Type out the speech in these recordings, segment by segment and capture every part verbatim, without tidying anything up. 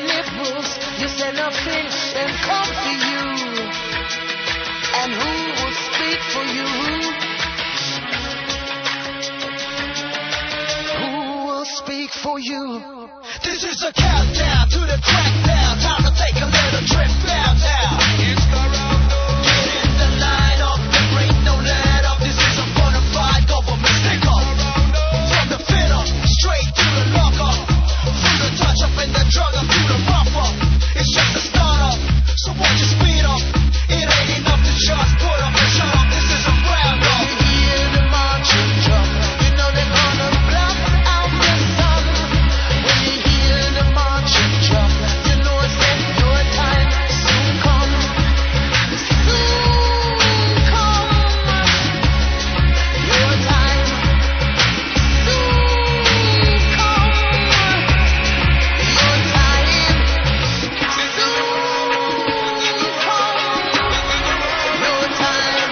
nipples. You say nothing, then come for you. And who will speak for you? Who will speak for you? This is a countdown to the crackdown. Time to take a little trip downtown. It's the round up. Get in the line up. There ain't no let up. This is a bona fide government stick up. From the fit up, straight to the lock up. Through the touch up and the drug up to the rough up. It's just a start up. So won't you speed up? It ain't enough to just put up and shut up. This is a round up. When you hear the marching drum, you know they're gonna block out the sun. When you hear the marching drum, you know it's that your time soon come. Soon come. Your time soon come. Your time soon come. Your time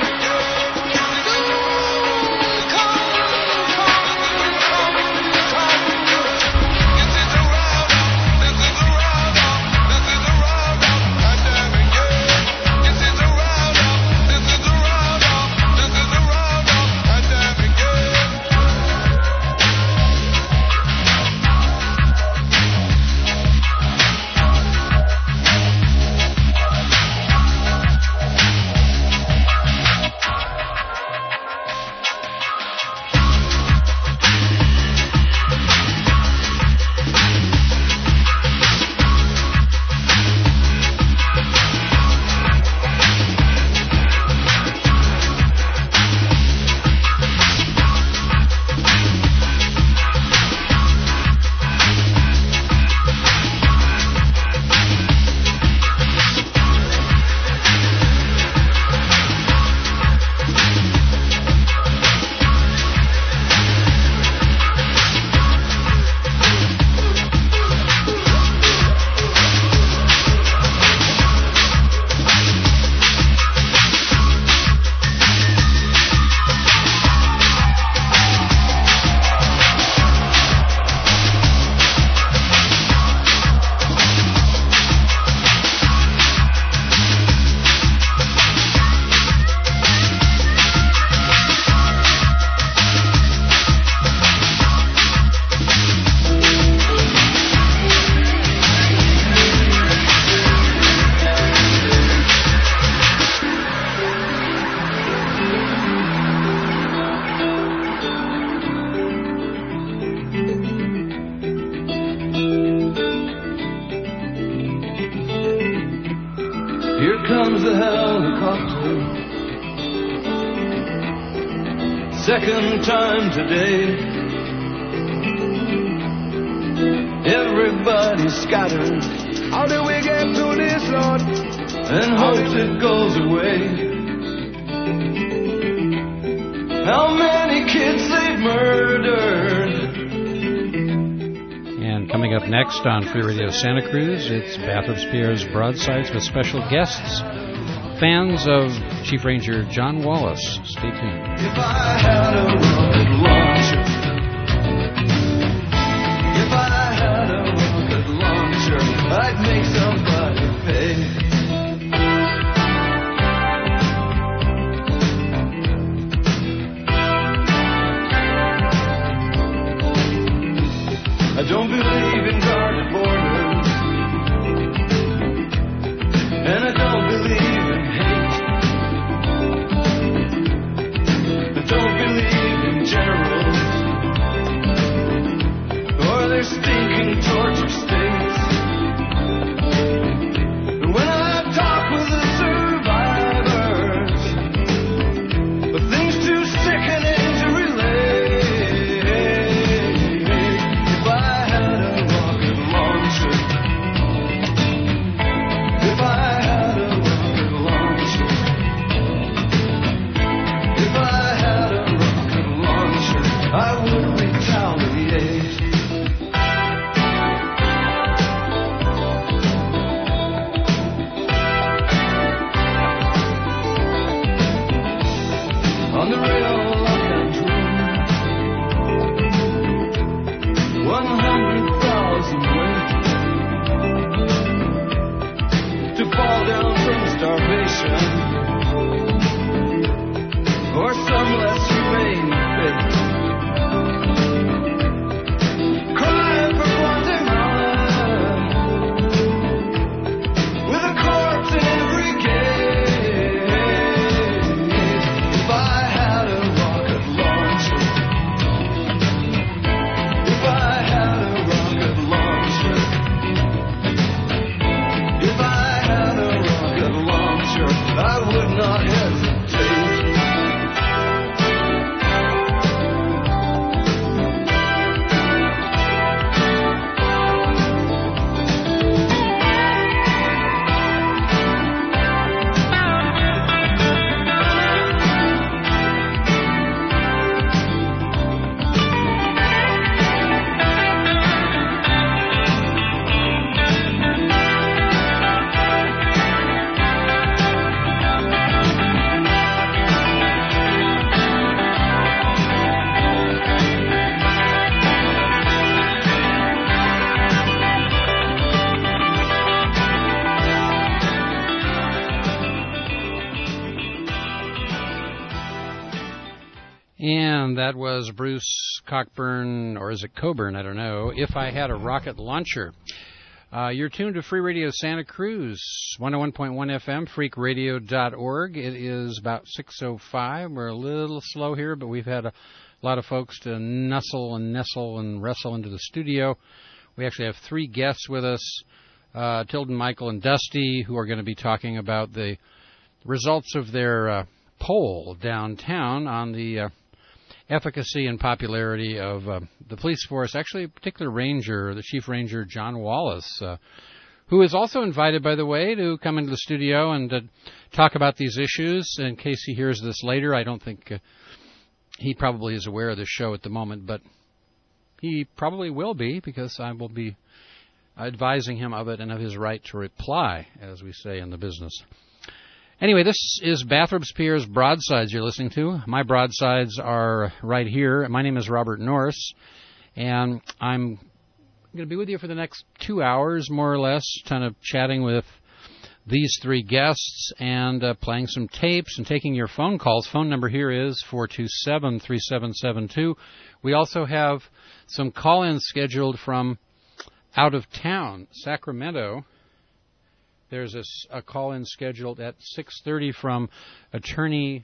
Here comes the helicopter. Second time today. Everybody's scattered. How do we get to this, Lord? And hopes it goes away. How many kids they've murdered. And coming up next on Free Radio Santa Cruz, it's Bathurst Pierre's Broadsides with special guests, fans of Chief Ranger John Wallace. Stay tuned. If I had a rocket launcher, if I had a rocket launcher, I'd make somebody pay. I don't believe in guarded borders, and I don't believe in hate. I don't believe in generals or their stinking torture states. And when I nation, or some less humane fate. Crying for Guatemala, with a corpse in every gate. If I had a rocket launcher, if I had a rocket launcher, if I had a rocket launcher, I would not hesitate. And that was Bruce Cockburn, or is it Coburn? I don't know. If I Had a Rocket Launcher. Uh, you're tuned to Free Radio Santa Cruz, one oh one point one F M, freak radio dot org. It is about six oh five. We're a little slow here, but we've had a lot of folks to nuzzle and nestle and wrestle into the studio. We actually have three guests with us, uh, Tilden, Michael, and Dusty, who are going to be talking about the results of their uh, poll downtown on the uh, efficacy and popularity of uh, the police force, actually a particular ranger, the Chief Ranger John Wallace, uh, who is also invited, by the way, to come into the studio and uh, talk about these issues. In case he hears this later, I don't think uh, he probably is aware of this show at the moment, but he probably will be, because I will be advising him of it and of his right to reply, as we say in the business. Anyway, this is Bathrop Spears Broadsides you're listening to. My broadsides are right here. My name is Robert Norris, and I'm going to be with you for the next two hours, more or less, kind of chatting with these three guests and uh, playing some tapes and taking your phone calls. Phone number here is four two seven, three seven seven two. We also have some call-ins scheduled from out of town, Sacramento. There's a, a call-in scheduled at six thirty from attorney,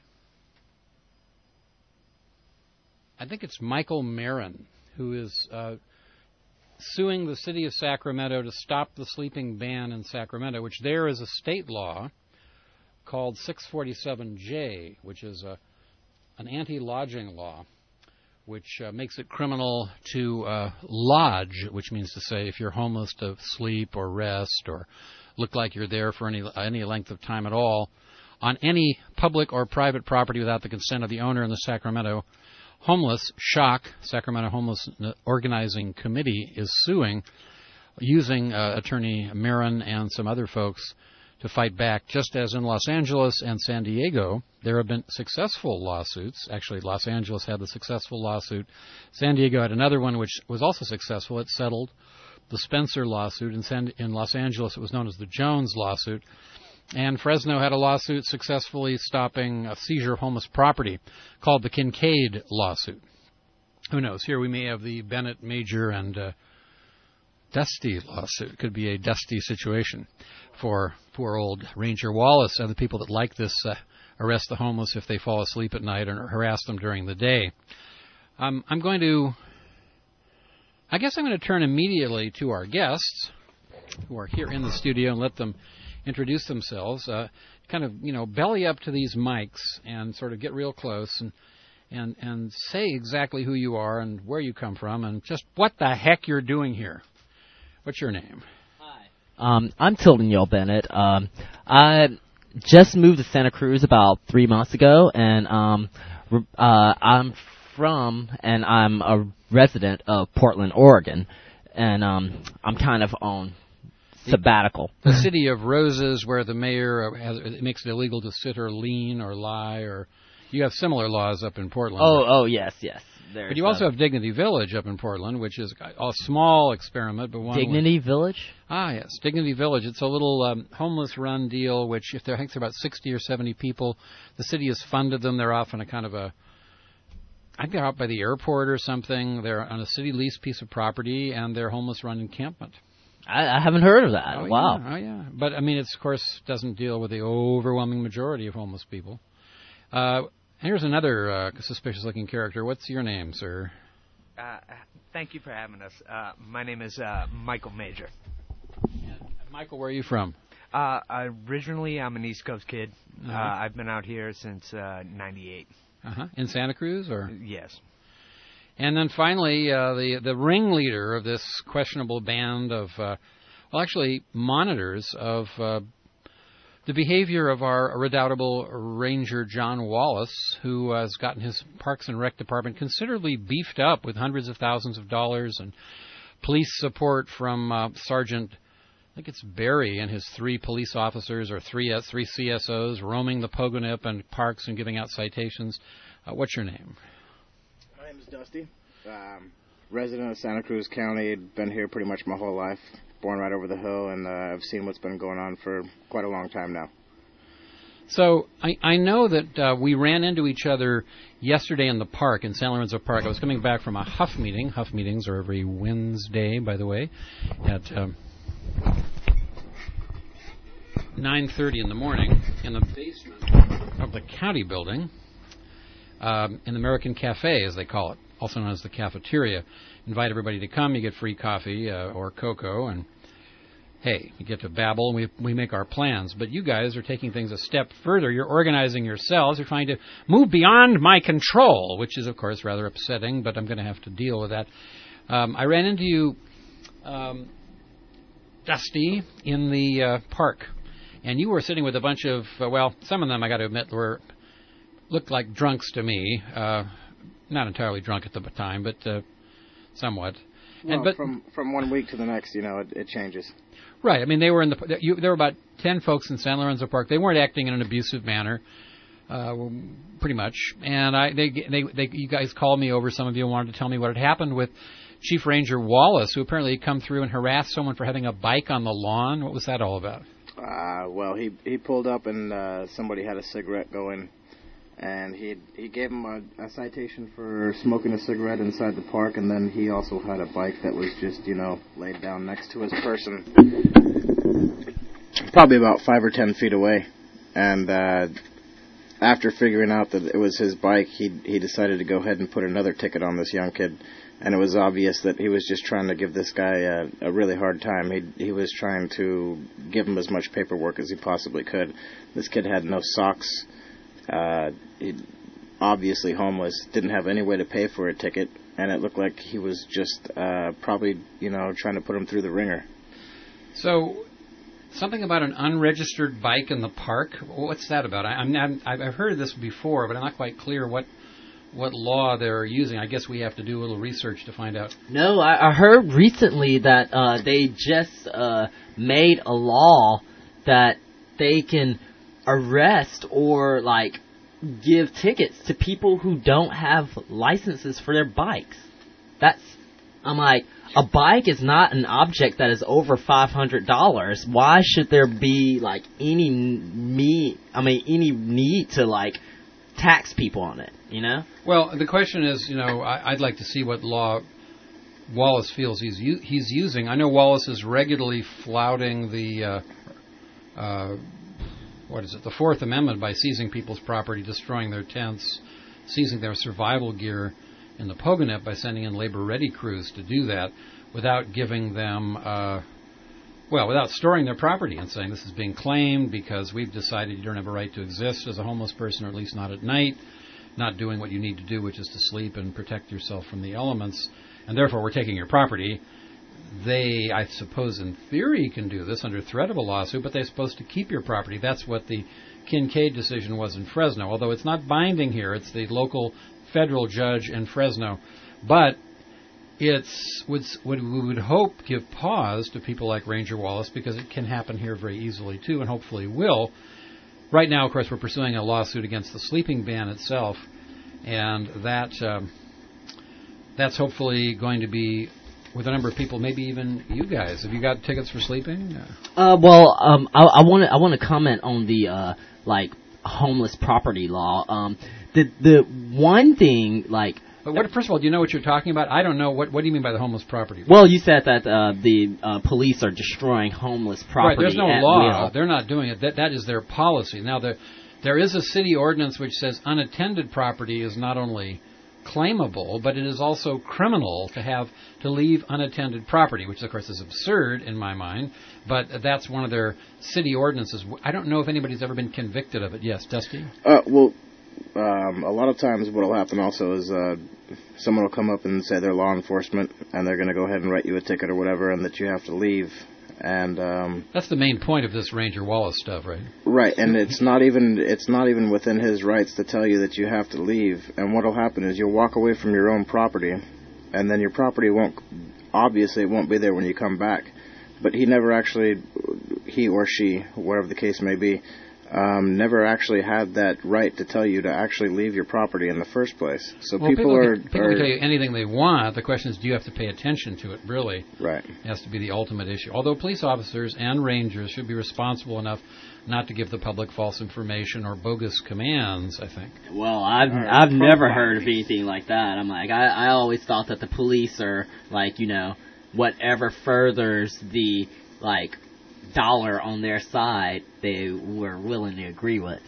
I think it's Michael Marin, who is uh, suing the city of Sacramento to stop the sleeping ban in Sacramento, which there is a state law called six forty-seven J, which is a, an anti-lodging law, which uh, makes it criminal to uh, lodge, which means to say if you're homeless, to sleep or rest or look like you're there for any any length of time at all on any public or private property without the consent of the owner. In the Sacramento Homeless Shock, Sacramento Homeless Organizing Committee, is suing using uh, attorney Marin and some other folks to fight back. Just as in Los Angeles and San Diego, there have been successful lawsuits. Actually, Los Angeles had the successful lawsuit. San Diego had another one which was also successful. It settled the Spencer lawsuit. In, San, in Los Angeles, it was known as the Jones lawsuit. And Fresno had a lawsuit successfully stopping a seizure of homeless property called the Kincaid lawsuit. Who knows? Here we may have the Bennett, Major, and uh, Dusty lawsuit. It could be a dusty situation for poor old Ranger Wallace and the people that like this uh, arrest the homeless if they fall asleep at night or harass them during the day. Um, I'm going to... I guess I'm going to turn immediately to our guests who are here in the studio and let them introduce themselves. Uh, kind of, you know, belly up to these mics and sort of get real close and, and, and say exactly who you are and where you come from and just what the heck you're doing here. What's your name? Hi. Um, I'm Tilden Yale Bennett. Um, I just moved to Santa Cruz about three months ago, and um, uh, I'm from, and I'm a resident of Portland, Oregon, and um, I'm kind of on sabbatical. The city of roses, where the mayor has, it makes it illegal to sit or lean or lie, or you have similar laws up in Portland. Oh, oh, yes, yes. there's But you also have Dignity Village up in Portland, which is a small experiment, but one. Dignity Village. Ah, yes, Dignity Village. It's a little um, homeless-run deal, which if there, I think there are about sixty or seventy people. The city has funded them. They're off on a kind of a, I think they're out by the airport or something. They're on a city leased piece of property, and they're homeless-run encampment. I, I haven't heard of that. Oh, wow. Yeah, oh, yeah. But, I mean, it, of course, doesn't deal with the overwhelming majority of homeless people. Uh, here's another uh, suspicious-looking character. What's your name, sir? Uh, thank you for having us. Uh, my name is uh, Michael Major. And Michael, where are you from? Uh, originally, I'm an East Coast kid. Uh-huh. Uh, I've been out here since uh, ninety-eight. Uh-huh. In Santa Cruz, or? Yes. And then finally, uh, the the ringleader of this questionable band of, uh, well, actually, monitors of uh, the behavior of our redoubtable Ranger John Wallace, who has gotten his Parks and Rec department considerably beefed up with hundreds of thousands of dollars and police support from uh, Sergeant, I think it's Barry, and his three police officers, or three uh, three C S Os, roaming the Pogonip and parks and giving out citations. Uh, what's your name? My name is Dusty. Um, resident of Santa Cruz County. Been here pretty much my whole life. Born right over the hill, and uh, I've seen what's been going on for quite a long time now. So I, I know that uh, we ran into each other yesterday in the park, in San Lorenzo Park. I was coming back from a Huff meeting. Huff meetings are every Wednesday, by the way, at um, nine thirty in the morning in the basement of the county building, um, in the American Cafe, as they call it, also known as the cafeteria. Invite everybody to come. You get free coffee uh, or cocoa, and hey, you get to babble, and we we make our plans. But you guys are taking things a step further. You're organizing yourselves. You're trying to move beyond my control, which is, of course, rather upsetting, but I'm going to have to deal with that. Um, I ran into you, um, Dusty, in the uh, park, and you were sitting with a bunch of, uh, well, some of them, I got to admit, were looked like drunks to me. Uh, not entirely drunk at the time, but uh, somewhat. Well, and, but, from from one week to the next, you know, it, it changes. Right. I mean, they were in the. You, there were about ten folks in San Lorenzo Park. They weren't acting in an abusive manner, uh, pretty much. And I, they, they, they, you guys called me over. Some of you wanted to tell me what had happened with Chief Ranger Wallace, who apparently had come through and harassed someone for having a bike on the lawn. What was that all about? Uh, well, he he pulled up and uh, somebody had a cigarette going, and he he gave him a, a citation for smoking a cigarette inside the park, and then he also had a bike that was just, you know, laid down next to his person, probably about five or ten feet away. And uh, after figuring out that it was his bike, he he decided to go ahead and put another ticket on this young kid. And it was obvious that he was just trying to give this guy a, a really hard time. He he was trying to give him as much paperwork as he possibly could. This kid had no socks. Uh, he obviously homeless, didn't have any way to pay for a ticket, and it looked like he was just uh, probably, you know, trying to put him through the ringer. So, something about an unregistered bike in the park. What's that about? I, I'm not, I've heard of this before, but I'm not quite clear what what law they're using. I guess we have to do a little research to find out. No, I, I heard recently that uh, they just uh, made a law that they can arrest or, like, give tickets to people who don't have licenses for their bikes. That's, I'm like, a bike is not an object that is over five hundred dollars. Why should there be, like, any me, I mean, any need to, like, tax people on it, you know? Well, the question is, you know, I, I'd like to see what law Wallace feels he's u- he's using. I know Wallace is regularly flouting the, uh, uh, what is it, the Fourth Amendment by seizing people's property, destroying their tents, seizing their survival gear in the Pogonip by sending in labor-ready crews to do that without giving them, uh, well, without storing their property and saying this is being claimed because we've decided you don't have a right to exist as a homeless person, or at least not at night, not doing what you need to do, which is to sleep and protect yourself from the elements, and therefore we're taking your property. They, I suppose, in theory, can do this under threat of a lawsuit, but they're supposed to keep your property. That's what the Kincaid decision was in Fresno, although it's not binding here. It's the local federal judge in Fresno. But it's would, would we would hope give pause to people like Ranger Wallace, because it can happen here very easily, too, and hopefully will. Right now, of course, we're pursuing a lawsuit against the sleeping ban itself, and that... Um, that's hopefully going to be with a number of people, maybe even you guys. Have you got tickets for sleeping? Uh, well, um, I, I want to I want to comment on the uh, like homeless property law. Um, the the one thing like. But what, first of all, do you know what you're talking about? I don't know. What What do you mean by the homeless property? Well, you said that uh, the uh, police are destroying homeless property. Right, there's no at law. will. They're not doing it. That That is their policy. Now, there, there is a city ordinance which says unattended property is not only claimable, but it is also criminal to have to leave unattended property, which, of course, is absurd in my mind, but that's one of their city ordinances. I don't know if anybody's ever been convicted of it. Yes, Dusty? Uh, well, um, a lot of times what will happen also is uh, someone will come up and say they're law enforcement, and they're going to go ahead and write you a ticket or whatever, and that you have to leave. And um, that's the main point of this Ranger Wallace stuff, right? Right, and it's not even it's not even within his rights to tell you that you have to leave. And what'll happen is you'll walk away from your own property, and then your property won't obviously it won't be there when you come back. But he never actually, he or she, whatever the case may be, um, never actually had that right to tell you to actually leave your property in the first place. So well, people, people are can, people are, can tell you anything they want. The question is, do you have to pay attention to it? Really, right? It has to be the ultimate issue. Although police officers and rangers should be responsible enough not to give the public false information or bogus commands, I think. Well, I've I've never heard of anything like that. I'm like, I I always thought that the police are like, you know, whatever furthers the like dollar on their side, they were willing to agree with.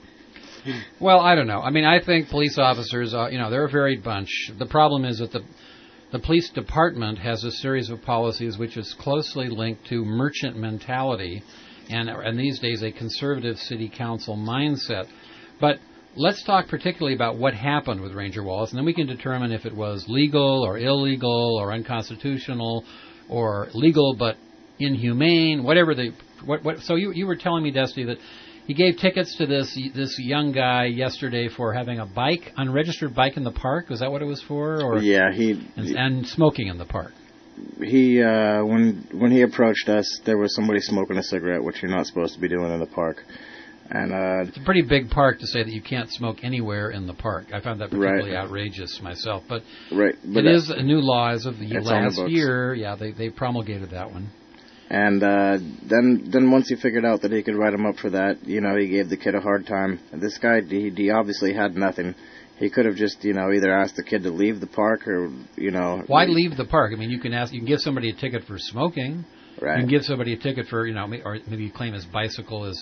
Well, I don't know. I mean, I think police officers, are, you know, they're a varied bunch. The problem is that the the police department has a series of policies which is closely linked to merchant mentality, and and these days a conservative city council mindset. But let's talk particularly about what happened with Ranger Wallace, and then we can determine if it was legal or illegal or unconstitutional or legal but inhumane, whatever the what what. So you you were telling me, Dusty, that he gave tickets to this this young guy yesterday for having a bike, unregistered bike in the park. Was that what it was for? Or yeah, he and, and smoking in the park. He uh, when when he approached us, there was somebody smoking a cigarette, which you're not supposed to be doing in the park. And uh, it's a pretty big park to say that you can't smoke anywhere in the park. I found that particularly right. outrageous myself. But, right. but it that, is a new law as of the last the year. Yeah, they they promulgated that one. And uh, then then once he figured out that he could write him up for that, you know, he gave the kid a hard time. This guy, he, he obviously had nothing. He could have just, you know, either asked the kid to leave the park or, you know. Why leave the park? I mean, you can ask, you can give somebody a ticket for smoking. Right. You can give somebody a ticket for, you know, or maybe you claim his bicycle is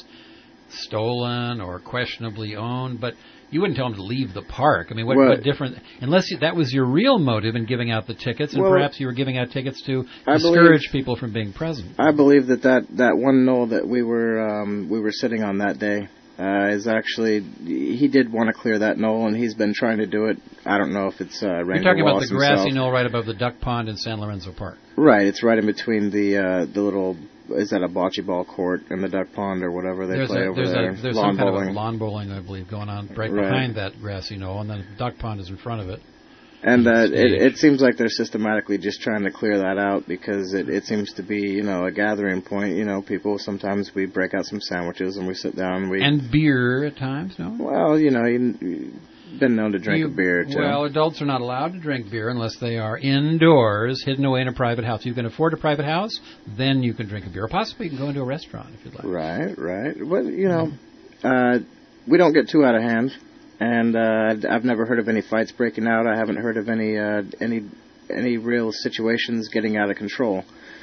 stolen or questionably owned, but you wouldn't tell him to leave the park. I mean, what, well, what different, unless you, that was your real motive in giving out the tickets, and well, perhaps you were giving out tickets to I discourage believe, people from being present. I believe that that, that one knoll that we were um, we were sitting on that day uh, is actually, he did want to clear that knoll, and he's been trying to do it. I don't know if it's uh, Ranger You're talking Wallace about the grassy himself. knoll right above the duck pond in San Lorenzo Park. Right, it's right in between the uh, the little. Is that a bocce ball court in the duck pond or whatever they there's play a, over there's there? A, there's lawn some kind bowling. of a lawn bowling, I believe, going on right, right behind that grassy knoll, and then the duck pond is in front of it. And uh, it, it seems like they're systematically just trying to clear that out because it, it seems to be, you know, a gathering point. You know, people, sometimes we break out some sandwiches and we sit down. And, we, and beer at times, no? Well, you know, you, been known to drink you, a beer, too. Well, adults are not allowed to drink beer unless they are indoors, hidden away in a private house. If you can afford a private house, then you can drink a beer. Or possibly you can go into a restaurant if you'd like. Right, right. Well, you know, uh, we don't get too out of hand. And uh, I've never heard of any fights breaking out. I haven't heard of any uh, any any real situations getting out of control.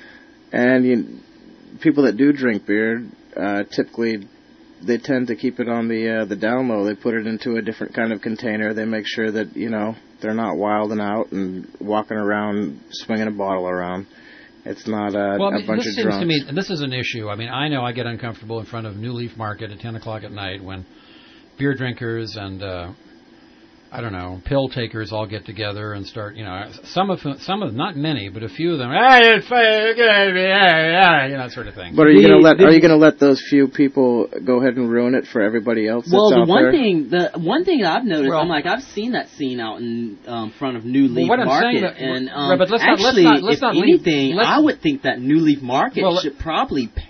And you, people that do drink beer, uh, typically they tend to keep it on the uh, the down low. They put it into a different kind of container. They make sure that, you know, they're not wilding out and walking around swinging a bottle around. It's not a, well, I mean, a bunch this of seems drunks. to me, and this is an issue. I mean, I know I get uncomfortable in front of New Leaf Market at ten o'clock at night when beer drinkers and uh, I don't know, pill takers all get together and start, you know, some of them, some of them, not many, but a few of them, ah, it's fine, you know, that sort of thing. But are you The- going to let the- are you going to let those few people go ahead and ruin it for everybody else? Well, that's the out one there? thing, the one thing I've noticed, Well- I'm like, I've seen that scene out in um, front of New Leaf what I'm Market, saying that- and um, right, but let's not- let's actually, not- let's if not leave- anything, let's- I would think that New Leaf Market Well, should probably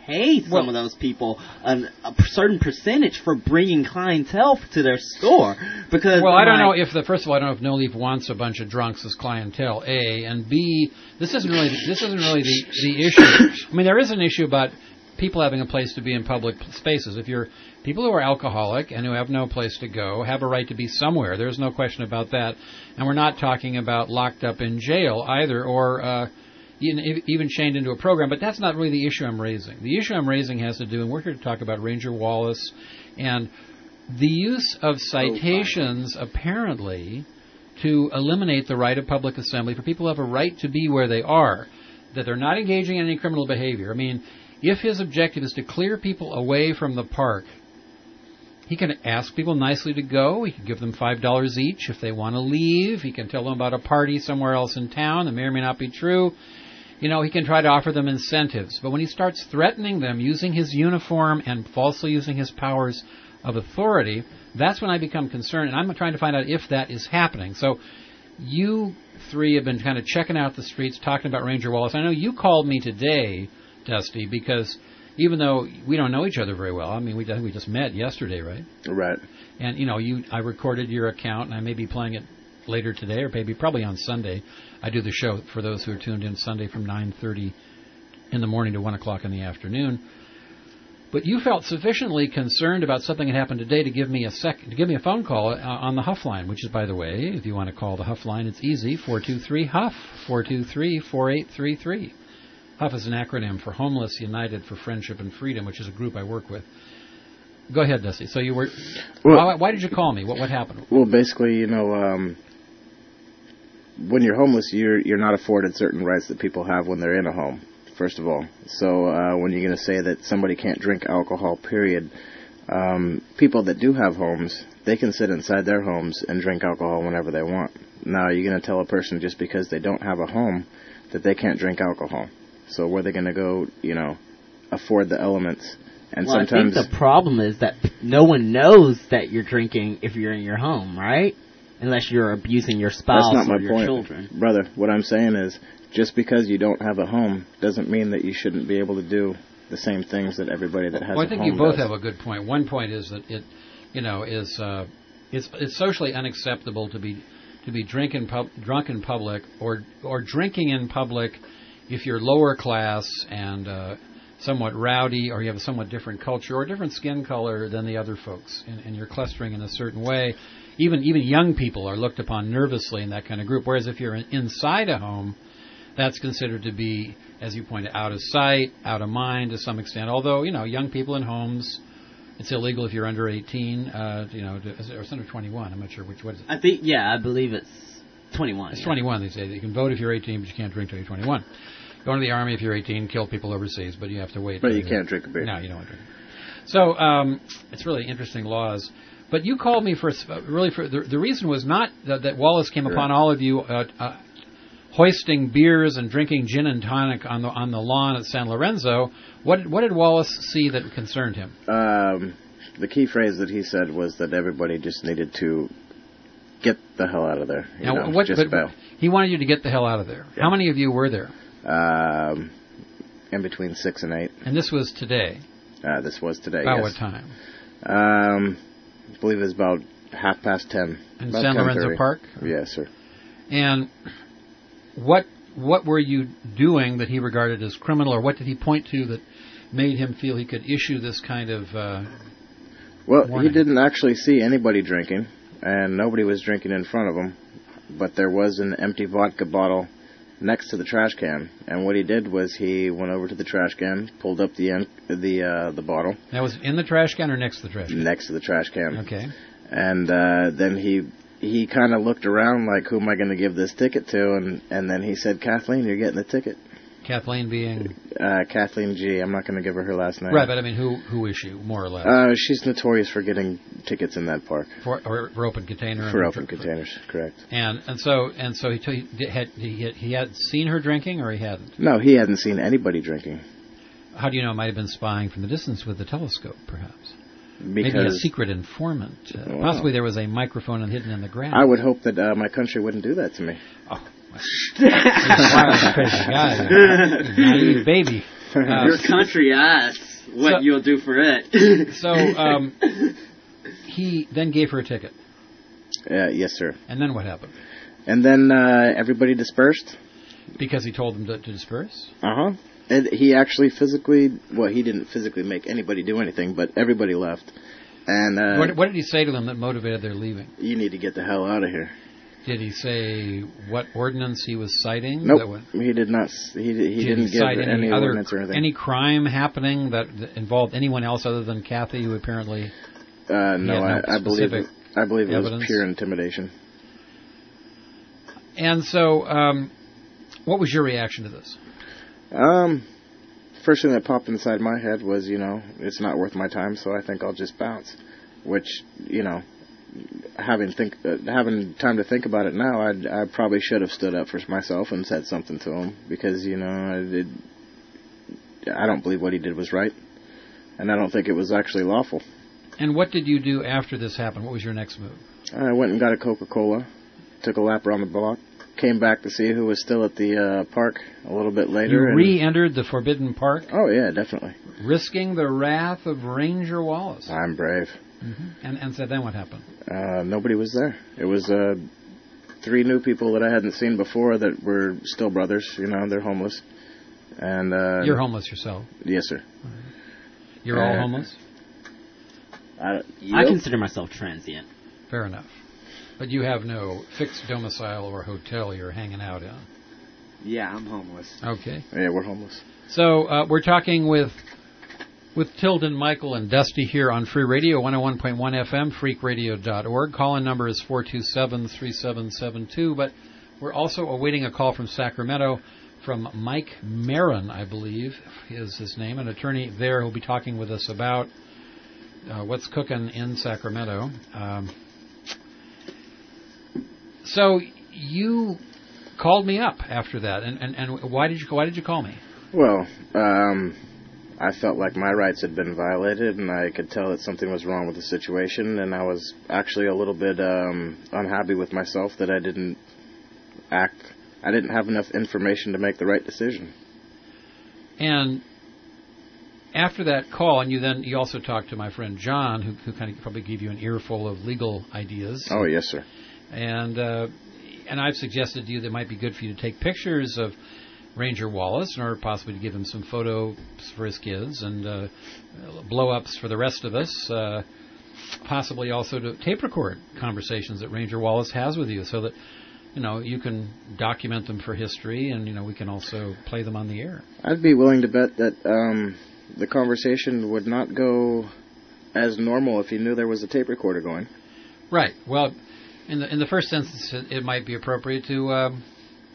pay some Well- of those people an, a p- certain percentage for bringing clientele to their store. Because Well, I don't know like, if the first of all, I don't know if No Leaf wants a bunch of drunks as clientele. A and B, this isn't really this isn't really the the issue. I mean, there is an issue about people having a place to be in public spaces. If you're people who are alcoholic and who have no place to go have a right to be somewhere. There's no question about that. And we're not talking about locked up in jail either, or uh, even even chained into a program. But that's not really the issue I'm raising. The issue I'm raising has to do, and we're here to talk about Ranger Wallace and the use of citations, apparently, to eliminate the right of public assembly for people who have a right to be where they are, that they're not engaging in any criminal behavior. I mean, if his objective is to clear people away from the park, he can ask people nicely to go. He can give them five dollars each if they want to leave. He can tell them about a party somewhere else in town that may or may not be true. You know, he can try to offer them incentives. But when he starts threatening them using his uniform and falsely using his powers of authority, that's when I become concerned. And I'm trying to find out if that is happening. So you three have been kind of checking out the streets, talking about Ranger Wallace. I know you called me today, Dusty, because even though we don't know each other very well, I mean, we we just met yesterday, right? Right. And, you know, you I recorded your account, and I may be playing it later today, or maybe probably on Sunday. I do the show for those who are tuned in Sunday from nine thirty in the morning to one o'clock in the afternoon. But you felt sufficiently concerned about something that happened today to give me a sec to give me a phone call uh, on the Huff line, which is, by the way, if you want to call the Huff line, it's easy, four two three Huff, four two three, four eight three three. Huff is an acronym for Homeless United for Friendship and Freedom, which is a group I work with. Go ahead, Dusty. So you were. Well, why, why did you call me? What what happened? Well, basically, you know, um, when you're homeless, you're you're not afforded certain rights that people have when they're in a home. First of all, so uh, when you're going to say that somebody can't drink alcohol, period, um, people that do have homes, they can sit inside their homes and drink alcohol whenever they want. Now, you're going to tell a person just because they don't have a home that they can't drink alcohol. So where they're going to go, you know, afford the elements. And well, sometimes I think the problem is that no one knows that you're drinking if you're in your home, right? Unless you're abusing your spouse that's not or my your point, children. brother. What I'm saying is, just because you don't have a home doesn't mean that you shouldn't be able to do the same things that everybody that has Well, I a think home you both does. have a good point. One point is that it, you know, is uh, it's it's socially unacceptable to be to be drink in pub, drunk in public or or drinking in public if you're lower class and uh, somewhat rowdy, or you have a somewhat different culture or different skin color than the other folks, and, and you're clustering in a certain way. Even even young people are looked upon nervously in that kind of group. Whereas if you're in, inside a home, that's considered to be, as you pointed, out of sight, out of mind to some extent. Although, you know, young people in homes, it's illegal if you're under eighteen, uh, you know, to, or it's under twenty-one. I'm not sure which, what is it? I think, yeah, I believe it's twenty-one. It's yeah. twenty-one, they say. You can vote if you're eighteen, but you can't drink till you're twenty-one. Go into the Army if you're eighteen, kill people overseas, but you have to wait. But till you you're- can't drink a beer. No, you don't want to drink. So, um, it's really interesting laws. But you called me for, uh, really, for the, the reason was not that, that Wallace came Sure. upon all of you uh, uh, hoisting beers and drinking gin and tonic on the on the lawn at San Lorenzo. What did, what did Wallace see that concerned him? Um, the key phrase that he said was that everybody just needed to get the hell out of there. You Now, know, what, just but bail. he wanted you to get the hell out of there. Yeah. How many of you were there? Um, in between six and eight. And this was today. Uh, this was today. About yes. what time? Um, I believe it was about half past ten. In About San ten Lorenzo thirty. Park? Yes, sir. And what what were you doing that he regarded as criminal, or what did he point to that made him feel he could issue this kind of uh, Well, warning? he didn't actually see anybody drinking, and nobody was drinking in front of him, but there was an empty vodka bottle next to the trash can. And what he did was he went over to the trash can, pulled up the en- the uh, the bottle That was in the trash can or next to the trash can? next to the trash can, Okay. and uh, then he he kind of looked around like, who am I going to give this ticket to? And and then he said, Kathleen, you're getting the ticket. Kathleen being... Uh, Kathleen G. I'm not going to give her her last name. Right, but I mean, who who issue, more or less? Uh, she's notorious for getting tickets in that park. for, or, for open container? For and- open containers, correct. And and so and so he t- he had he had, he had seen her drinking, or he hadn't. No, he hadn't seen anybody drinking. How do you know? It might have been spying from the distance with the telescope, perhaps. Maybe a Because secret informant. Uh, Wow. Possibly there was a microphone hidden in the ground. I would hope that uh, my country wouldn't do that to me. Oh, you're a wild, crazy guy. Naive baby. Uh, Your country asks what so- you'll do for it. So um, he then gave her a ticket. Uh, yes, sir. And then what happened? And then uh, everybody dispersed. Because he told them to, to disperse? Uh-huh. And he actually physically, well, he didn't physically make anybody do anything, but everybody left. And uh, What, what did he say to them that motivated their leaving? you need to get the hell out of here. Did he say what ordinance he was citing? Nope, That would- he did not. s- He he Did didn't he give cite any, any, other ordinance or anything. any crime happening that that involved anyone else other than Kathy, who apparently uh, he no, had no I, I believe specific it, I believe it evidence? was pure intimidation. And so, um, what was your reaction to this? Um, first thing that popped inside my head was, you know, it's not worth my time, so I think I'll just bounce. Which, you know, having think uh, having time to think about it now, I'd, I probably should have stood up for myself and said something to him because, you know, I did. I don't believe what he did was right, and I don't think it was actually lawful. And what did you do after this happened? What was your next move? I went and got a Coca-Cola, took a lap around the block, came back to see who was still at the uh, park a little bit later. You and- re-entered the Forbidden Park, Oh, yeah, definitely. risking the wrath of Ranger Wallace. I'm brave. hmm And, and so then what happened? Uh, nobody was there. It was uh, three new people that I hadn't seen before that were still brothers. You know, they're homeless. And uh, You're homeless yourself. Yes, sir. You're all Uh, homeless? I, I consider myself transient. Fair enough. But you have no fixed domicile or hotel you're hanging out in. Yeah, I'm homeless. Okay. Yeah, we're homeless. So uh, we're talking with with Tilden, Michael, and Dusty here on Free Radio, one oh one point one F M, freak radio dot org. Call-in number is four two seven, three seven seven two. But we're also awaiting a call from Sacramento from Mike Marin, I believe is his name, an attorney there who'll be talking with us about uh, what's cooking in Sacramento. Um, so you called me up after that, and, and, and why did you why did you call me? Well, um, I felt like my rights had been violated, and I could tell that something was wrong with the situation, and I was actually a little bit um, unhappy with myself that I didn't act. I didn't have enough information to make the right decision. And after that call, and you then you also talked to my friend John, who, who kind of probably gave you an earful of legal ideas. Oh, yes, sir. And uh, and I've suggested to you that it might be good for you to take pictures of Ranger Wallace in order possibly to give him some photos for his kids and uh, blow-ups for the rest of us. Uh, possibly also to tape record conversations that Ranger Wallace has with you so that, you know, you can document them for history and, you know, we can also play them on the air. I'd be willing to bet that um, the conversation would not go as normal if he knew there was a tape recorder going. Right. Well, in the in the first instance, it, it might be appropriate to um,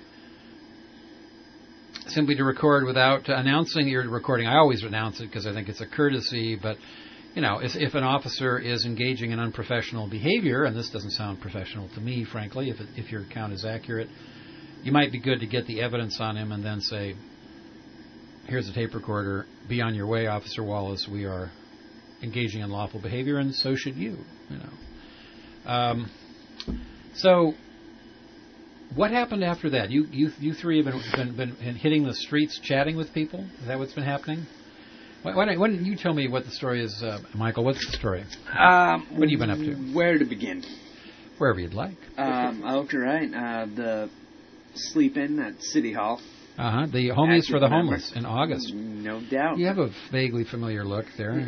simply to record without announcing you're recording. I always announce it because I think it's a courtesy, but, you know, if, if an officer is engaging in unprofessional behavior, and this doesn't sound professional to me, frankly, if it, if your account is accurate, you might be good to get the evidence on him and then say, here's a tape recorder, be on your way, Officer Wallace, we are engaging in lawful behavior, and so should you, you know. Um, so, what happened after that? You you you three have been, been been hitting the streets, chatting with people. Is that what's been happening? Why, why, don't, why don't you tell me what the story is, uh, Michael? What's the story? Um, What have you been up to? Where to begin? Wherever you'd like. Um, okay, right. Uh, the sleep-in at City Hall. Uh huh. The homies for the Active member. homeless in August. No doubt. You have a vaguely familiar look there.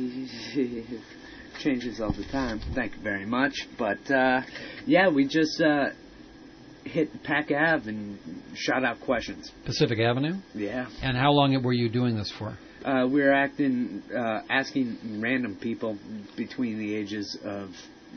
Changes all the time. Thank you very much. But, uh, yeah, we just uh, hit Pack Ave and shot out questions. Pacific Avenue. Yeah. And how long were you doing this for? Uh, we were acting, uh, asking random people between the ages of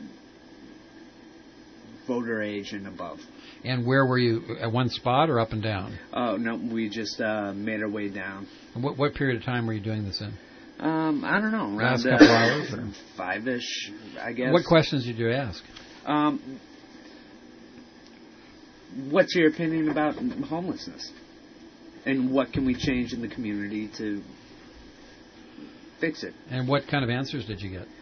voter age and above. And where were you? At one spot or up and down? Oh, no, we just uh, made our way down. And what, what period of time were you doing this in? Um, I don't know. Last around, couple uh, hours? Or? Five-ish, I guess. What questions did you ask? Um, what's your opinion about homelessness? And what can we change in the community to fix it? And what kind of answers did you get?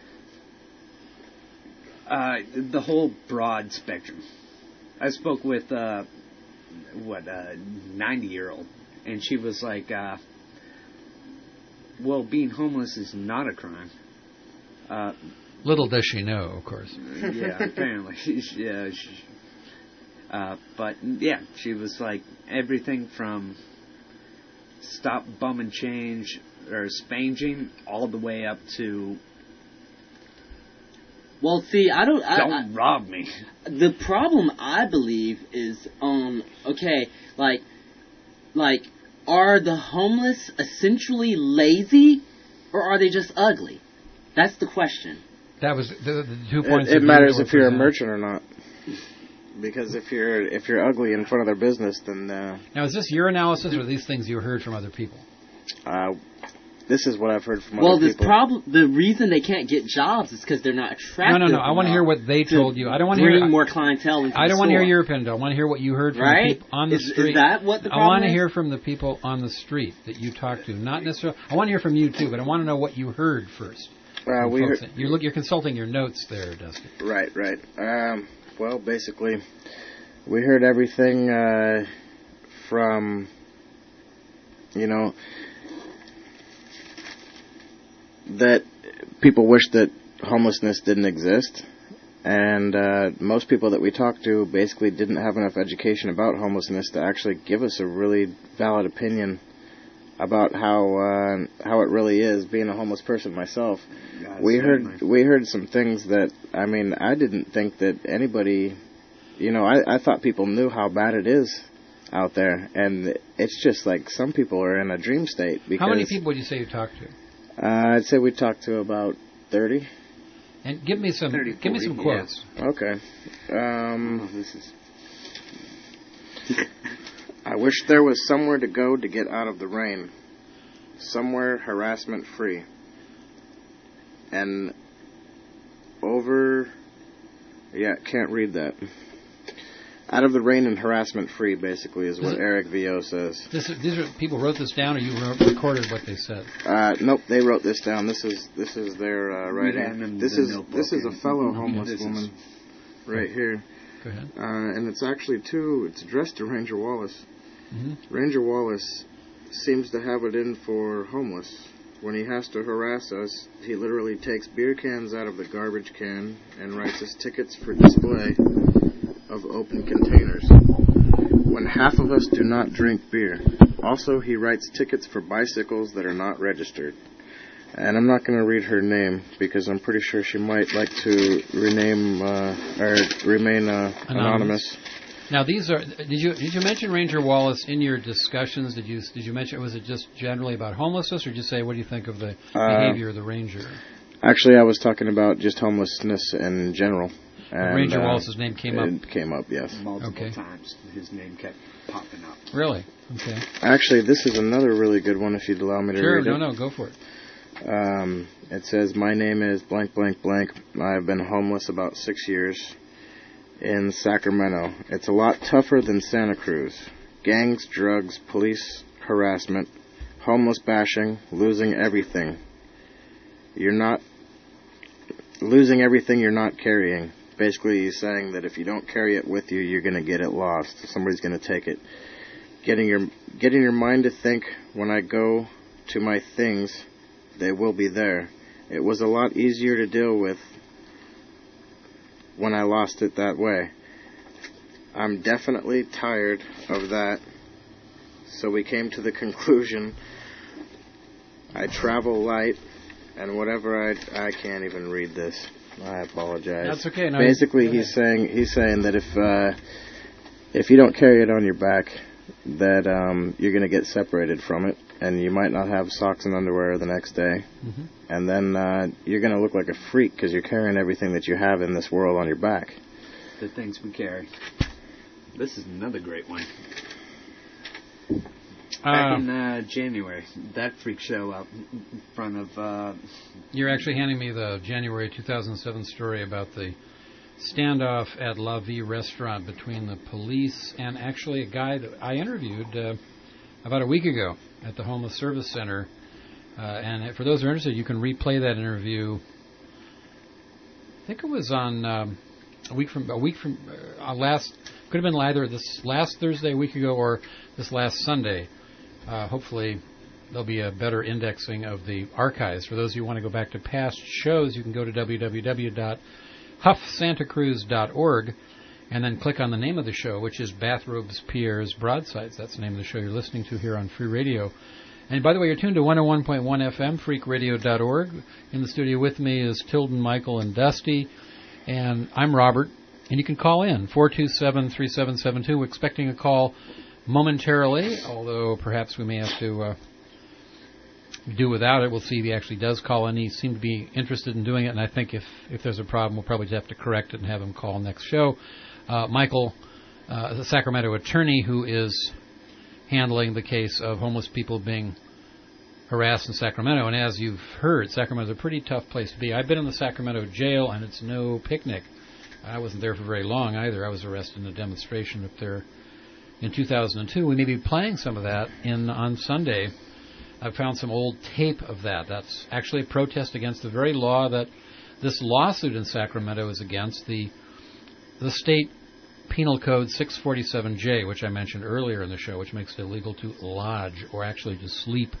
Uh, the whole broad spectrum. I spoke with, uh, what, a ninety-year-old, and she was like, uh, well, being homeless is not a crime. Uh, Little does she know, of course. yeah, apparently. yeah, she, uh, but yeah, she was like everything from stop bum and change or spanging all the way up to Well, see, I don't. I, don't I, rob me. The problem, I believe, is um okay, like, like, are the homeless essentially lazy, or are they just ugly? That's the question. That was the, the two points. It, it of view matters were if you're a presented. merchant or not. Because if you're if you're ugly in front of their business, then uh, Now, is this your analysis or these things you heard from other people? uh, this is what I've heard from Well, other this people. problem. The reason they can't get jobs is because they're not No, attractive. no, no. I want to hear what they to told you. I don't want to bring hear more clientele into I don't the want to hear store. your opinion. I want to hear what you heard from Right? the people on the Is- is street. that what the I want problem to is? hear from the people on the street that you talked to. Not necessarily. I want to hear from you too, but I want to know what you heard first. Uh, from we folks. heard, You're look. You're consulting your notes there, Dusty. right, right. Um, well, basically, we heard everything uh, from, you know, that people wish that homelessness didn't exist. And uh, most people that we talked to basically didn't have enough education about homelessness to actually give us a really valid opinion about how uh, how it really is being a homeless person myself. God, we certainly. heard we heard some things that, I mean, I didn't think that anybody, you know, I, I thought people knew how bad it is out there, and it's just like some people are in a dream state. Because, How many people would you say you talked to? Uh, I'd say we talked to about thirty. And give me some. thirty, give me some forty, yeah. quotes. Okay. Um, Oh, this is I wish there was somewhere to go to get out of the rain. Somewhere harassment free. And over... Yeah, can't read that. Out of the rain and harassment free, basically, is what Eric Vio says. This is, these are people wrote this down, or you wrote, recorded what they said. Uh, nope, they wrote this down. This is this is their uh, We had writing. them This the is notebook this is a and- fellow Okay, homeless this is- woman right here. Go ahead. Uh, and it's actually, too, it's addressed to Ranger Wallace. hmm Ranger Wallace seems to have it in for homeless. When he has to harass us, he literally takes beer cans out of the garbage can and writes us tickets for display of open containers. When half of us do not drink beer. Also, he writes tickets for bicycles that are not registered. And I'm not going to read her name because I'm pretty sure she might like to rename uh, or remain uh, anonymous. Anonymous. Now these are. Did you did you mention Ranger Wallace in your discussions? Did you did you mention? Was it just generally about homelessness, or did you say what do you think of the Uh, behavior of the ranger? Actually, I was talking about just homelessness in general. And, Ranger uh, Wallace's name came up. It came up, yes. multiple Okay. times. His name kept popping up. Really? Okay. Actually, this is another really good one if you'd allow me to Sure. read No, it. no. Go for it. Um, it says, my name is blank, blank, blank. I've been homeless about six years in Sacramento. It's a lot tougher than Santa Cruz. Gangs, drugs, police harassment, homeless bashing, losing everything. You're not... Losing everything you're not carrying. Basically, he's saying that if you don't carry it with you, you're going to get it lost. Somebody's going to take it. Getting your getting your mind to think, when I go to my things, they will be there. It was a lot easier to deal with when I lost it that way. I'm definitely tired of that. So we came to the conclusion, I travel light, and whatever I I can't even read this. I apologize. That's okay. No, Basically, go he's ahead. saying he's saying that if uh, if you don't carry it on your back, that um, you're going to get separated from it, and you might not have socks and underwear the next day, hmm and then uh, you're going to look like a freak because you're carrying everything that you have in this world on your back. The things we carry. This is another great one. Back Uh, in uh, January, that freak show out in front of. Uh, You're actually handing me the January two thousand seven story about the standoff at La Vie restaurant between the police and actually a guy that I interviewed uh, about a week ago at the Homeless Service Center. Uh, and for those who are interested, you can replay that interview. I think it was on um, a week from a week from uh, last. Could have been either this last Thursday, a week ago, or this last Sunday. Uh, hopefully, there'll be a better indexing of the archives. For those of you who want to go back to past shows, you can go to w w w dot huff santa cruz dot org and then click on the name of the show, which is Bathrobes Pierre's Broadsides. That's the name of the show you're listening to here on Free Radio. And by the way, you're tuned to one oh one point one F M, freak radio dot org. In the studio with me is Tilden, Michael, and Dusty. And I'm Robert. And you can call in, four two seven, three seven seven two. We're expecting a call momentarily, although perhaps we may have to uh, do without it. We'll see if he actually does call in. He seemed to be interested in doing it, and I think if, if there's a problem, we'll probably just have to correct it and have him call next show. Uh, Michael, uh, the Sacramento attorney who is handling the case of homeless people being harassed in Sacramento, and as you've heard, Sacramento's a pretty tough place to be. I've been in the Sacramento jail, and it's no picnic. I wasn't there for very long either. I was arrested in a demonstration up there in two thousand two. We may be playing some of that in on Sunday. I found some old tape of that. That's actually a protest against the very law that this lawsuit in Sacramento is against, the the state penal code six forty-seven J, which I mentioned earlier in the show, which makes it illegal to lodge or actually to sleep.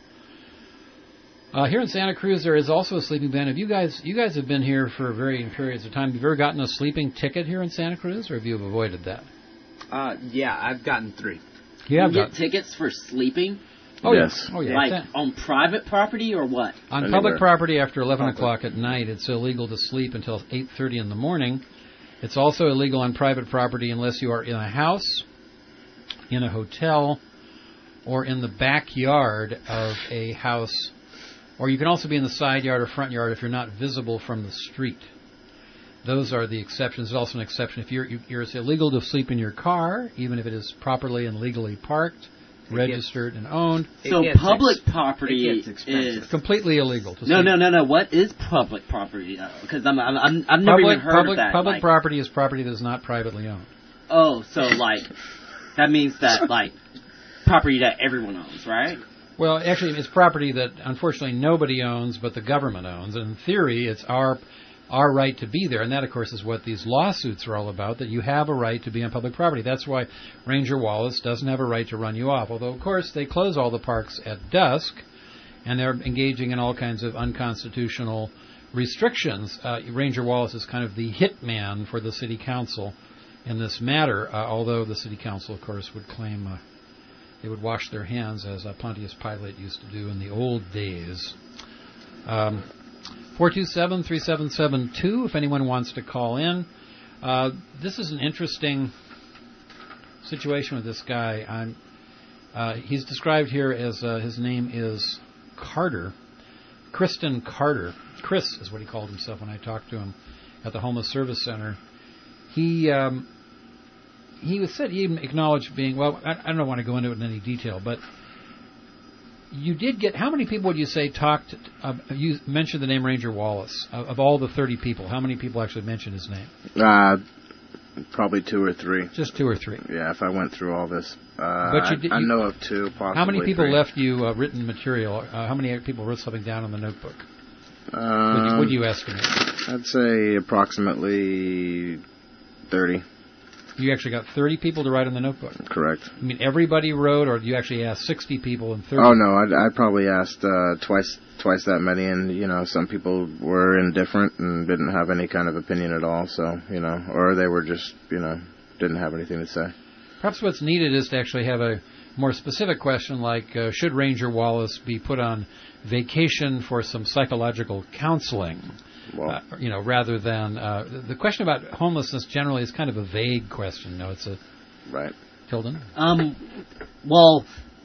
Uh, here in Santa Cruz, there is also a sleeping ban. Have you guys, you guys have been here for varying periods of time. Have you ever gotten a sleeping ticket here in Santa Cruz, or have you avoided that? Uh, yeah, I've gotten three. You have you got get tickets for sleeping? Oh, Yes. yeah. Oh, yeah. Like on private property or what? On Anywhere. public property after eleven Public. o'clock at night, it's illegal to sleep until eight thirty in the morning. It's also illegal on private property unless you are in a house, in a hotel, or in the backyard of a house. Or you can also be in the side yard or front yard if you're not visible from the street. Those are the exceptions. There's also an exception if you're, you, you're it's illegal to sleep in your car, even if it is properly and legally parked, It registered, and owned. It So gets public ex- property it gets expensive. is Completely illegal to no, sleep. no, no, no. What is public property? Because I'm, I'm, I'm, I've never Public, even heard public, of that. public like, property is property that is not privately owned. oh, so like that means that like property that everyone owns, right? Well, actually, it's property that unfortunately nobody owns, but the government owns. And in theory, it's our our right to be there, and that, of course, is what these lawsuits are all about. That you have a right to be on public property. That's why Ranger Wallace doesn't have a right to run you off. Although, of course, they close all the parks at dusk, and they're engaging in all kinds of unconstitutional restrictions. Uh, Ranger Wallace is kind of the hitman for the city council in this matter. Uh, although the city council, of course, would claim. Uh, They would wash their hands, as uh, Pontius Pilate used to do in the old days. Um, four two seven, three seven seven two, if anyone wants to call in. Uh, this is an interesting situation with this guy. I'm, uh, he's described here as, uh, his name is Carter, Kristen Carter. Chris is what he called himself when I talked to him at the Homeless Service Center. He... Um, He was said he even acknowledged being well. I, I don't want to go into it in any detail, but you did get how many people would you say talked? Uh, you mentioned the name Ranger Wallace of, of all the thirty people. How many people actually mentioned his name? Uh, probably two or three. Just two or three. Yeah, if I went through all this. Uh, But you did- I, I you- know of two, possibly How many people three. left you uh, written material? Uh, how many people wrote something down in the notebook? Uh, Would you, would you estimate? I'd say approximately thirty. You actually got thirty people to write in the notebook. Correct. I mean, everybody wrote, or you actually asked sixty people and thirty? Oh no, I I probably asked uh, twice twice that many, and you know some people were indifferent and didn't have any kind of opinion at all. So you know, or they were just you know didn't have anything to say. Perhaps what's needed is to actually have a more specific question like, uh, should Ranger Wallace be put on vacation for some psychological counseling? Well, Uh, you know, rather than uh, the, the question about homelessness generally is kind of a vague question. No, it's a right. Tilden. Um, well,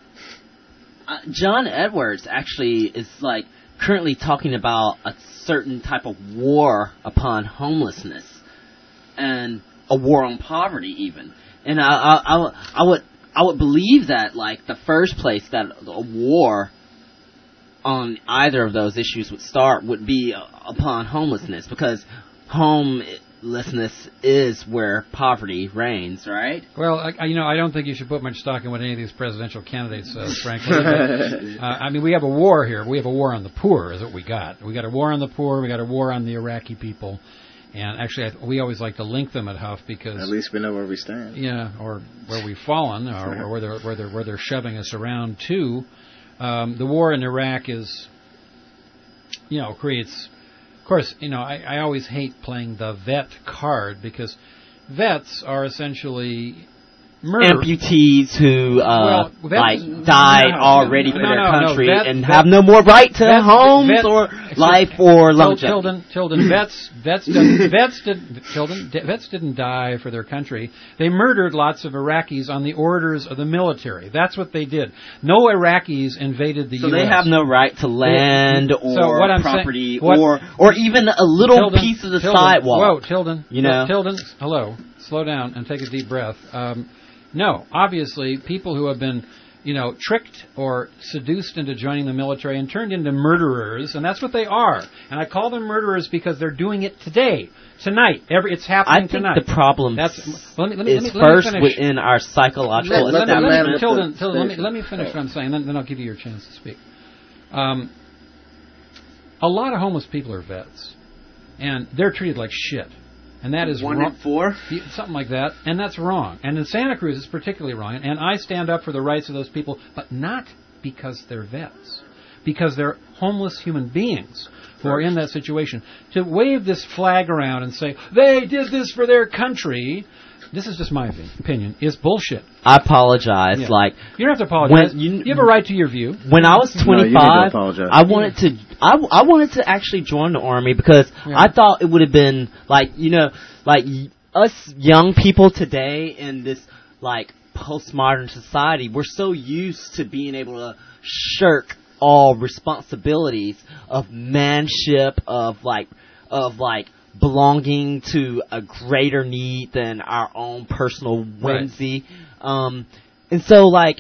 uh, John Edwards actually is like currently talking about a certain type of war upon homelessness and a war on poverty, even. And I, I, I, I would, I would believe that like the first place that a war on either of those issues would start would be uh, upon homelessness, because homelessness is where poverty reigns, right? Well, I, you know, I don't think you should put much stock in what any of these presidential candidates says, frankly. But, uh, I mean, we have a war here. We have a war on the poor is what we got. We got a war on the poor. We got a war on the Iraqi people. And actually, I, we always like to link them at Huff because... At least we know where we stand. Yeah, or where we've fallen, or, or where, they're, where, they're, where they're shoving us around to. um, the war in Iraq is, you know, creates. Of course, you know, I, I always hate playing the vet card because vets are essentially murder. amputees who uh, Well, vets- like died no, already for no, their no, no, country vet- and vet- have no more right to vet- homes vet- or excuse- life or Til- longevity. Tilden, Tilden, vets, vets, didn't, vets didn't, Tilden, de- vets didn't die for their country. They murdered lots of Iraqis on the orders of the military. That's what they did. No Iraqis invaded the So U S. they have no right to land or So what I'm property saying- what- or or even a little Tilden, piece of the Tilden, sidewalk. Whoa, Tilden. You know? Tilden, hello. Slow down and take a deep breath. Um, no, obviously, people who have been, you know, tricked or seduced into joining the military and turned into murderers, and that's what they are. And I call them murderers because they're doing it today, tonight. Every it's happening I think tonight. the problem That's well, let me, let me, is let me, let me first finish. within our psychological Let, let, that me- man let me, with Tilden, the Tilden, let me, station. let me finish what I'm saying, then, then I'll give you your chance to speak. Um, a lot of homeless people are vets, and they're treated like shit. And that is One wrong. in four? Yeah, something like that, and that's wrong. And in Santa Cruz, it's particularly wrong. And I stand up for the rights of those people, but not because they're vets, because they're homeless human beings who are in that situation. To wave this flag around and say they did this for their country, this is just my opinion, is bullshit. I apologize. Yeah. Like You don't have to apologize. When you- you have a right to your view. when I was No, you need to twenty-five, apologize. I wanted to I, I wanted to actually join the army because Yeah. I thought it would have been like, you know, like y- us young people today in this like postmodern society, we're so used to being able to shirk all responsibilities of manship, of like of like belonging to a greater need than our own personal whimsy. Um and so like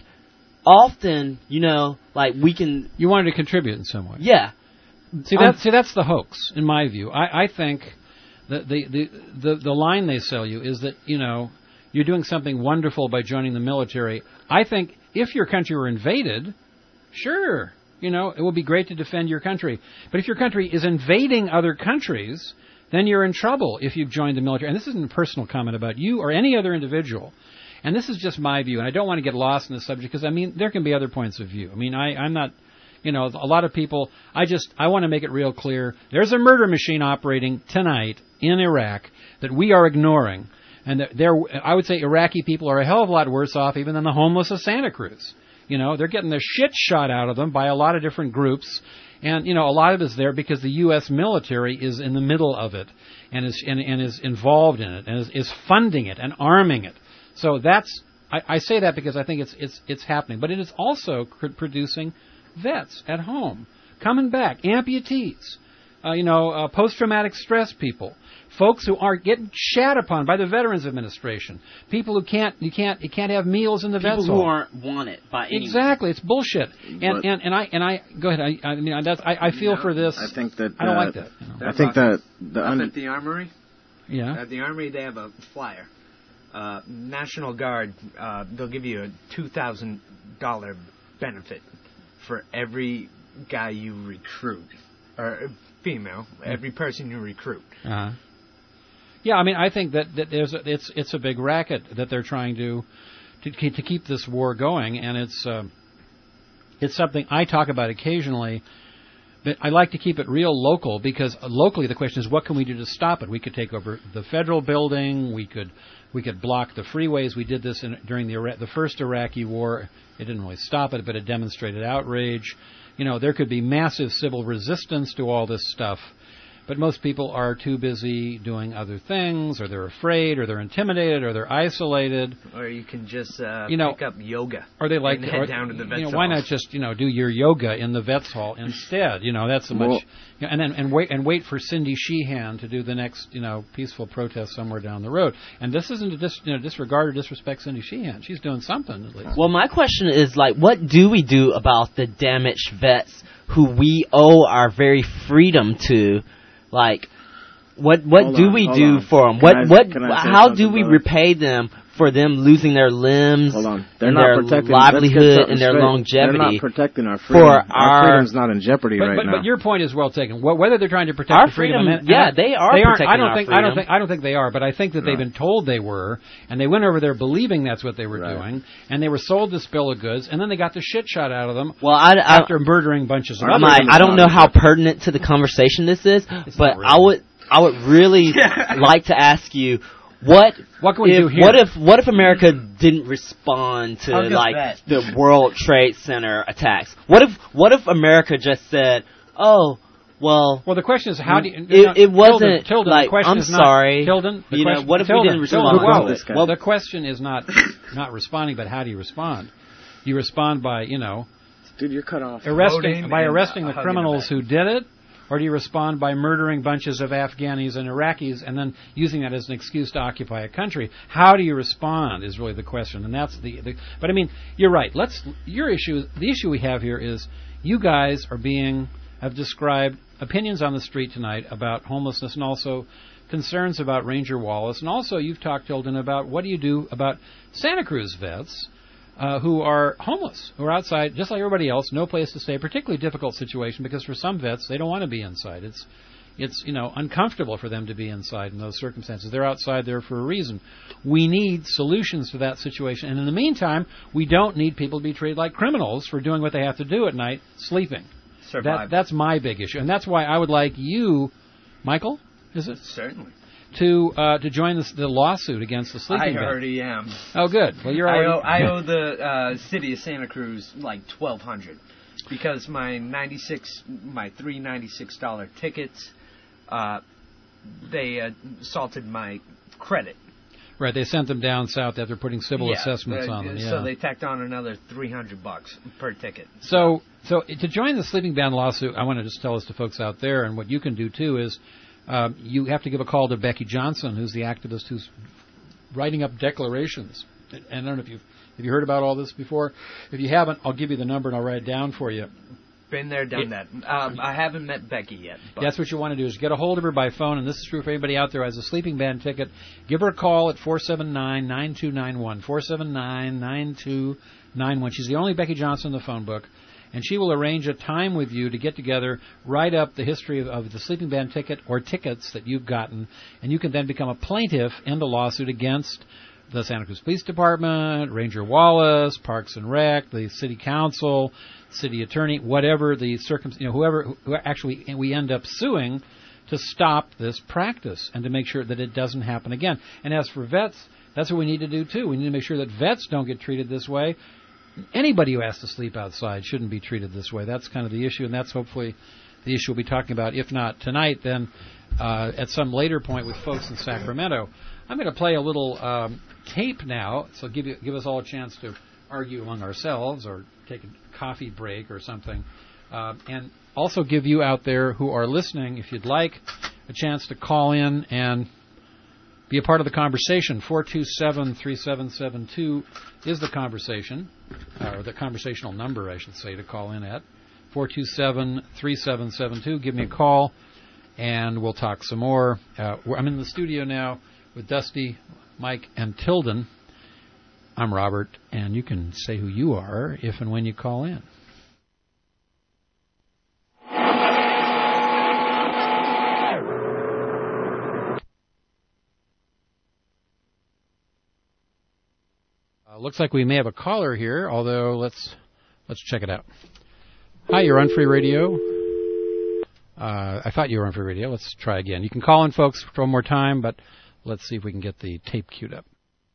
often, you know, like we can You wanted to contribute in some way. yeah. See Um, that see that's the hoax in my view. I, I think that the, the the the line they sell you is that, you know, you're doing something wonderful by joining the military. I think if your country were invaded, sure, you know, it would be great to defend your country. But if your country is invading other countries, then you're in trouble if you've joined the military. And this isn't a personal comment about you or any other individual. And this is just my view, and I don't want to get lost in this subject because, I mean, there can be other points of view. I mean, I, I'm not, you know, a lot of people, I just, I want to make it real clear. There's a murder machine operating tonight in Iraq that we are ignoring. And that there, I would say Iraqi people are a hell of a lot worse off even than the homeless of Santa Cruz. You know, they're getting their shit shot out of them by a lot of different groups. And, you know, a lot of it is there because the U S military is in the middle of it and is and, and is involved in it and is, is funding it and arming it. So that's, I, I say that because I think it's it's it's happening. But it is also cr- producing vets at home, coming back, amputees, uh, you know, uh, post-traumatic stress people, folks who are getting shat upon by the Veterans Administration, people who can't, you can't, you can't have meals in the people vets who hall. aren't wanted by anyone. Exactly, it's bullshit. And But- and, and I and I go ahead. I I, mean, that's, I, I feel No, for this. I think that I don't uh, like that. You know. I think that the Up un- at the Armory, Yeah. at the Armory, they have a flyer. Uh, National Guard, uh, they'll give you a two thousand dollar benefit for every guy you recruit, or female, every person you recruit. Uh-huh. Yeah, I mean, I think that, that there's a, it's it's a big racket that they're trying to to keep, to keep this war going, and it's uh, it's something I talk about occasionally. But I like to keep it real local because locally the question is what can we do to stop it? We could take over the federal building. We could we could block the freeways. We did this in, during the Ira- the first Iraqi war. It didn't really stop it, but it demonstrated outrage. You know, there could be massive civil resistance to all this stuff. But most people are too busy doing other things, or they're afraid, or they're intimidated, or they're isolated. Or you can just uh, You know, pick up yoga. Or they like and to, head or, down to the you vets know, why hall. not just, you know, do your yoga in the vets hall instead? You know, that's so much. Well- You know, and then and wait and wait for Cindy Sheehan to do the next, you know, peaceful protest somewhere down the road. And this isn't to dis, you know, disregard or disrespect Cindy Sheehan. She's doing something at least. Well, my question is, like, what do we do about the damaged vets who we owe our very freedom to? Like, what what Hold do on, we hold do on. for them? Can What I- what? can I say How do something we about it? repay them for them losing their limbs, Hold on. They're and not their protecting livelihood, let's get and their something straight. longevity. They're not protecting our freedom. For our, our freedom's not in jeopardy But, right but, now. but your point is well taken. Wh- Whether they're trying to protect Our the freedom, freedom- and, yeah, and they are They aren't. protecting I don't our think. I don't freedom. think. I don't think they are. But I think that they've No. been told they were, and they went over there believing that's what they were Right. doing, and they were sold this bill of goods, and then they got the shit shot out of them. Well, I, I, after murdering bunches of Our other Mike, freedom I is don't not know in how jeopardy. pertinent to the conversation this is, It's but not really. I would I would really like to ask you what What can we if, do here? What if what if America didn't respond to I'll just like bet. the World Trade Center attacks? What if what if America just said, "Oh, well, Well, the question is, how do you... It- it wasn't, Tilden, Tilden, like, the question I'm is not, sorry, Tilden, the you know, question, what if we Tilden, didn't Tilden, respond whoa. to this guy? Well, the question is not not responding, but how do you respond? You respond by, you know, Dude, you're cut off. arresting Voting by and, arresting uh, the hugging criminals them who did it, or do you respond by murdering bunches of Afghanis and Iraqis and then using that as an excuse to occupy a country? How do you respond is really the question, and that's the. the but I mean, you're right. Let's your issue. The issue we have here is you guys are being have described opinions on the street tonight about homelessness and also concerns about Ranger Wallace, and also you've talked, Tilden, about what do you do about Santa Cruz vets uh, who are homeless, who are outside just like everybody else, no place to stay. Particularly difficult situation because for some vets they don't want to be inside. It's it's you know uncomfortable for them to be inside in those circumstances. They're outside there for a reason. We need solutions to that situation, and in the meantime, we don't need people to be treated like criminals for doing what they have to do at night, sleeping. That, Survive. that's my big issue, and that's why I would like you, Michael, is it, Certainly. to uh, to join this, the lawsuit against the I sleeping bag. already am. Oh, good. Well, you're I already. owe, I owe the uh, city of Santa Cruz like twelve hundred because my ninety-six, my three ninety-six dollar tickets, uh, they uh, salted my credit. Right, they sent them down south after putting civil Yeah, assessments uh, on them. Yeah. So they tacked on another three hundred bucks per ticket. So, so to join the sleeping ban lawsuit, I want to just tell this to folks out there, and what you can do too is um, you have to give a call to Becky Johnson, who's the activist who's writing up declarations. And I don't know if you've have you heard about all this before. If you haven't, I'll give you the number and I'll write it down for you. Been there, done It- that. Um, I haven't met Becky yet. But That's what you want to do is get a hold of her by phone, and this is true for anybody out there who has a sleeping band ticket. Give her a call at four seven nine, nine two nine one, four seven nine, nine two nine one. She's the only Becky Johnson in the phone book, and she will arrange a time with you to get together, write up the history of, of the sleeping band ticket or tickets that you've gotten, and you can then become a plaintiff in the lawsuit against the Santa Cruz Police Department, Ranger Wallace, Parks and Rec, the City Council, City Attorney, whatever the circum, you know, whoever who actually we end up suing to stop this practice and to make sure that it doesn't happen again. And as for vets, that's what we need to do too. We need to make sure that vets don't get treated this way. Anybody who has to sleep outside shouldn't be treated this way. That's kind of the issue, and that's hopefully the issue we'll be talking about. If not tonight, then uh, at some later point with folks in Sacramento. I'm going to play a little um, tape now, so give you, give us all a chance to argue among ourselves or take a coffee break or something, uh, and also give you out there who are listening, if you'd like, a chance to call in and be a part of the conversation. four two seven, three seven seven two is the conversation, uh, or the conversational number, I should say, to call in at. four two seven, three seven seven two. Give me a call, and we'll talk some more. Uh, I'm in the studio now with Dusty, Mike, and Tilden. I'm Robert, and you can say who you are if and when you call in. Uh, looks like we may have a caller here, although let's let's check it out. Hi, you're on Free Radio. Uh, I thought you were on Free Radio. Let's try again. You can call in, folks, for one more time, but let's see if we can get the tape queued up.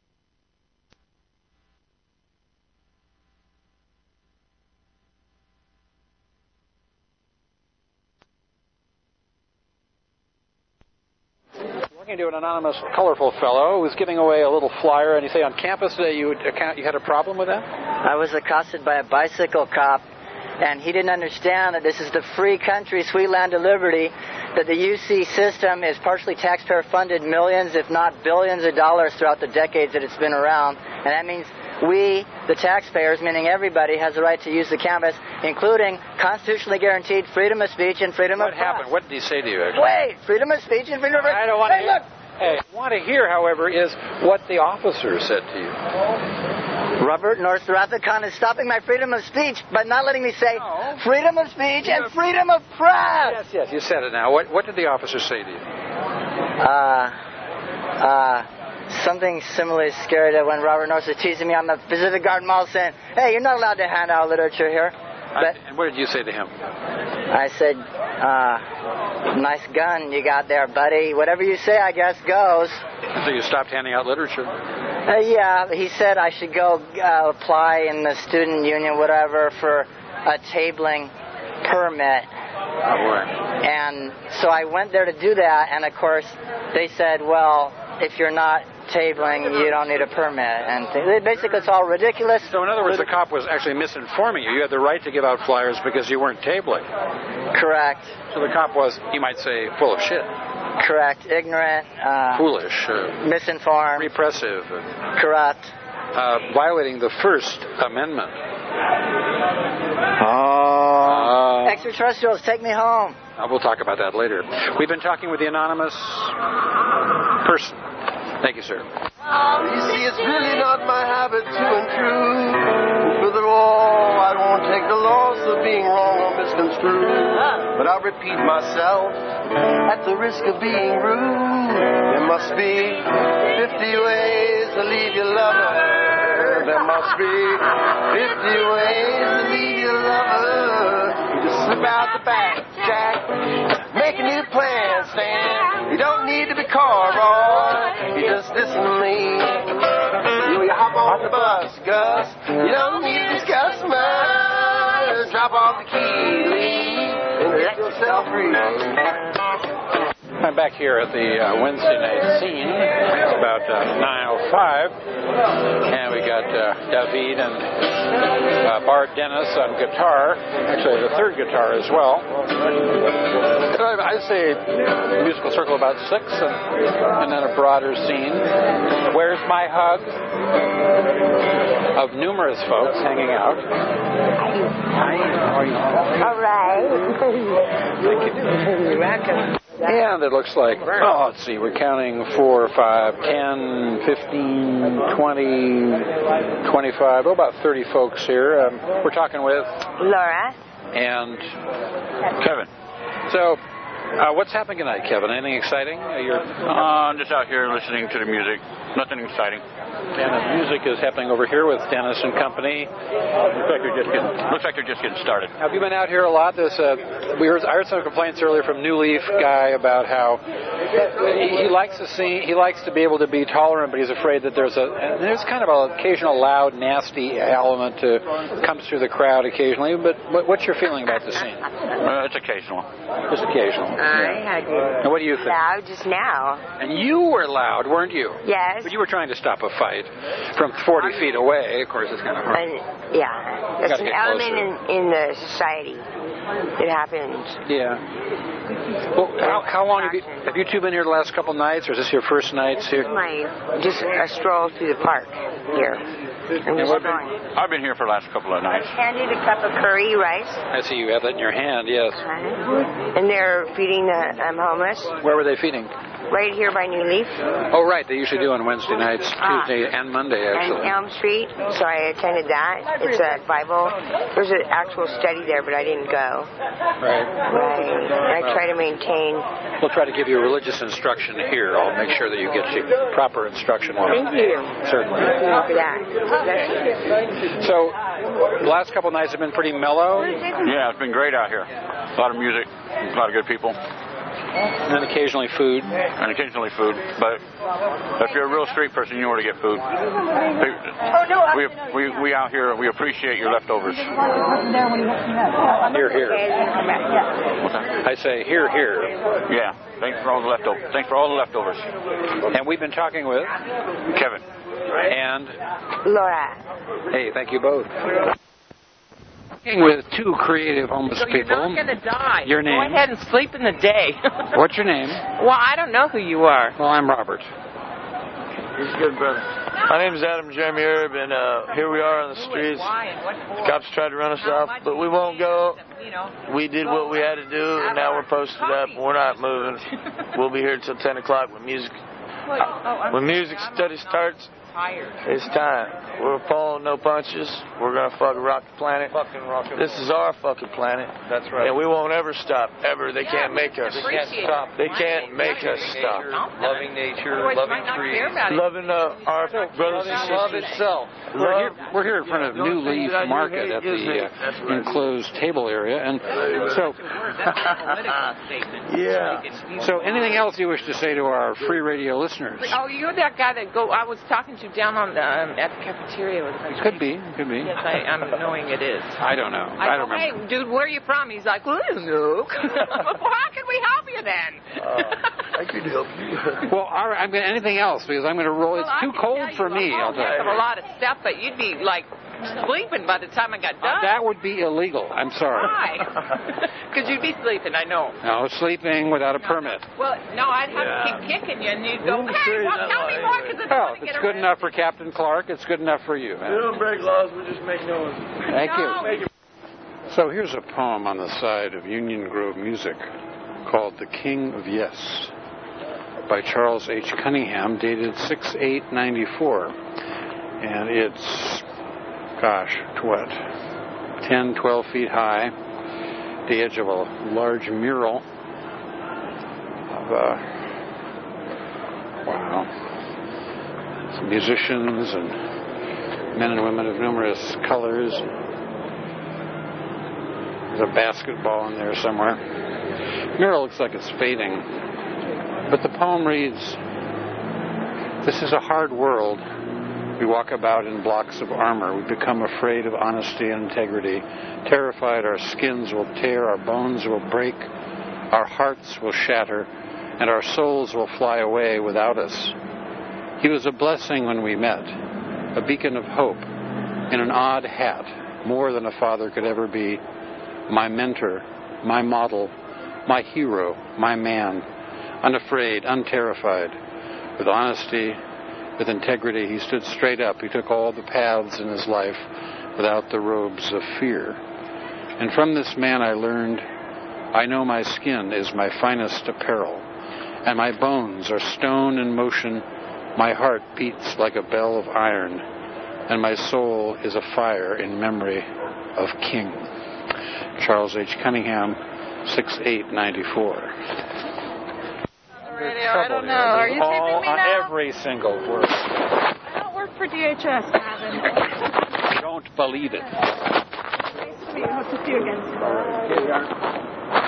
Talking to an anonymous, colorful fellow who was giving away a little flyer, and you say on campus today you account you had a problem with that? I was accosted by a bicycle cop, and he didn't understand that this is the free country, sweet land of liberty, that the U C system is partially taxpayer-funded millions, if not billions of dollars throughout the decades that it's been around, and that means we, the taxpayers, meaning everybody, has the right to use the campus, including constitutionally guaranteed freedom of speech and freedom What of happened? thought. What did he say to you? Actually? Wait, freedom of speech and freedom of... I don't want Hey, to... look, Hey, I want to hear, however, is what the officer said to you. Robert North Rathacon is stopping my freedom of speech by not letting me say no. freedom of speech and freedom of press. Yes, yes, you said it now. What, what did the officer say to you? Uh, uh, something similarly scary to when Robert North was teasing me on the Pacific Garden Mall saying, hey, you're not allowed to hand out literature here. But I, and what did you say to him? I said, uh, nice gun you got there, buddy. Whatever you say, I guess, goes. So you stopped handing out literature? Uh, yeah, he said I should go uh, apply in the student union, whatever, for a tabling permit. Oh, boy. And so I went there to do that, and of course, they said, well, if you're not tabling, you don't need a permit. And th- basically, it's all ridiculous. So, in other words, the cop was actually misinforming you. You had the right to give out flyers because you weren't tabling. Correct. So the cop was, you might say, full of shit. Correct. Ignorant. Uh, Foolish. Uh, misinformed. Repressive. Corrupt. Uh, violating the First Amendment. Oh. Uh, Extraterrestrials, take me home. Uh, we'll talk about that later. We've been talking with the anonymous person. Thank you, sir. You see, it's really not my habit to intrude. Further all, I won't take the loss of being wrong or misconstrued. But I'll repeat myself at the risk of being rude. There must be fifty ways to leave your lover. There must be fifty ways to leave your lover. You just slip out the back, Jack. Make a new plan, Stan. You don't need to be Carl. You just listen to me. You, you hop on the bus, Gus. You don't need to discuss much. Drop off the key, leave, and let yourself free. I'm back here at the uh, Wednesday night scene. It's about uh, nine oh five, and we got uh, David and uh, Bart Dennis on guitar. Actually, the third guitar as well. I'd say musical circle about six, and, and then a broader scene. Where's My Hug? Of numerous folks hanging out. Hi. How are you? All right. Thank you. You're welcome. And it looks like, oh, let's see, we're counting four, five, ten, fifteen, twenty, twenty-five, oh, about thirty folks here. Um, we're talking with Laura and Kevin. So, uh, what's happening tonight, Kevin? Anything exciting? Uh, you're uh, I'm just out here listening to the music. Nothing exciting. And the music is happening over here with Dennis and company. Looks like they're just getting, looks like they're just getting started. Have you been out here a lot? There's uh, we heard, I heard some complaints earlier from New Leaf guy about how he, he likes to see, he likes to be able to be tolerant, but he's afraid that there's a and there's kind of an occasional loud, nasty element to comes through the crowd occasionally. But what, what's your feeling about the scene? Uh, it's occasional. Just occasional. I had it. And what do you think? Loud just now. And you were loud, weren't you? Yes. But you were trying to stop a fight from forty feet away. Of course, it's kind of hard. And, yeah, it's an element in, in the society that happens. Yeah. Well, how, how long have you, have you two been here the last couple nights, or is this your first nights here? My, just a stroll through the park here. I'm just going. I've been here for the last couple of nights. Handed a cup of curry rice. I see you have that in your hand, yes. Uh-huh. And they're feeding the um, homeless. Where were they feeding? Right here by New Leaf. Oh, right. They usually do on Wednesday nights, ah. Tuesday and Monday, actually. And Elm Street. So I attended that. It's a Bible. There's an actual study there, but I didn't go. Right. Right. And I well, try to maintain. We'll try to give you religious instruction here. I'll make sure that you get you proper instruction. Thank you. Certainly. Thank you for that. So, the last couple of nights have been pretty mellow? Yeah, it's been great out here. A lot of music, a lot of good people. And then occasionally food. And occasionally food. But if you're a real street person, you know where to get food. We, we, we out here, we appreciate your leftovers. Here, here. I say here, here. Yeah. Thanks for all the leftovers. Thanks for all the leftovers. And we've been talking with Kevin. And Laura. Hey, thank you both. With two creative homeless so people. You're not going to die. Your name? Go ahead and sleep in the day. What's your name? Well, I don't know who you are. Well, I'm Robert. He's good, brother. My name is Adam Jeremy Erb, and uh, here we are on the streets. The cops tried to run us off, but we won't go. We did what we had to do, and now we're posted up. We're not moving. We'll be here till ten o'clock with music What? Oh, I'm When music study starts, it's time. We're pulling no punches. We're gonna fucking rock the planet. Fucking rock and This roll. is our fucking planet. That's right. And we won't ever stop. Ever. They Yeah, can't make us. They can't stop. They can't make us stop. Loving nature, Otherwise, you loving might not trees. care about it. Loving uh, our brothers and Love sisters. itself. We're here, we're here in front of The only New thing Leaf that I do Market hate at is the hate. uh, That's right. enclosed table area, and so Yeah. so anything else you wish to say to our free radio listeners? Oh, you're that guy that go. I was talking to down on the, um, at the cafeteria. With It could be, it could be. Yes, I, I'm knowing it is. I don't know. I, I don't go, remember. hey, dude, where are you from? He's like, well, look. Well, how can we help you then? I could help you. Well, all right, I'm going to anything else because I'm going to roll. Well, It's I too can cold tell you for a me. whole I'll tell heck of you. a lot of stuff, but you'd be like sleeping by the time I got done. Uh, that would be illegal. I'm sorry. Why? Because you'd be sleeping, I know. No, sleeping without a permit. Well, no, I'd have Yeah. to keep kicking you, and you'd go, Wouldn't hey, say well, that tell me lie, more, anyway. because I don't Well, want if to it's get good arrested. enough for Captain Clark, it's good enough for you. We don't break laws, we just make noise. Thank you. No. So here's a poem on the side of Union Grove Music called The King of Yes by Charles H. Cunningham, dated six eight ninety-four. And it's, gosh, what, ten, twelve feet high, the edge of a large mural of, uh, wow, some musicians and men and women of numerous colors. There's a basketball in there somewhere. The mural looks like it's fading. But the poem reads, "This is a hard world. We walk about in blocks of armor. We become afraid of honesty and integrity. Terrified, our skins will tear, our bones will break, our hearts will shatter, and our souls will fly away without us. He was a blessing when we met, a beacon of hope, in an odd hat, more than a father could ever be, my mentor, my model, my hero, my man, unafraid, unterrified, with honesty, with integrity. He stood straight up. He took all the paths in his life without the robes of fear. And from this man I learned, I know my skin is my finest apparel, and my bones are stone in motion, my heart beats like a bell of iron, and my soul is a fire in memory of King." Charles H. Cunningham, six eight ninety-four. Radio, I don't know. Are you All taping me on now? every single word. I don't work for D H S, Gavin. Don't believe it. Nice to meet you. Hope to see you again.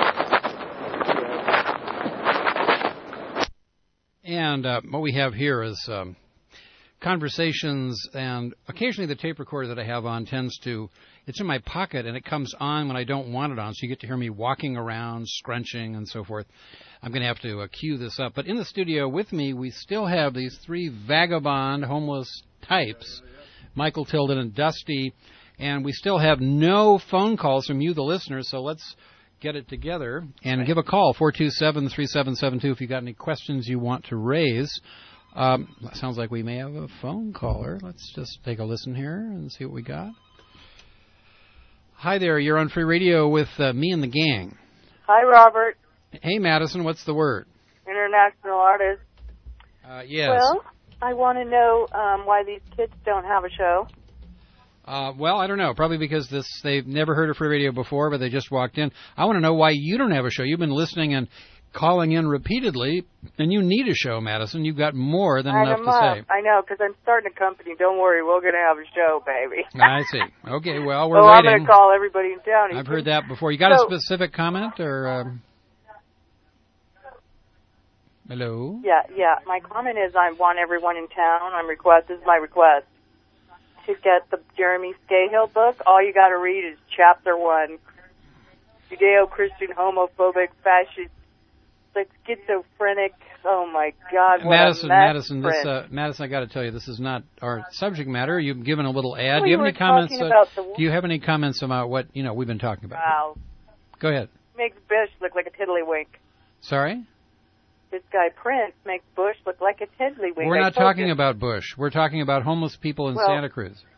And uh, what we have here is um, conversations, and occasionally the tape recorder that I have on tends to, it's in my pocket and it comes on when I don't want it on, so you get to hear me walking around, scrunching, and so forth. I'm going to have to uh, cue this up. But in the studio with me, we still have these three vagabond, homeless types, Michael, Tilden, and Dusty, and we still have no phone calls from you, the listeners, so let's get it together and give a call, four two seven, three seven seven two, if you've got any questions you want to raise. Um, sounds like we may have a phone caller. Let's just take a listen here and see what we got. Hi there, you're on Free Radio with uh, me and the gang. Hi, Robert. Hey, Madison, what's the word? International artist. Uh, yes. Well, I want to know um, why these kids don't have a show. Uh, well, I don't know. Probably because this they've never heard of Free Radio before, but they just walked in. I want to know why you don't have a show. You've been listening and calling in repeatedly, and you need a show, Madison. You've got more than I enough to must. say. I know, because I'm starting a company. Don't worry, we're going to have a show, baby. I see. Okay, well, we're oh, I'm waiting. going to call everybody in town. I've heard that before. You got So- a specific comment, or... Um... Hello? Yeah, yeah. My comment is I want everyone in town. I'm request. This is my request. To get the Jeremy Scahill book, all you got to read is chapter one. Judeo-Christian, homophobic, fascist, like schizophrenic. Oh my God! What Madison, a mess Madison, this, print. uh, Madison, I got to tell you, this is not our subject matter. You've given a little ad. Well, do you have you any were comments? talking Uh, about the- do you have any comments about what you know we've been talking about? Wow, Go ahead. makes Bush look like a tiddlywink. Sorry, This guy Prince makes Bush look like a tiddlywink. we're I not told talking you. about Bush. We're talking about homeless people in Well, Santa Cruz.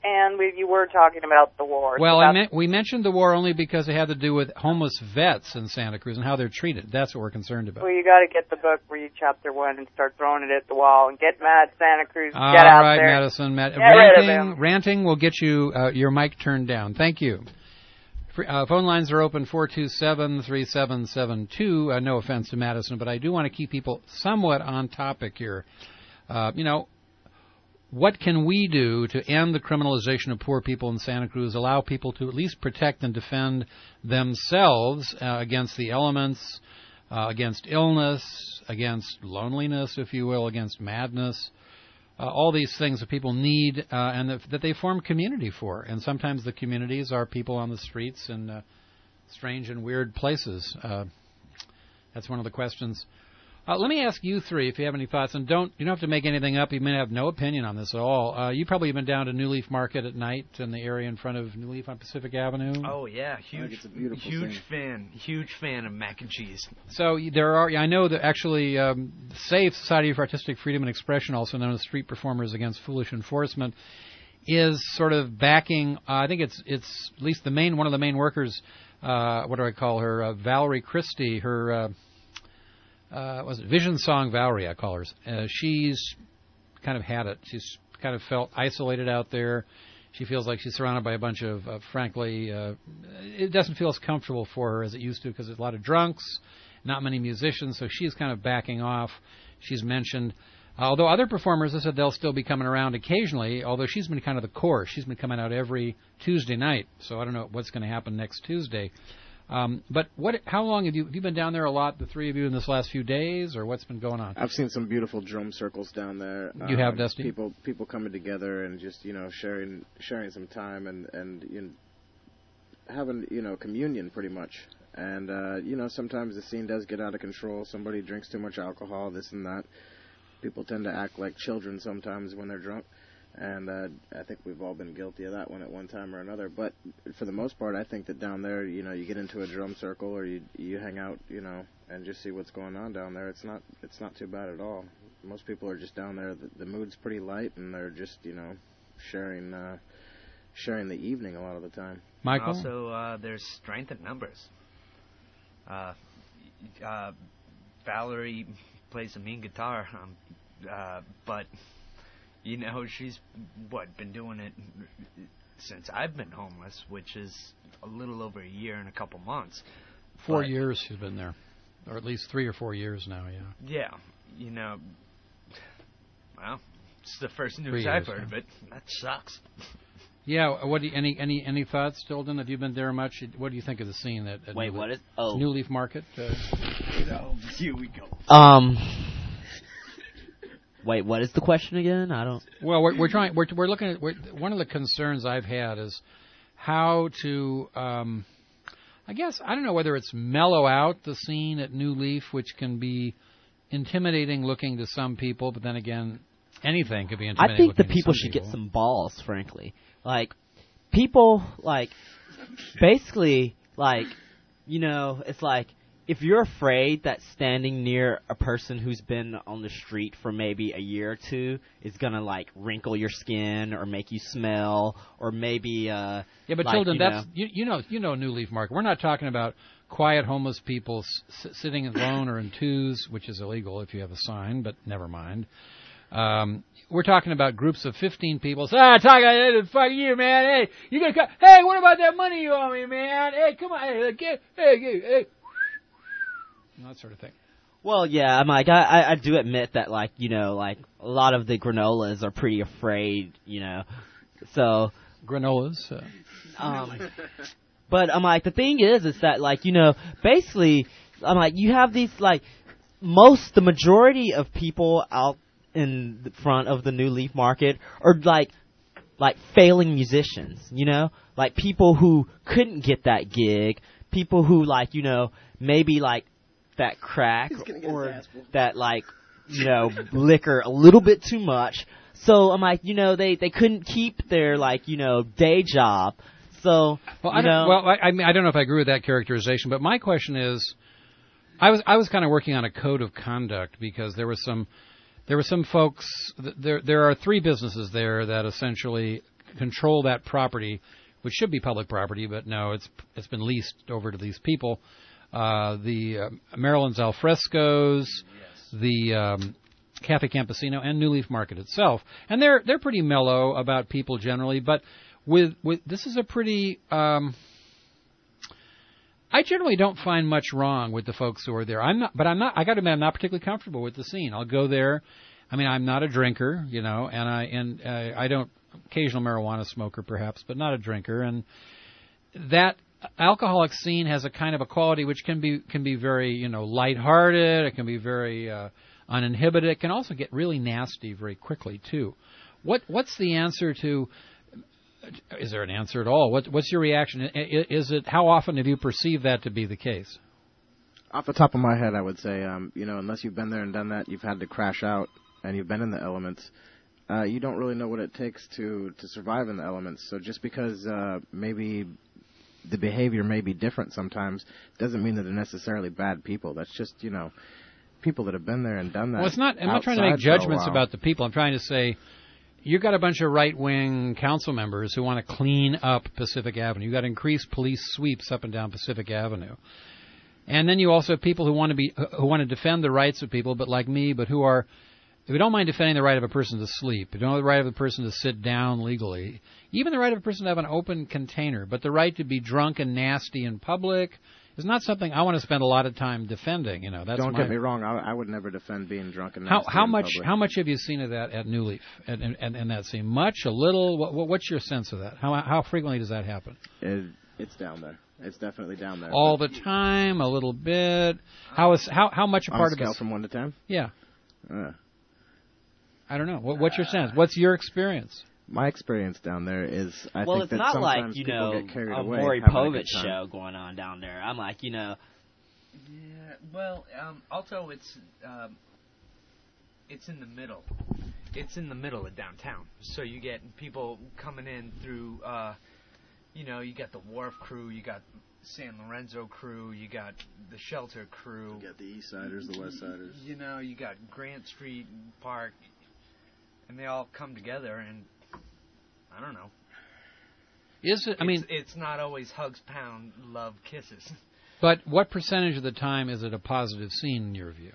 And we, you were talking about the war. Well, about I meant, we mentioned the war only because it had to do with homeless vets in Santa Cruz and how they're treated. That's what we're concerned about. Well, you got to get the book, read chapter one, and start throwing it at the wall, and get mad, Santa Cruz. All get out right, there. Madison. Mad- Get rid of ranting, him. ranting will get you uh, your mic turned down. Thank you. Free, uh, phone lines are open four two seven, three seven seven two. Uh, no offense to Madison, but I do want to keep people somewhat on topic here. Uh, you know, what can we do to end the criminalization of poor people in Santa Cruz, allow people to at least protect and defend themselves uh, against the elements, uh, against illness, against loneliness, if you will, against madness, uh, all these things that people need uh, and that, that they form community for. And sometimes the communities are people on the streets in uh, strange and weird places. Uh, that's one of the questions. Uh, let me ask you three if you have any thoughts, and don't you don't have to make anything up. You may have no opinion on this at all. Uh, you probably have been down to New Leaf Market at night in the area in front of New Leaf on Pacific Avenue. Oh yeah, huge, it's a beautiful huge thing. fan, huge fan of mac and cheese. So there are. I know that actually, um, SAFE, Society for Artistic Freedom and Expression, also known as Street Performers Against Foolish Enforcement, is sort of backing. Uh, I think it's it's at least the main one of the main workers. Uh, what do I call her? Uh, Valerie Christie. Her. Uh, Uh, was it Vision Song Valerie, I call her. Uh, she's kind of had it. She's kind of felt isolated out there. She feels like she's surrounded by a bunch of, uh, frankly, uh, it doesn't feel as comfortable for her as it used to because there's a lot of drunks, not many musicians, so she's kind of backing off. She's mentioned, although other performers have said they'll still be coming around occasionally, although she's been kind of the core. She's been coming out every Tuesday night, so I don't know what's going to happen next Tuesday. Um, but what? How long have you have you been down there a lot, the three of you, in this last few days, or what's been going on? I've seen some beautiful drum circles down there. You um, have, Dusty? People people coming together and just you know sharing sharing some time and and you know, having you know communion pretty much. And uh, you know sometimes the scene does get out of control. Somebody drinks too much alcohol, this and that. People tend to act like children sometimes when they're drunk. And uh, I think we've all been guilty of that one at one time or another. But for the most part, I think that down there, you know, you get into a drum circle or you you hang out, you know, and just see what's going on down there. It's not it's not too bad at all. Most people are just down there. The, the mood's pretty light, and they're just, you know, sharing uh, sharing the evening a lot of the time. Michael? Also, uh, there's strength in numbers. Uh, uh, Valerie plays a mean guitar, um, uh, but. You know, she's, what, been doing it since I've been homeless, which is a little over a year and a couple months. Four but, years she's been there, or at least three or four years now, yeah. Yeah, you know, well, it's the first news Three I've years, heard yeah. of it. That sucks. Yeah, what do you, any any any thoughts, Tilden? Have you been there much? What do you think of the scene at, at Wait, New what Leaf, is- oh. New Leaf Market? Uh, Oh, here we go. Um. Wait, what is the question again? I don't. Well, we're, we're trying. We're we're looking at. We're, one of the concerns I've had is how to. Um, I guess I don't know whether it's mellow out the scene at New Leaf, which can be intimidating looking to some people, but then again, anything could be intimidating. I think the looking to people some should people. get some balls, frankly. Like, people, like, basically, like, you know, it's like, if you're afraid that standing near a person who's been on the street for maybe a year or two is gonna, like, wrinkle your skin or make you smell or maybe, uh... Yeah, but like, Tilden, you that's know, you, you know you know New Leaf Market. We're not talking about quiet homeless people s- sitting alone or in twos, which is illegal if you have a sign, but never mind. Um, we're talking about groups of fifteen people. So, ah, talk about fuck you, man. Hey, you gonna come? Hey, what about that money you owe me, man? Hey, come on, hey, get, hey, hey, hey. That sort of thing. Well, yeah, I'm like, I, I, I do admit that, like, you know, like, a lot of the granolas are pretty afraid, you know, so... Granolas? Uh. Um, but I'm like, the thing is, is that, like, you know, basically, I'm like, you have these, like, most, the majority of people out in the front of the New Leaf Market are, like, like, failing musicians, you know? Like, people who couldn't get that gig, people who, like, you know, maybe, like, that crack or that, like, you know, liquor a little bit too much. So I'm like, you know, they, they couldn't keep their, like, you know, day job. So, well, you I don't, know. well, I, I mean, I don't know if I agree with that characterization, but my question is, I was I was kind of working on a code of conduct because there was some there were some folks. There there are three businesses there that essentially control that property, which should be public property, but no, it's it's been leased over to these people. Uh, the uh, Maryland's Alfrescos, yes. the um, Cafe Campesino, and New Leaf Market itself, and they're they're pretty mellow about people generally. But with with this is a pretty. Um, I generally don't find much wrong with the folks who are there. I'm not, but I'm not. I got to admit, I'm not particularly comfortable with the scene. I'll go there. I mean, I'm not a drinker, you know, and I and uh, I don't. Occasional marijuana smoker, perhaps, but not a drinker, and that alcoholic scene has a kind of a quality which can be can be very, you know, lighthearted. It can be very uh, uninhibited. It can also get really nasty very quickly too. What what's the answer to? Is there an answer at all? What, what's your reaction? Is it how often have you perceived that to be the case? Off the top of my head, I would say, um, you know, unless you've been there and done that, you've had to crash out, and you've been in the elements. Uh, you don't really know what it takes to, to survive in the elements. So just because uh, maybe the behavior may be different sometimes doesn't mean that they're necessarily bad people. That's just, you know, people that have been there and done that. Well, it's not. I'm not trying to make judgments about the people. I'm trying to say you've got a bunch of right-wing council members who want to clean up Pacific Avenue. You've got to increase police sweeps up and down Pacific Avenue. And then you also have people who want to be who want to defend the rights of people, but like me, but who are if we don't mind defending the right of a person to sleep, we don't have the right of a person to sit down legally, even the right of a person to have an open container, but the right to be drunk and nasty in public is not something I want to spend a lot of time defending. You know, that's don't my, get me wrong. I, I would never defend being drunk and how nasty how in much public. how much have you seen of that at New Leaf and and, and, and that scene? Much, a little. What, what, what's your sense of that? How how frequently does that happen? It, it's down there. It's definitely down there. All the time, a little bit. How is how how much a On part a of scale it? from one to ten? Yeah. Uh, I don't know. What, what's your sense? What's your experience? My experience down there is, I well, think it's that not sometimes like, you people know, get carried a away. Maury having a good Povich time. show going on down there. I'm like, you know. Yeah, well, um, also it's um, it's in the middle. It's in the middle of downtown, so you get people coming in through. Uh, you know, you got the Wharf crew, you got San Lorenzo crew, you got the Shelter crew. You got the East Siders, the West Siders. You know, you got Grant Street Park, and they all come together, and I don't know. Is it? I mean, it's, it's not always hugs, pound, love, kisses. But what percentage of the time is it a positive scene in your view?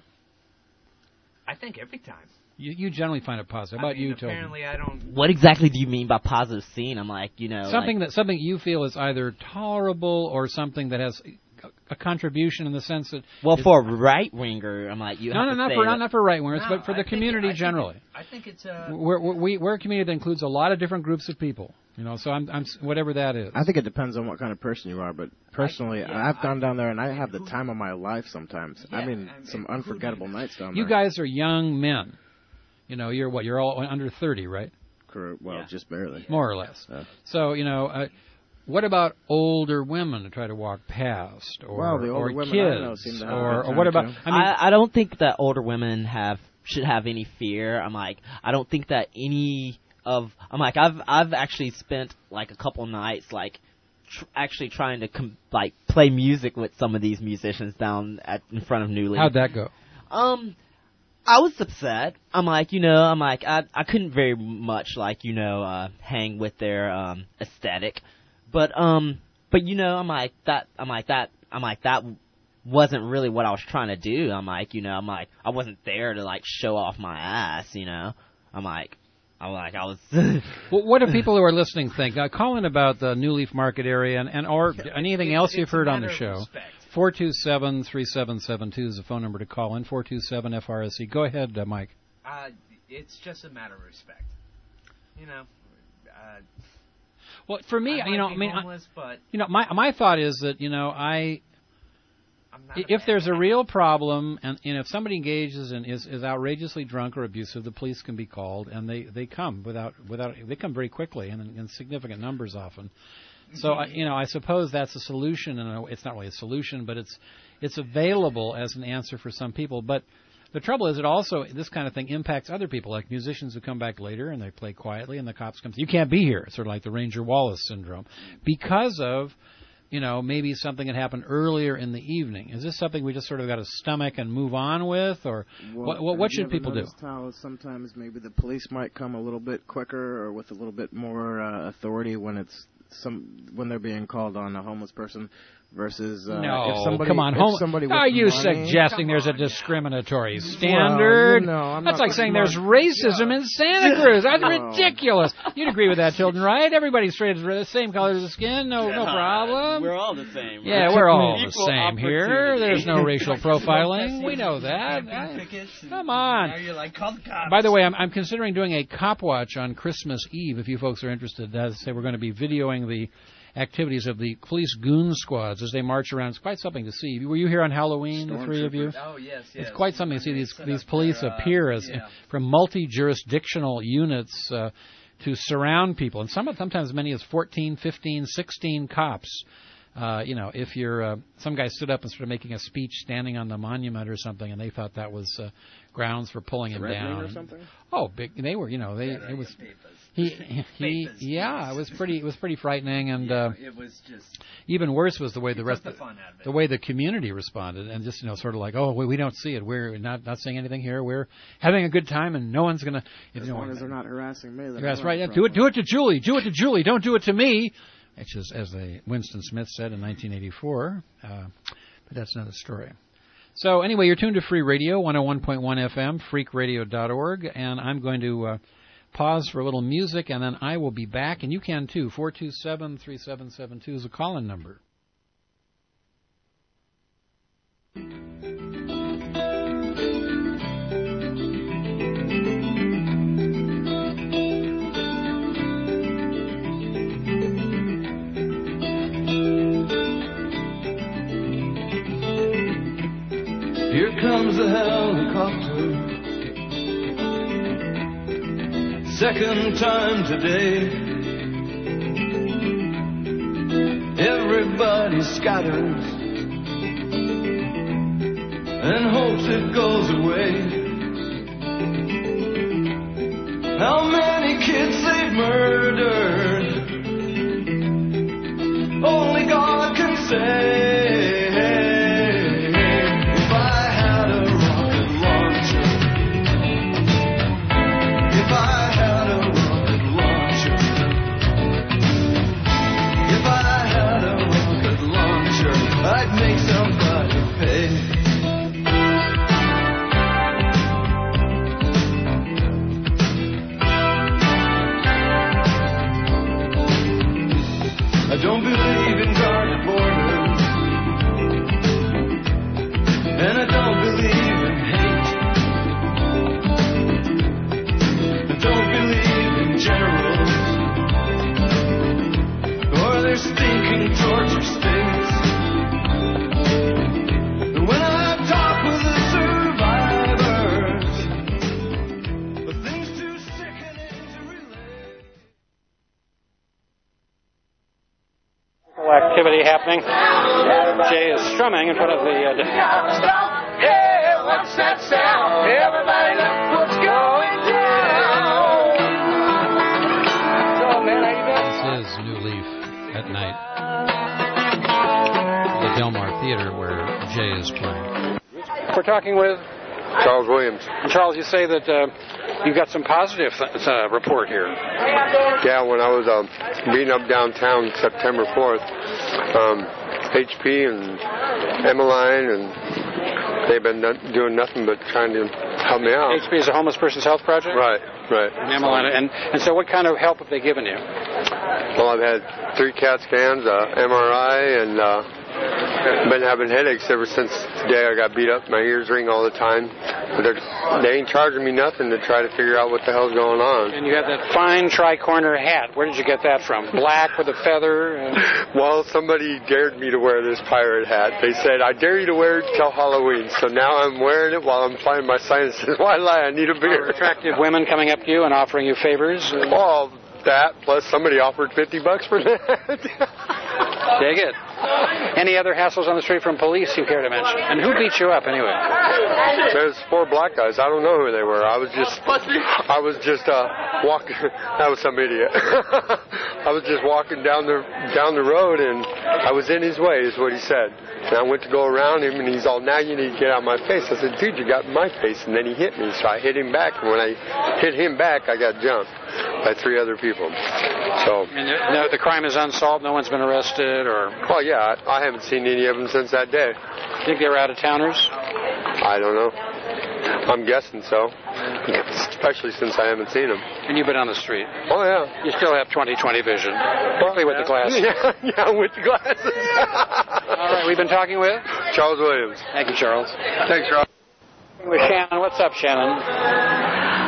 I think every time. You, you generally find it positive. How about I mean, you, Toby? apparently I don't. What exactly do you mean by positive scene? I'm like, you know, something like, that something you feel is either tolerable or something that has a, a contribution in the sense that. Well, for a right winger, I'm like, you no, have no, to not say for that. not, not for right wingers, No, but for I the think community it, I generally. Think it, I think it's a. We're, we're, we're a community that includes a lot of different groups of people. You know, so I'm, I'm whatever that is. I think it depends on what kind of person you are, but personally, I, yeah, I've gone I, down there and I have the time of my life sometimes. Yeah, I mean, I mean, some unforgettable nights down you there. guys are young men. You know, you're what? You're all under thirty, right? Correct. Well, Yeah. just barely. More or less. Uh, So, you know, uh, what about older women to try to walk past, or, Well, the older or women kids, I know seem to have a or, good or time, what about? too. I mean, I, I don't think that older women have should have any fear. I'm like, I don't think that any of I'm like, I've I've actually spent like a couple nights like tr- actually trying to com- like play music with some of these musicians down at in front of New Leaf. how'd that go? Um, I was upset. I'm like, you know, I'm like, I I couldn't very much like, you know, uh, hang with their um aesthetic, but um, but you know, I'm like that. I'm like that. I'm like that wasn't really what I was trying to do. I'm like, you know, I'm like, I wasn't there to like show off my ass, you know. I'm like, I'm like, I was. Well, what do people who are listening think? Uh, call in about the New Leaf Market area and, and or anything it's, else it's you've heard a on the matter of show. respect. four two seven, three seven seven two is the phone number to call in. four two seven F R S E. Go ahead, uh, Mike. Uh, it's just a matter of respect. You know. Uh, Well, for me, I might you know, be I mean, I- homeless, but you know, my my thought is that you know, I I'm not if a there's bad a guy. real problem and, and if somebody engages and is, is outrageously drunk or abusive, the police can be called and they, they come without without they come very quickly and in, in significant numbers often. So I, you know, I suppose that's a solution, and it's not really a solution, but it's it's available as an answer for some people. But the trouble is, it also this kind of thing impacts other people, like musicians who come back later and they play quietly, and the cops come. You can't be here. It's sort of like the Ranger Wallace syndrome, because of you know, maybe something had happened earlier in the evening. Is this something we just sort of got to stomach and move on with, or Well, what, what, what have you should ever people do? noticed How sometimes maybe the police might come a little bit quicker or with a little bit more uh, authority when it's some when they're being called on a homeless person versus uh, no, if somebody, come on, if home. somebody with Are you money, suggesting there's a discriminatory standard? Well, you know, I'm That's not like saying smart. there's racism in Santa Cruz. That's No. ridiculous. You'd agree with that, Tilden, right? Everybody's straight as the same color of the skin. No, no problem. We're all the same. Yeah, right? we're all the Equal same here. opportunity. There's no racial profiling. We know that. I- Come on. Now you're like, call the cops. By the way, I'm, I'm considering doing a cop watch on Christmas Eve. If you folks are interested, as I say, we're going to be videoing the activities of the police goon squads as they march around. It's quite something to see. Were you here on Halloween, the three of you? Oh, yes, yes. It's quite something to see these these police their, uh, appear as yeah. from multi-jurisdictional units uh, to surround people, and some sometimes as many as fourteen, fifteen, sixteen cops. Uh, you know, if you're uh, some guy stood up and started making a speech standing on the monument or something, and they thought that was uh, grounds for pulling him Threatening down. or something? Oh, big! They were, you know, they it was. He, he, yeah, it was pretty. It was pretty frightening, and uh, It was just. even worse was the way the rest, the of, fun out of it. the way the community responded, and just you know, sort of like, oh, we, we don't see it. We're not not saying anything here. We're having a good time, and no one's gonna. If, As you know, long as they're not harassing me. then that's I right. don't have a Do it. problem. Do it to Julie. Do it to Julie. Don't do it to me. Which is, as they Winston Smith said in nineteen eighty-four. Uh, but that's another story. So anyway, you're tuned to Free Radio, one oh one point one F M, freak radio dot org, and I'm going to uh, pause for a little music, and then I will be back, and you can too. four two seven, three seven seven two is a call-in number. Here comes the helicopter. Second time today. Everybody scatters and hopes it goes away. How many kids they've murdered, only God can say. I'd make somebody pay. I don't believe in guarded borders, and I don't believe in hate. I don't believe in generals or their stinking torture states. When I talk with the survivors, the things too sickening to relate. Activity happening. Jay is strumming in front of the. Uh, Hey, what's that sound? Everybody look what's going down. So, man, how you doing? This is New Leaf at night. The Del Mar Theater where Jay is playing. We're talking with Charles Williams. And Charles, you say that uh, you've got some positive th- uh, report here. Yeah, when I was um, beating up downtown September fourth, um, H P and Emmeline, and they've been not doing nothing but trying to help me out. H P is a Homeless Person's Health Project? Right, right. And, Emmeline, and, and so what kind of help have they given you? Well, I've had three CAT scans, uh, M R I, and uh, been having headaches ever since the day I got beat up. My ears ring all the time. But they're, they ain't charging me nothing to try to figure out what the hell's going on. And you have that fine tri-corner hat. Where did you get that from? Black with a feather? And... Well, somebody dared me to wear this pirate hat. They said, I dare you to wear it till Halloween. So now I'm wearing it while I'm playing my sinuses. Why lie? I need a beer. Are attractive women coming up to you and offering you favors? Well, that, plus somebody offered fifty bucks for that. Dig it. Any other hassles on the street from police you care to mention? And who beat you up anyway? There's four black guys. I don't know who they were. I was just, I was just uh, walking. That was some idiot. I was just walking down the down the road, and I was in his way, is what he said. And I went to go around him, and he's all, now you need to get out of my face. I said, dude, you got in my face. And then he hit me, so I hit him back. And when I hit him back, I got jumped by three other people. So. And no, the crime is unsolved? No one's been arrested? Or? Well, yeah, I, I haven't seen any of them since that day. Think they were out-of-towners? I don't know. I'm guessing so. Especially since I haven't seen them. And you've been on the street? Oh, yeah. You still have twenty twenty vision. Partly with yeah. the glasses. Yeah, yeah, with the glasses. All right, we've been talking with? Charles Williams. Thank you, Charles. Thanks, Charles. With Shannon. What's up, Shannon?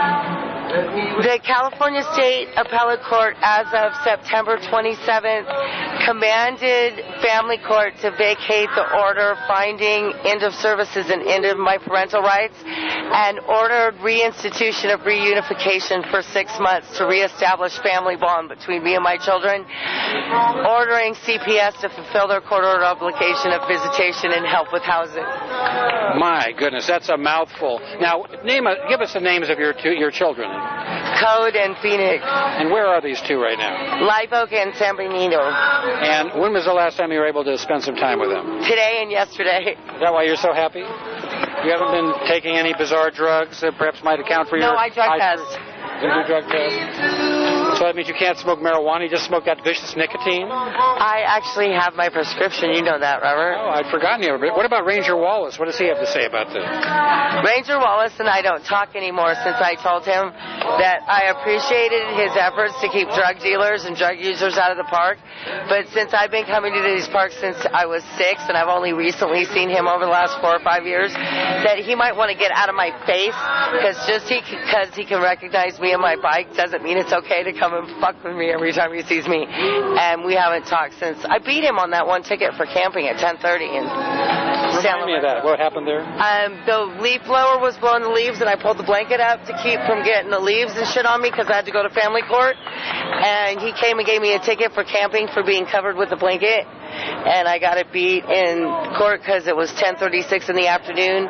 The California State Appellate Court, as of September twenty-seventh, commanded family court to vacate the order finding end of services and end of my parental rights, and ordered reinstitution of reunification for six months to reestablish family bond between me and my children, ordering C P S to fulfill their court order obligation of visitation and help with housing. My goodness, that's a mouthful. Now, name a, give us the names of your two, your children. Code and Phoenix. And where are these two right now? Live Oak and San Benito. And when was the last time you were able to spend some time with them? Today and yesterday. Is that why you're so happy? You haven't been taking any bizarre drugs that perhaps might account for your... No, I drug test. You do drug test? So that means you can't smoke marijuana, you just smoke that vicious nicotine? I actually have my prescription, you know that, Robert. Oh, I'd forgotten you. But what about Ranger Wallace? What does he have to say about this? Ranger Wallace and I don't talk anymore since I told him that I appreciated his efforts to keep drug dealers and drug users out of the park. But since I've been coming to these parks since I was six, and I've only recently seen him over the last four or five years, that he might want to get out of my face, because just he, because he can recognize me and my bike doesn't mean it's okay to come and fuck with me every time he sees me. And we haven't talked since. I beat him on that one ticket for camping at ten thirty in San Remind me of that. What happened there? Um, the leaf blower was blowing the leaves, and I pulled the blanket up to keep from getting the leaves and shit on me because I had to go to family court. And he came and gave me a ticket for camping for being covered with the blanket. And I got it beat in court because it was ten thirty-six in the afternoon.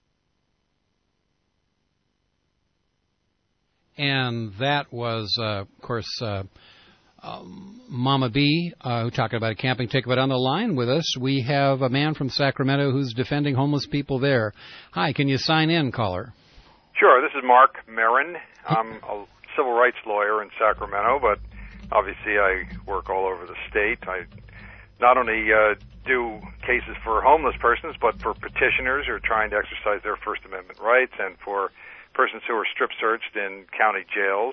And that was, uh, of course, uh, um, Mama B, uh, who talked about a camping ticket. But on the line with us, we have a man from Sacramento who's defending homeless people there. Hi, can you sign in, caller? Sure, this is Mark Marin. I'm a civil rights lawyer in Sacramento, but obviously I work all over the state. I not only uh, do cases for homeless persons, but for petitioners who are trying to exercise their First Amendment rights, and for persons who are strip-searched in county jails.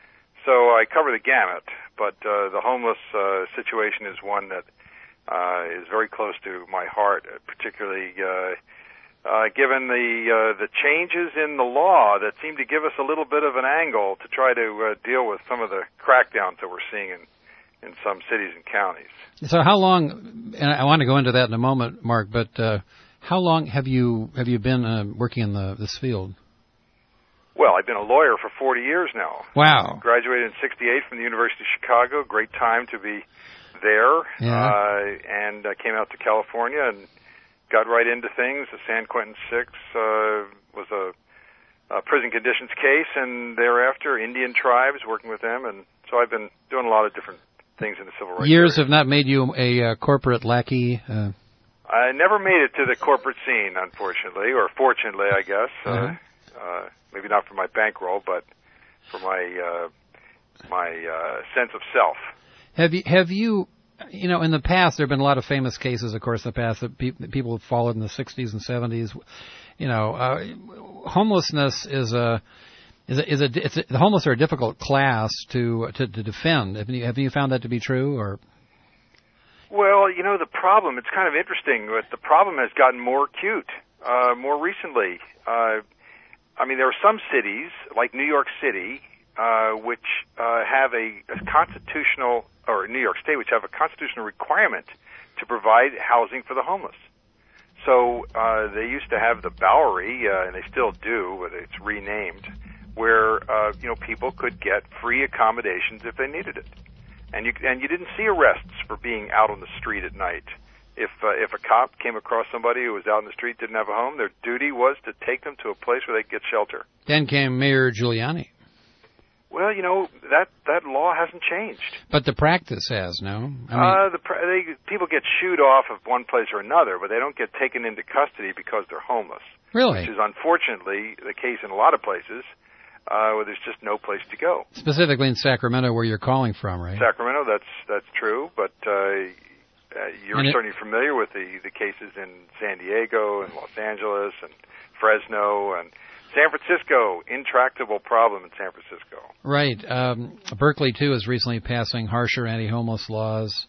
So I cover the gamut, but uh, the homeless uh, situation is one that uh, is very close to my heart, particularly uh, uh, given the uh, the changes in the law that seem to give us a little bit of an angle to try to uh, deal with some of the crackdowns that we're seeing in, in some cities and counties. So how long, and I want to go into that in a moment, Mark, but uh, how long have you have you been uh, working in the, this field? Well, I've been a lawyer for forty years now. Wow. Graduated in sixty-eight from the University of Chicago. Great time to be there. Yeah. Uh, and I came out to California and got right into things. The San Quentin Six uh, was a, a prison conditions case, and thereafter Indian tribes, working with them. And so I've been doing a lot of different things in the civil rights Years area. have not made you a uh, corporate lackey? Uh... I never made it to the corporate scene, unfortunately, or fortunately, I guess. Uh-huh. Uh, uh, maybe not for my bankroll, but for my uh, my uh, sense of self. Have you, have you, you know, in the past, there have been a lot of famous cases, of course, in the past that, pe- that people have followed in the sixties and seventies. You know, uh, homelessness is a, is a, is a, it's a, the homeless are a difficult class to, to, to defend. Have you, have you found that to be true, or? Well, you know, the problem, it's kind of interesting, but the problem has gotten more acute, uh, more recently. Uh, I mean, there are some cities, like New York City, uh, which uh, have a, a constitutional, or New York State, which have a constitutional requirement to provide housing for the homeless. So uh, they used to have the Bowery, uh, and they still do, but it's renamed, where uh, you know people could get free accommodations if they needed it. and you and you didn't see arrests for being out on the street at night. If uh, if a cop came across somebody who was out in the street, didn't have a home, their duty was to take them to a place where they could get shelter. Then came Mayor Giuliani. Well, you know, that that law hasn't changed. But the practice has, no? I mean, uh, the pr- they, people get shooed off of one place or another, but they don't get taken into custody because they're homeless. Really? Which is unfortunately the case in a lot of places uh, where there's just no place to go. Specifically in Sacramento, where you're calling from, right? Sacramento, that's that's true, but uh, uh, you're And it- certainly familiar with the, the cases in San Diego and Los Angeles and Fresno and San Francisco. Intractable problem in San Francisco. Right. Um, Berkeley, too, is recently passing harsher anti-homeless laws.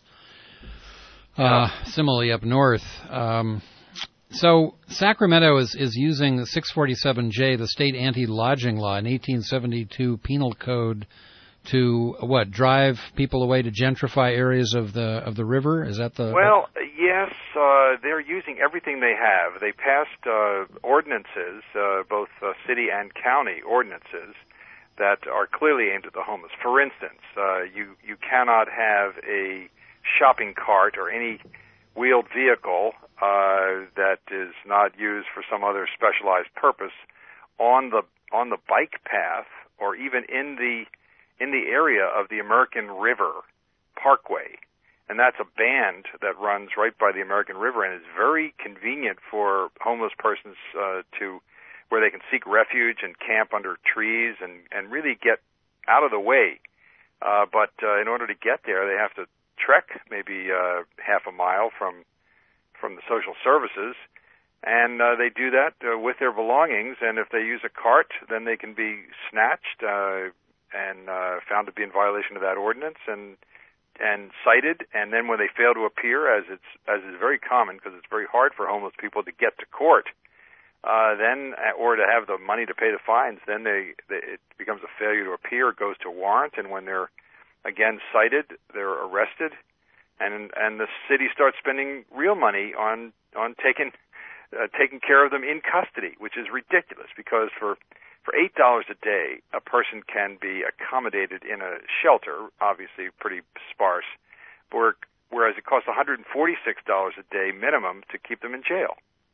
Uh, similarly, up north. Um, so Sacramento is, is using the six forty-seven J, the state anti-lodging law, an eighteen seventy-two penal code, to what, drive people away to gentrify areas of the of the river? Is that the Well, yes, uh, they're using everything they have. They passed uh, ordinances, uh, both uh, city and county ordinances, that are clearly aimed at the homeless. For instance, uh, you you cannot have a shopping cart or any wheeled vehicle uh, that is not used for some other specialized purpose on the on the bike path or even in the in the area of the American River Parkway. And that's a band that runs right by the American River and is very convenient for homeless persons uh, to where they can seek refuge and camp under trees and, and really get out of the way. Uh, but uh, in order to get there, they have to trek maybe uh, half a mile from from the social services, and uh, they do that uh, with their belongings. And if they use a cart, then they can be snatched uh, and uh, found to be in violation of that ordinance and and cited. And then when they fail to appear, as it's as is very common because it's very hard for homeless people to get to court, uh, then or to have the money to pay the fines, then they, they it becomes a failure to appear, it goes to warrant, and when they're again cited, they're arrested, and and the city starts spending real money on on taking uh, taking care of them in custody, which is ridiculous because for for eight dollars a day, a person can be accommodated in a shelter, obviously pretty sparse, but whereas it costs one hundred forty-six dollars a day minimum to keep them in jail.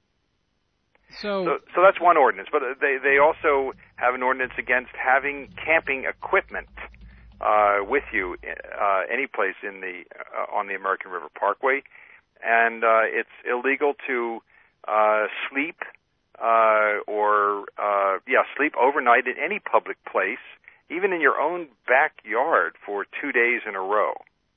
So, so, so that's one ordinance, but they they also have an ordinance against having camping equipment Uh, with you, uh, any place in the uh, on the American River Parkway, and uh, it's illegal to uh, sleep uh, or uh, yeah, sleep overnight in any public place, even in your own backyard, for two days in a row.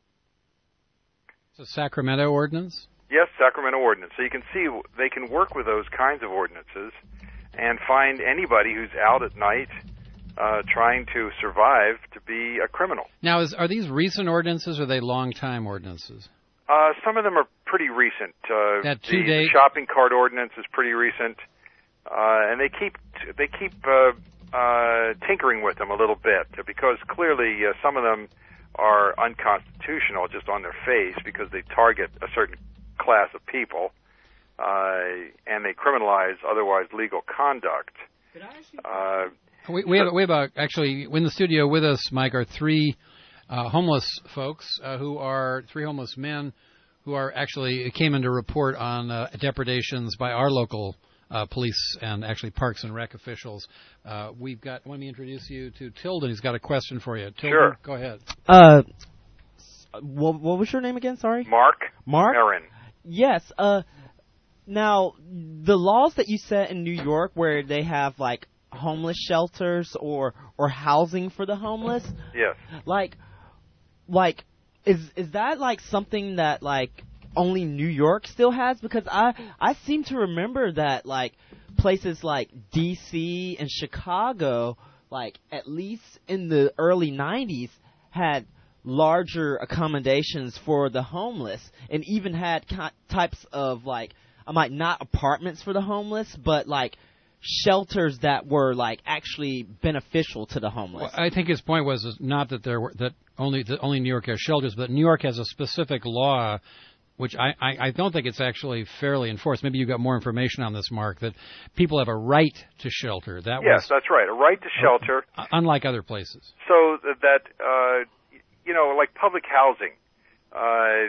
It's a Sacramento ordinance? Yes, Sacramento ordinance. So you can see they can work with those kinds of ordinances and find anybody who's out at night Uh, trying to survive to be a criminal. Now, is, are these recent ordinances or are they long-time ordinances? Uh, some of them are pretty recent. Uh, that the, two-day the shopping cart ordinance is pretty recent, uh, and they keep they keep uh, uh, tinkering with them a little bit because clearly uh, some of them are unconstitutional just on their face because they target a certain class of people uh, and they criminalize otherwise legal conduct. Uh, We, we, have, we have a, actually in the studio with us, Mike, are three uh, homeless folks uh, who are three homeless men who are actually came in to report on uh, depredations by our local uh, police and actually Parks and Rec officials. Uh, we've got. Let me introduce you to Tilden. He's got a question for you. Tilden, sure. Go ahead. Uh, what, what was your name again? Sorry. Mark. Mark. Aaron. Yes. Uh, now the laws that you set in New York, where they have like homeless shelters or or housing for the homeless. Yes. Like, like is is that like something that like only New York still has? Because I I seem to remember that like places like D C and Chicago, like at least in the early nineties, had larger accommodations for the homeless and even had types of like I might not apartments for the homeless, but like shelters that were like actually beneficial to the homeless. Well, I think his point was is not that there were that only that only New York has shelters, but New York has a specific law, which I, I, I don't think it's actually fairly enforced. Maybe you got more information on this, Mark, that people have a right to shelter. That yes, was, that's right, a right to shelter. Uh, unlike other places. So that uh, you know, like public housing. Uh,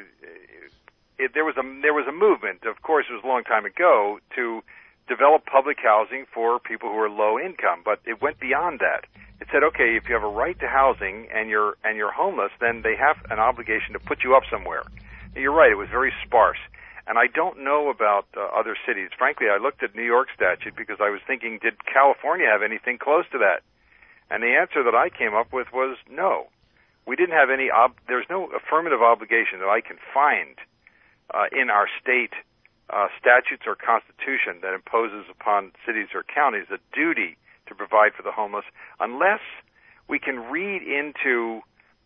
it, there was a there was a movement. Of course, it was a long time ago to develop public housing for people who are low income, but it went beyond that. It said, okay, if you have a right to housing and you're and you're homeless, then they have an obligation to put you up somewhere. You're right; it was very sparse. And I don't know about uh, other cities. Frankly, I looked at New York statute because I was thinking, did California have anything close to that? And the answer that I came up with was no. We didn't have any, ob- there's no affirmative obligation that I can find uh, in our state uh, statutes or constitution that imposes upon cities or counties a duty to provide for the homeless unless we can read into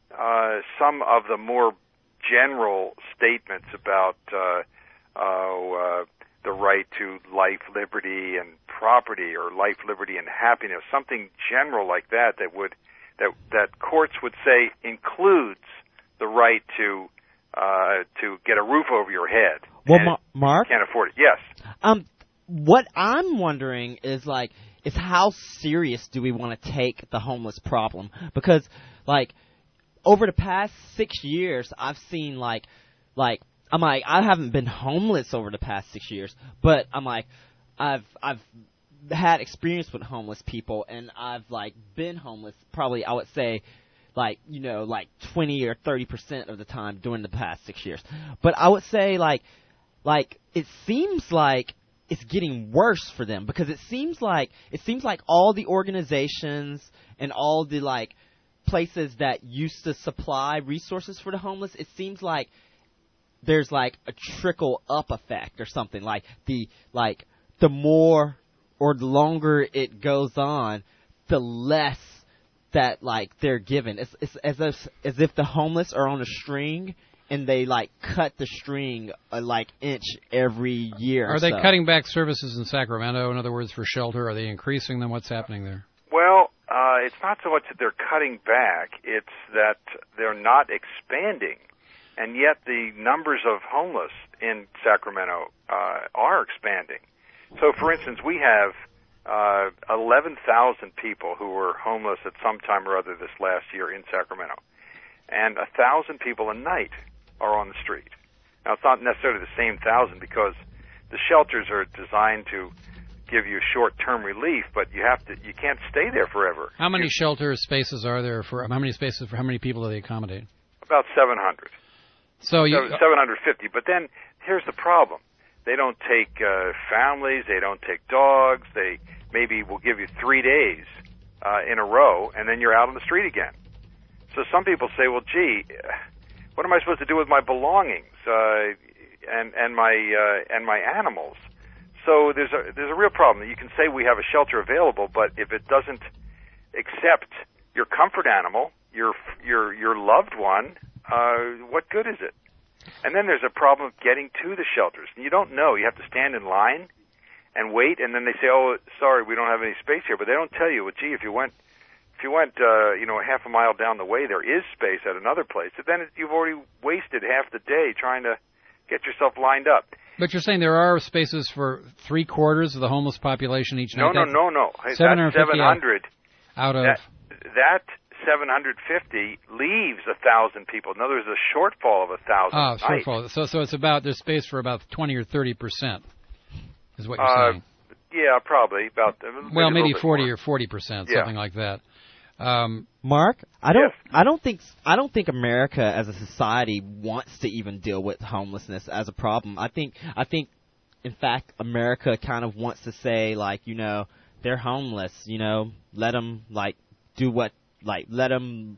uh, some of the more general statements about uh, uh, uh, the right to life, liberty, and property, or life, liberty, and happiness, something general like that that would that that courts would say includes the right to uh, to get a roof over your head. Well, and Ma- Mark, can't afford it. Yes. Um, what I'm wondering is like, is how serious do we want to take the homeless problem? Because, like, over the past six years, I've seen like, like I'm like I haven't been homeless over the past six years, but I'm like, I've I've had experience with homeless people, and I've like been homeless probably I would say, like you know like twenty or thirty percent of the time during the past six years. But I would say like, like it seems like it's getting worse for them because it seems like it seems like all the organizations and all the like places that used to supply resources for the homeless, it seems like there's like a trickle up effect or something. Like the like the more or the longer it goes on, the less that like they're given. It's, it's as if as if the homeless are on a string and they like cut the string a like inch every year. Are or they so. cutting back services in Sacramento? In other words, for shelter, are they increasing them? What's happening there? Well, uh, it's not so much that they're cutting back; it's that they're not expanding. And yet the numbers of homeless in Sacramento uh, are expanding. So, for instance, we have uh, eleven thousand people who were homeless at some time or other this last year in Sacramento. And one thousand people a night are on the street. Now, it's not necessarily the same one thousand because the shelters are designed to give you short-term relief, but you have to you can't stay there forever. How many you, shelter spaces are there for? How many spaces for how many people do they accommodate? About seven hundred. So you seven hundred fifty. But then here's the problem: they don't take uh, families, they don't take dogs. They maybe will give you three days uh, in a row, and then you're out on the street again. So some people say, "Well, gee, what am I supposed to do with my belongings uh, and and my uh, and my animals?" So there's a there's a real problem. You can say we have a shelter available, but if it doesn't accept your comfort animal, your your your loved one, uh, what good is it? And then there's a problem of getting to the shelters. You don't know. You have to stand in line and wait, and then they say, "Oh, sorry, we don't have any space here." But they don't tell you, "Well, gee, if you went if you went uh, you know half a mile down the way, there is space at another place." And then you've already wasted half the day trying to get yourself lined up. But you're saying there are spaces for three quarters of the homeless population each No, night? no, That's no, no. Hey, seven that's hundred fifty seven hundred. Out of... That, that seven hundred fifty leaves one thousand people. In other words, a shortfall of one thousand Oh, a night. shortfall. So, so it's about, there's space for about twenty or thirty percent, is what you're Uh, saying. Yeah, probably. about. Uh, maybe Well, a maybe little bit forty more. or forty percent, Yeah. something like that. Um, Mark, I don't, I don't think, I don't think America as a society wants to even deal with homelessness as a problem. I think, I think, in fact, America kind of wants to say, like, you know, they're homeless. You know, let them like do what, like, let them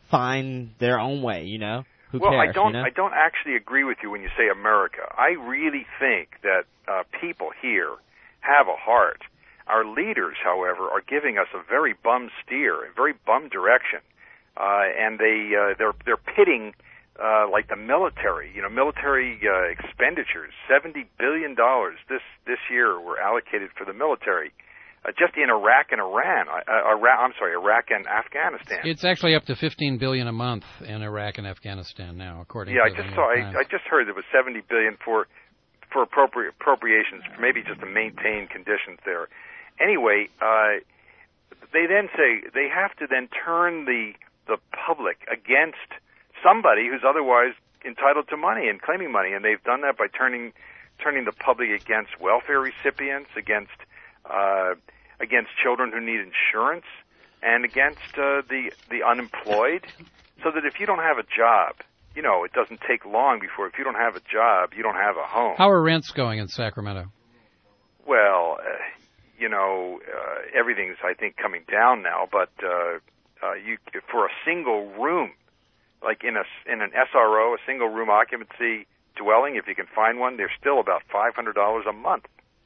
find their own way. You know, who well, cares? I don't. You know? I don't actually agree with you when you say America. I really think that uh, people here have a heart. Our leaders, however, are giving us a very bum steer, a very bum direction, uh, and they uh, they're they're pitting uh, like the military. You know, military uh, expenditures. Seventy billion dollars this this year were allocated for the military, uh, just in Iraq and Iran. Uh, Iraq, I'm sorry, Iraq and Afghanistan. it's actually up to fifteen billion dollars a month in Iraq and Afghanistan now, according Yeah, to I just the saw. New I, York I Times. just heard there was seventy billion for for appropri- appropriations, maybe just to maintain conditions there. Anyway, uh, they then say they have to then turn the the public against somebody who's otherwise entitled to money and claiming money, and they've done that by turning turning the public against welfare recipients, against uh, against children who need insurance, and against uh, the the unemployed. So that if you don't have a job, you know, it doesn't take long before if you don't have a job, you don't have a home. How are rents going in Sacramento? Well, uh, you know, uh, everything's, I think, coming down now, but uh, uh, you for a single room, like in a in an S R O, a single room occupancy dwelling, if you can find one, they're still about five hundred dollars a month.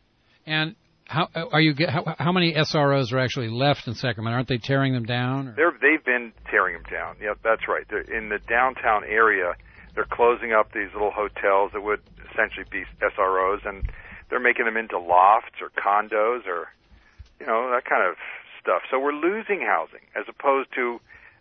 And how are you? How, how many S R Os are actually left in Sacramento? Aren't they tearing them down? Or? They're, they've been tearing them down. Yeah, that's right. They're, in the downtown area, they're closing up these little hotels that would essentially be S R Os, and they're making them into lofts or condos or, you know, that kind of stuff. So we're losing housing as opposed to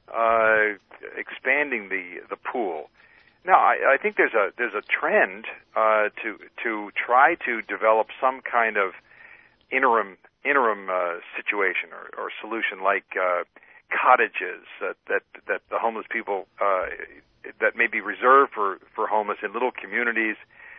uh, expanding the the pool. Now, I, I think there's a there's a trend uh, to to try to develop some kind of interim interim uh, situation or, or solution, like uh, cottages that, that that the homeless people uh, that may be reserved for, for homeless in little communities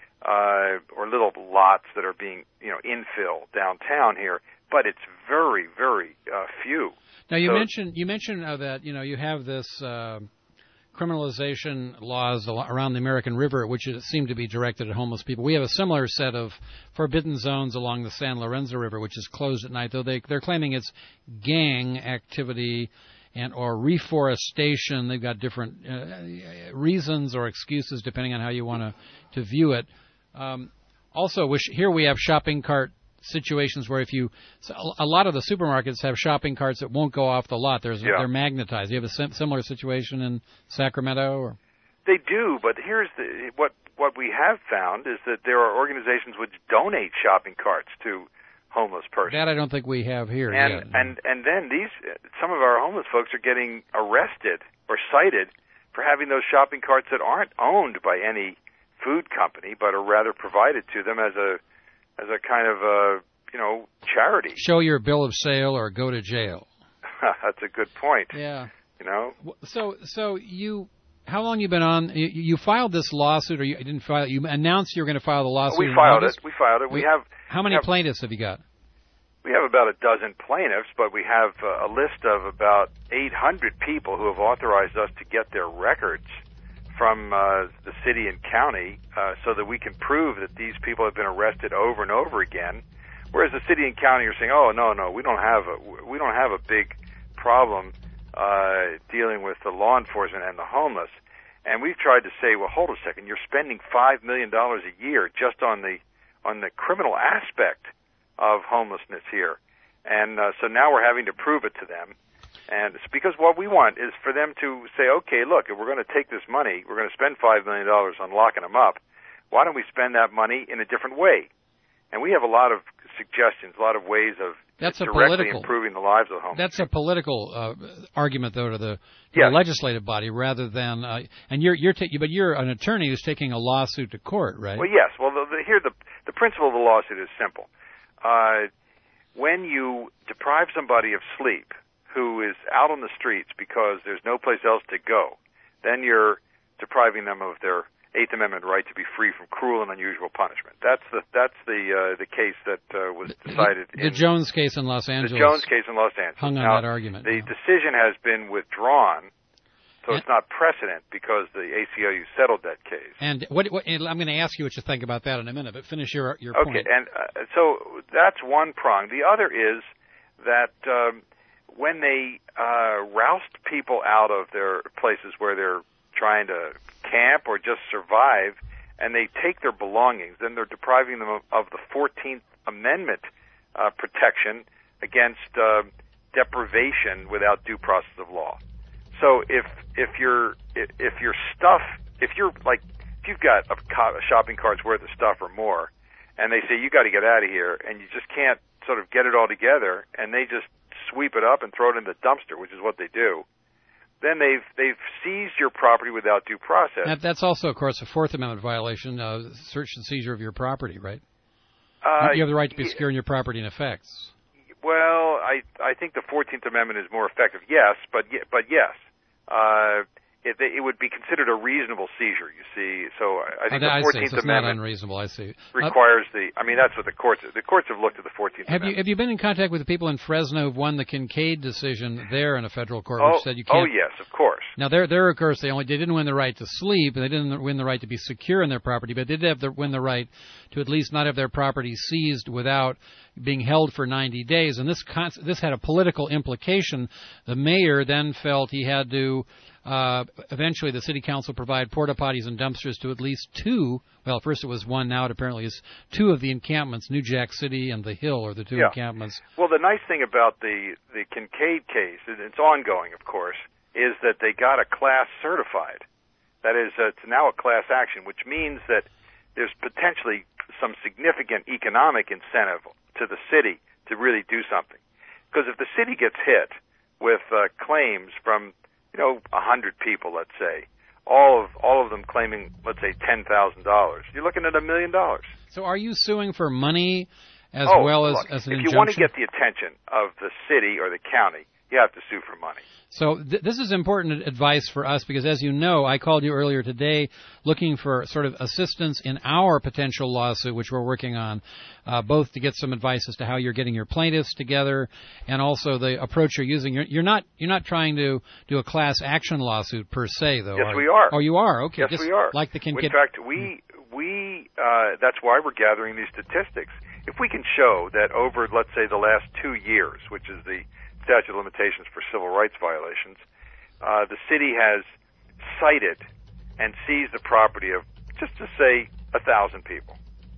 uh, or little lots that are being, you know, infill downtown here. But it's very very uh, few. Now you so, mentioned you mentioned uh, that you know you have this. Uh, criminalization laws around the American River, which seem to be directed at homeless people. We have a similar set of forbidden zones along the San Lorenzo River, which is closed at night, though they, they're claiming it's gang activity and or reforestation. They've got different uh, reasons or excuses depending on how you want to, to view it. Um, also, which, here we have shopping cart situations where if you so a lot of the supermarkets have shopping carts that won't go off the lot. There's yeah. They're magnetized. You have a sim- similar situation in Sacramento, or they do, but here's the what what we have found is that there are organizations which donate shopping carts to homeless persons. That I don't think we have here and yet. and and then these some of our homeless folks are getting arrested or cited for having those shopping carts that aren't owned by any food company but are rather provided to them as a as a kind of a, you know, charity. Show your bill of sale or go to jail. That's a good point. Yeah. You know? So so you, how long you been on, you, you filed this lawsuit, or you didn't file it, you announced you were going to file the lawsuit We in filed August? it. We filed it. We, we have... How many have, plaintiffs have you got? We have about a dozen plaintiffs, but we have uh, a list of about eight hundred people who have authorized us to get their records from uh, the city and county uh, so that we can prove that these people have been arrested over and over again, whereas the city and county are saying, oh, no, no, we don't have a, we don't have a big problem uh, dealing with the law enforcement and the homeless. And we've tried to say, well, hold a second, you're spending five million dollars a year just on the on the criminal aspect of homelessness here. And uh, so now we're having to prove it to them. And it's because what we want is for them to say, okay, look, if we're going to take this money, we're going to spend five million dollars on locking them up, why don't we spend that money in a different way? And we have a lot of suggestions, a lot of ways of That's a directly political, improving the lives of the homeless. That's a political uh, argument, though, to the, to yes. the legislative body, rather than, uh, and you're, you're ta- but you're an attorney who's taking a lawsuit to court, right? Well, yes. Well, the, the, here the, the principle of the lawsuit is simple. Uh, when you deprive somebody of sleep, who is out on the streets because there's no place else to go, then you're depriving them of their Eighth Amendment right to be free from cruel and unusual punishment. That's the that's the uh, the case that uh, was decided. The, the in Jones case in Los Angeles. The Jones case in Los Angeles hung on now, that argument. The decision has been withdrawn, so and, it's not precedent because the A C L U settled that case. And what, what and I'm going to ask you what you think about that in a minute, but finish your your okay, point. and uh, so that's one prong. The other is that. Um, When they uh, roust people out of their places where they're trying to camp or just survive, and they take their belongings, then they're depriving them of, of the fourteenth Amendment uh, protection against uh, deprivation without due process of law. So if if your if your stuff, if you're like if you've got a, co- a shopping cart's worth of stuff or more, and they say you got to get out of here, and you just can't sort of get it all together, and they just sweep it up and throw it in the dumpster, which is what they do, then they've they've seized your property without due process. That, that's also, of course, a Fourth Amendment violation, uh, search and seizure of your property, right? Uh, you have the right to be yeah, securing your property in effects. Well, I I think the fourteenth Amendment is more effective, yes, but but yes. Uh, it, it would be considered a reasonable seizure. You see, so I think oh, the I fourteenth see. So it's Amendment not unreasonable. I see. requires the. I mean, that's what the courts. The courts have looked at the fourteenth Have Amendment. you have you been in contact with the people in Fresno who've won the Kincaid decision there in a federal court, oh, which said you oh can't? yes, of course. Now, there, there, of course, they only they didn't win the right to sleep, and they didn't win the right to be secure in their property, but they did have the, win the right to at least not have their property seized without being held for ninety days. And this con- this had a political implication. The mayor then felt he had to. Uh, eventually, the city council provide porta potties and dumpsters to at least two. Well, first it was one. Now it apparently is two of the encampments. New Jack City and the Hill are the two Yeah. encampments. Well, the nice thing about the the Kincaid case, and it's ongoing, of course, is that they got a class certified. That is, uh, it's now a class action, which means that there's potentially some significant economic incentive to the city to really do something. Because if the city gets hit with uh, claims from you know, a hundred people, let's say, all of all of them claiming, let's say, ten thousand dollars. You're looking at a million dollars. So, are you suing for money as oh, well as look, as an if injunction? you want to get the attention of the city or the county, you have to sue for money. So th- this is important advice for us because, as you know, I called you earlier today looking for sort of assistance in our potential lawsuit, which we're working on, uh, both to get some advice as to how you're getting your plaintiffs together and also the approach you're using. You're, you're not you're not trying to do a class action lawsuit per se, though. Yes, are we you? are. Oh, you are. Okay. Yes, Just we are. Like the Kincaid. In fact, we we uh, that's why we're gathering these statistics. If we can show that over, let's say, the last two years, which is the statute of limitations for civil rights violations, uh, the city has cited and seized the property of, just to say, a thousand people.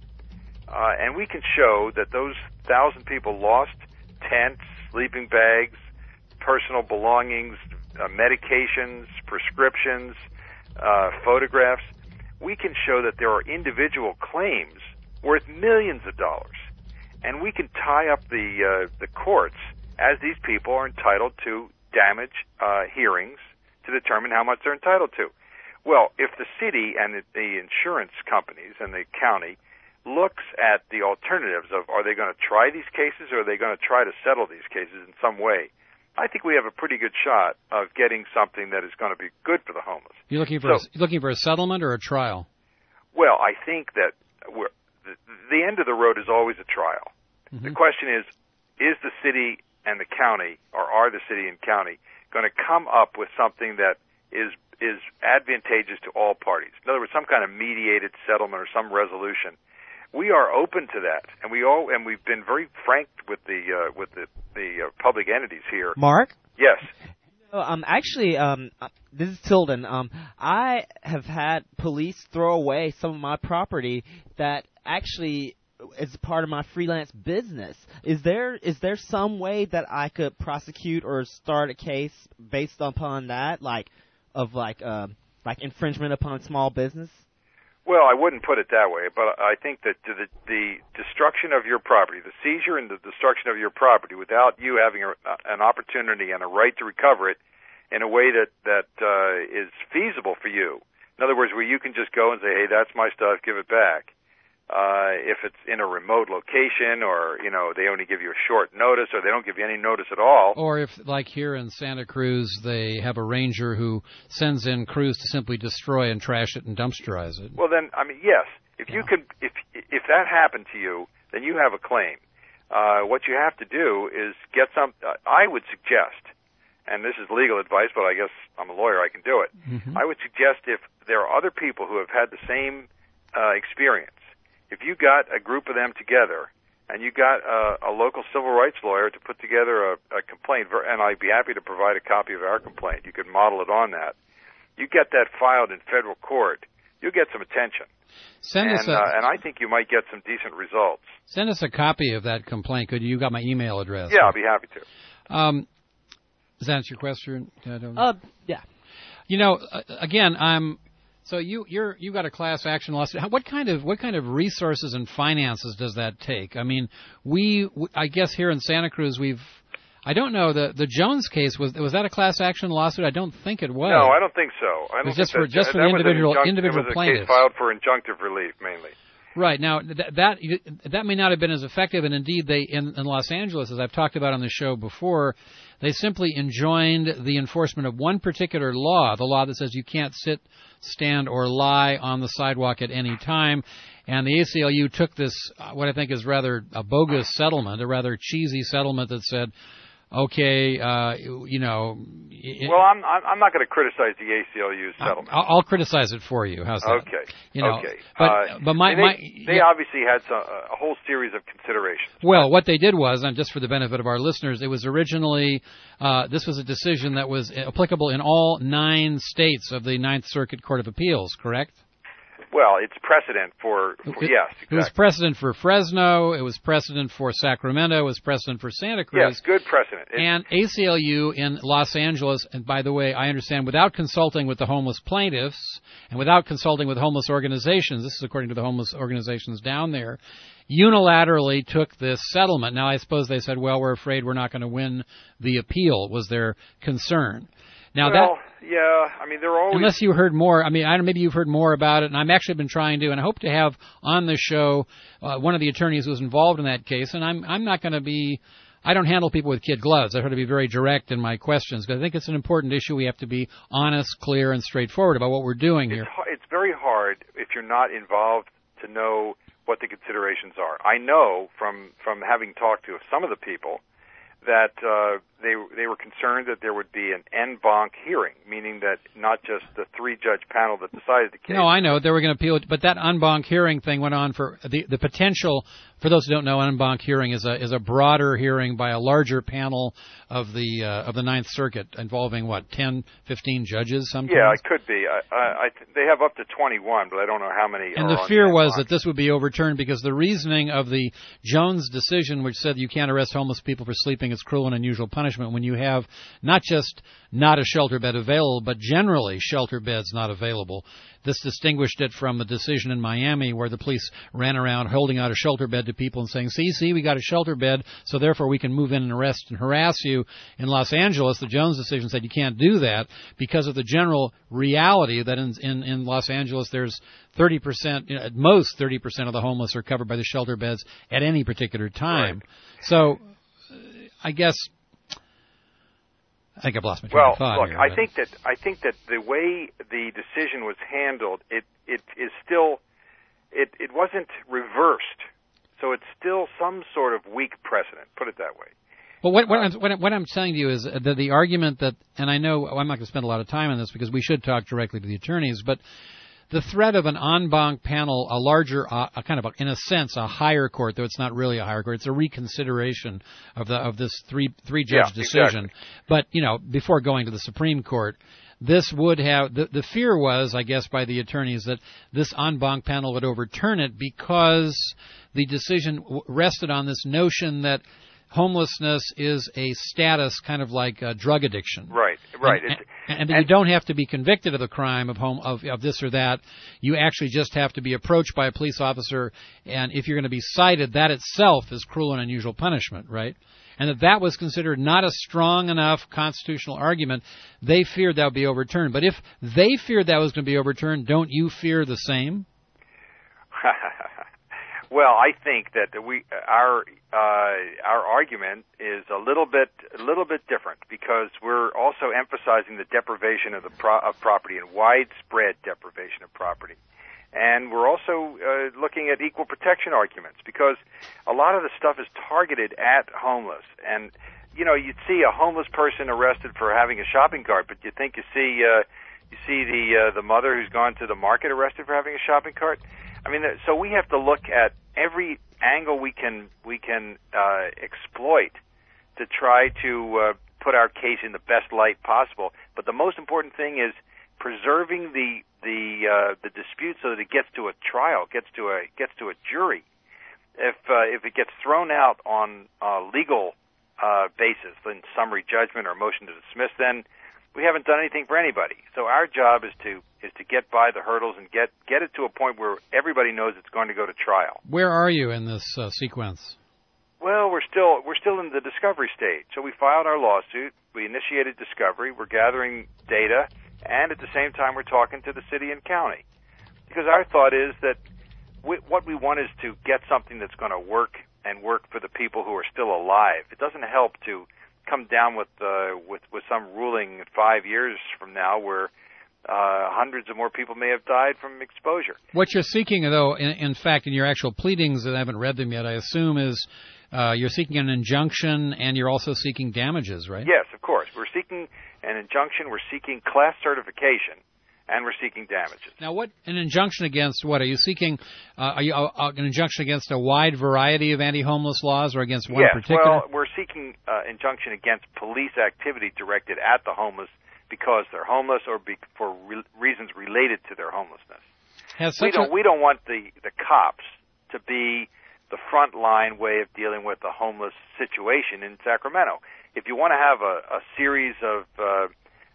Uh, and we can show that those thousand people lost tents, sleeping bags, personal belongings, uh, medications, prescriptions, uh, photographs. We can show that there are individual claims worth millions of dollars. And we can tie up the uh, the courts as these people are entitled to damage uh, hearings to determine how much they're entitled to. Well, if the city and the, the insurance companies and the county looks at the alternatives of are they going to try these cases or are they going to try to settle these cases in some way, I think we have a pretty good shot of getting something that is going to be good for the homeless. You're looking for So- a, you're looking for a settlement or a trial? Well, I think that we're, the, the end of the road is always a trial. Mm-hmm. The question is, is the city and the county, or are the city and county, going to come up with something that is is advantageous to all parties? In other words, some kind of mediated settlement or some resolution. We are open to that, and we all and we've been very frank with the uh, with the the uh, public entities here. Mark? Yes. Oh, Um, actually, um, uh, this is Tilden. Um, I have had police throw away some of my property that actually is part of my freelance business. Is there is there some way that I could prosecute or start a case based upon that, like of like uh, like infringement upon small business? Well, I wouldn't put it that way, but I think that the, the destruction of your property, the seizure and the destruction of your property without you having a, an opportunity and a right to recover it in a way that, that uh, is feasible for you. In other words, where you can just go and say, hey, that's my stuff, give it back. Uh, if it's in a remote location or, you know, they only give you a short notice or they don't give you any notice at all. Or if, like here in Santa Cruz, they have a ranger who sends in crews to simply destroy and trash it and dumpsterize it. Well, then, I mean, yes. If you can, if if that happened to you, then you have a claim. Uh, what you have to do is get some. Uh, I would suggest, and this is legal advice, but I guess I'm a lawyer, I can do it. Mm-hmm. I would suggest if there are other people who have had the same uh, experience, if you got a group of them together and you got a, a local civil rights lawyer to put together a, a complaint, and I'd be happy to provide a copy of our complaint. You could model it on that. You get that filed in federal court, you'll get some attention. Send and, us a, uh, and I think you might get some decent results. Send us a copy of that complaint. Could you? You got my email address. Yeah, I'll be happy to. Um, does that answer your question? I don't... Uh, yeah. You know, uh, again, I'm. So you you're you got a class action lawsuit. How, what kind of what kind of resources and finances does that take? I mean, we I guess here in Santa Cruz we've. I don't know the the Jones case was was that a class action lawsuit? I don't think it was. No, I don't think so. I don't it was just think for that, just for that the was an individual injunct, individual it was a plaintiffs. case filed for injunctive relief mainly. Right. Now, th- that that may not have been as effective, and indeed, they in, in Los Angeles, as I've talked about on the show before, they simply enjoined the enforcement of one particular law, the law that says you can't sit, stand, or lie on the sidewalk at any time. And the A C L U took this, uh, what I think is rather a bogus settlement, a rather cheesy settlement that said, okay, uh, you know. It, well, I'm I'm not going to criticize the A C L U settlement. I'll, I'll criticize it for you. How's that? Okay. You know, okay. But uh, but my they, my they yeah. obviously had some, a whole series of considerations. Well, what they did was, and just for the benefit of our listeners, it was originally uh, this was a decision that was applicable in all nine states of the Ninth Circuit Court of Appeals. Correct? Well, it's precedent for, for it, yes, exactly. It was precedent for Fresno. It was precedent for Sacramento. It was precedent for Santa Cruz. Yes, good precedent. It, and A C L U in Los Angeles, and by the way, I understand, without consulting with the homeless plaintiffs and without consulting with homeless organizations, this is according to the homeless organizations down there, unilaterally took this settlement. Now, I suppose they said, well, we're afraid we're not going to win the appeal, was their concern. Now well, that, yeah, I mean, there are always... Unless you heard more, I mean, I don't, maybe you've heard more about it, and I've actually been trying to, and I hope to have on the show uh, one of the attorneys who was involved in that case, and I'm I'm not going to be, I don't handle people with kid gloves. I try to be very direct in my questions, because I think it's an important issue. We have to be honest, clear, and straightforward about what we're doing here. It's, it's very hard, if you're not involved, to know what the considerations are. I know from, from having talked to some of the people that uh, they they were concerned that there would be an en banc hearing, meaning that not just the three-judge panel that decided the case. No, I know they were going to appeal it, but that en banc hearing thing went on for the the potential. For those who don't know, an en banc hearing is a is a broader hearing by a larger panel of the uh, of the Ninth Circuit, involving what ten, fifteen judges. Sometimes. Yeah, it could be. I, I, I th- they have up to twenty-one, but I don't know how many. And are the on fear the was that this would be overturned because the reasoning of the Jones decision, which said you can't arrest homeless people for sleeping, is cruel and unusual punishment when you have not just not a shelter bed available, but generally shelter beds not available. This distinguished it from the decision in Miami where the police ran around holding out a shelter bed to people and saying, see, see, we got a shelter bed, so therefore we can move in and arrest and harass you. In Los Angeles, the Jones decision said you can't do that because of the general reality that in, in, in Los Angeles there's thirty percent, you know, at most thirty percent of the homeless are covered by the shelter beds at any particular time. Right. So I guess... I think I've lost my train well, of thought look, here, I but. think that I think that the way the decision was handled, it it is still, it it wasn't reversed, so it's still some sort of weak precedent. Put it that way. Well, what, what, I'm, what, what I'm telling you is that the argument that, and I know I'm not going to spend a lot of time on this because we should talk directly to the attorneys, but the threat of an en banc panel, a larger, uh, a kind of, a, in a sense, a higher court, though it's not really a higher court, it's a reconsideration of the of this three three judge yeah, decision. Exactly. But you know, before going to the Supreme Court, this would have the the fear was, I guess, by the attorneys that this en banc panel would overturn it because the decision w- rested on this notion that homelessness is a status kind of like uh, drug addiction. Right, right. And, and, and that you don't have to be convicted of the crime of home of, of this or that. You actually just have to be approached by a police officer, and if you're going to be cited, that itself is cruel and unusual punishment, right? And that that was considered not a strong enough constitutional argument. They feared that would be overturned. But if they feared that was going to be overturned, don't you fear the same? Well, I think that we our uh, our argument is a little bit a little bit different because we're also emphasizing the deprivation of the pro- of property and widespread deprivation of property, and we're also uh, looking at equal protection arguments because a lot of the stuff is targeted at homeless. And you know, you'd see a homeless person arrested for having a shopping cart, but you think you see uh, you see the uh, the mother who's gone to the market arrested for having a shopping cart. I mean, so we have to look at every angle we can we can uh, exploit to try to uh, put our case in the best light possible. But the most important thing is preserving the the uh, the dispute so that it gets to a trial, gets to a gets to a jury. If uh, if it gets thrown out on a legal uh, basis, then summary judgment or motion to dismiss, then we haven't done anything for anybody. So our job is to is to get by the hurdles and get get it to a point where everybody knows it's going to go to trial. Where are you in this uh, sequence? Well, we're still we're still in the discovery stage. So we filed our lawsuit, we initiated discovery, we're gathering data, and at the same time we're talking to the city and county. Because our thought is that we, what we want is to get something that's going to work and work for the people who are still alive. It doesn't help to come down with uh, with with some ruling five years from now where uh, hundreds of more people may have died from exposure. What you're seeking, though, in, in fact, in your actual pleadings, and I haven't read them yet, I assume, is uh, you're seeking an injunction and you're also seeking damages, right? Yes, of course. We're seeking an injunction. We're seeking class certification. And we're seeking damages. Now, what an injunction against? What are you seeking? Uh, are you uh, uh, an injunction against a wide variety of anti-homeless laws, or against one yes, particular? Well, we're seeking uh, injunction against police activity directed at the homeless because they're homeless or be, for re- reasons related to their homelessness. Has we such don't a... we don't want the the cops to be the front line way of dealing with the homeless situation in Sacramento. If you want to have a, a series of uh,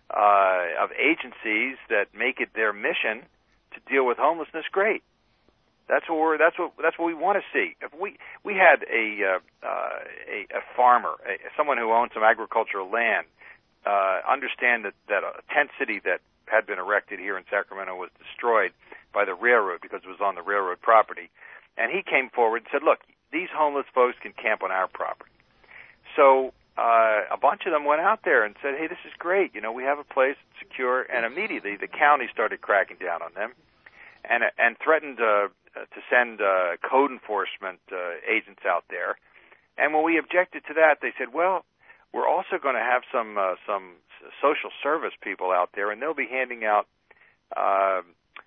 Uh, of agencies that make it their mission to deal with homelessness, great. That's what we're, that's what that's what we want to see. If we we had a uh, uh, a, a farmer, a, someone who owned some agricultural land, uh, understand that that a tent city that had been erected here in Sacramento was destroyed by the railroad because it was on the railroad property, and he came forward and said, "Look, these homeless folks can camp on our property." So. Uh, a bunch of them went out there and said, hey, this is great. You know, we have a place secure. And immediately the county started cracking down on them and and threatened uh, to send uh, code enforcement uh, agents out there. And when we objected to that, they said, well, we're also going to have some uh, some social service people out there, and they'll be handing out uh,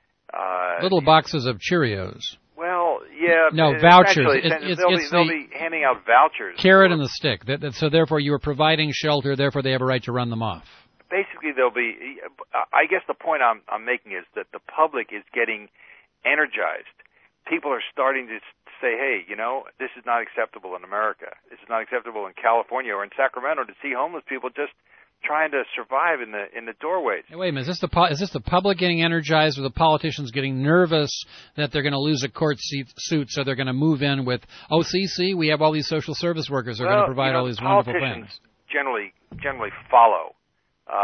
uh, little boxes of Cheerios. Well, yeah. No, vouchers. It's, it's, they'll, it's be, they'll the be handing out vouchers. Carrot and the stick. That, that, so therefore you are providing shelter, therefore they have a right to run them off. Basically, they'll be, I guess the point I'm, I'm making is that the public is getting energized. People are starting to say, hey, you know, this is not acceptable in America. This is not acceptable in California or in Sacramento to see homeless people just trying to survive in the in the doorways. Hey, wait a minute, is this the is this the public getting energized, or the politicians getting nervous that they're going to lose a court seat, suit, so they're going to move in with, oh, see, see, we have all these social service workers who are well, going to provide you know, all these wonderful things. Generally, generally follow uh,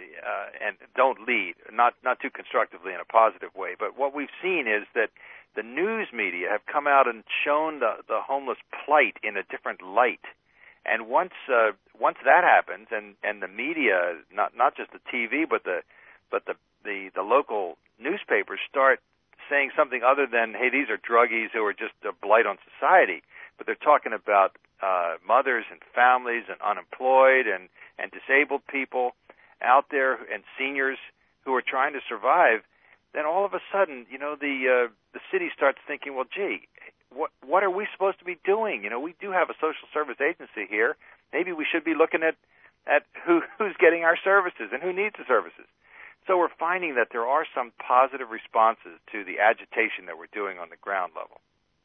uh, and don't lead, not not too constructively in a positive way. But what we've seen is that the news media have come out and shown the the homeless plight in a different light. And once uh, once that happens, and, and the media, not not just the T V, but the but the, the the local newspapers start saying something other than, hey, these are druggies who are just a blight on society, but they're talking about uh, mothers and families and unemployed and, and disabled people out there and seniors who are trying to survive. Then all of a sudden, you know, the uh, the city starts thinking, well, gee. What what are we supposed to be doing? You know, we do have a social service agency here. Maybe we should be looking at at who who's getting our services and who needs the services. So we're finding that there are some positive responses to the agitation that we're doing on the ground level.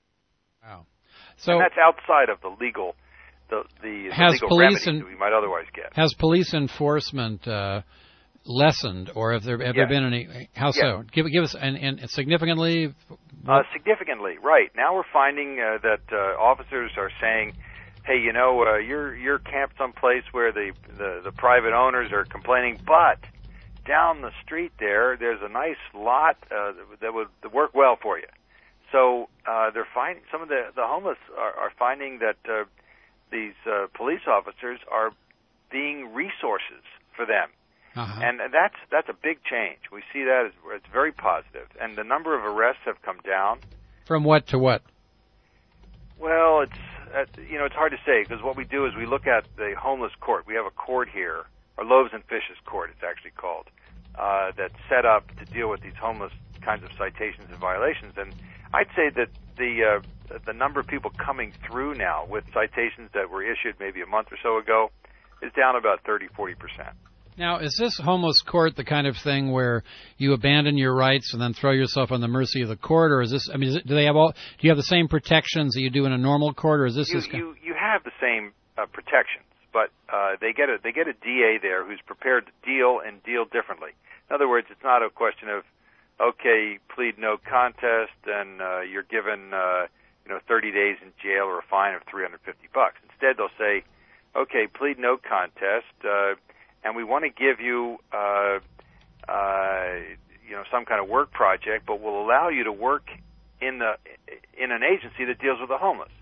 Wow. So and that's outside of the legal the the, the has legal police remedies and, that we might otherwise get. Has police enforcement uh, lessened, or have there have yes. there been any? How yes. so? Give give us and, and significantly. Uh, significantly, right. Now we're finding uh, that uh, officers are saying, hey, you know, uh, you're you're camped someplace where the, the, the private owners are complaining, but down the street there, there's a nice lot uh, that would work well for you. So uh, they're finding, some of the, the homeless are, are finding that uh, these uh, police officers are being resources for them. Uh-huh. And that's that's a big change. We see that as it's very positive, and the number of arrests have come down. From what to what? Well, it's uh, you know it's hard to say because what we do is we look at the homeless court. We have a court here, or Loaves and Fishes Court, it's actually called, uh, that's set up to deal with these homeless kinds of citations and violations. And I'd say that the uh, the number of people coming through now with citations that were issued maybe a month or so ago is down about thirty, forty percent. Now, is this homeless court the kind of thing where you abandon your rights and then throw yourself on the mercy of the court, or is this? I mean, is it, do they have all? Do you have the same protections that you do in a normal court, or is this? You this you, you have the same uh, protections, but uh, they get a they get a D A there who's prepared to deal and deal differently. In other words, it's not a question of okay, plead no contest, and uh, you're given uh, you know thirty days in jail or a fine of three hundred fifty bucks. Instead, they'll say, okay, plead no contest. Uh, And we want to give you, uh, uh, you know, some kind of work project, but we'll allow you to work in the in an agency that deals with the homeless.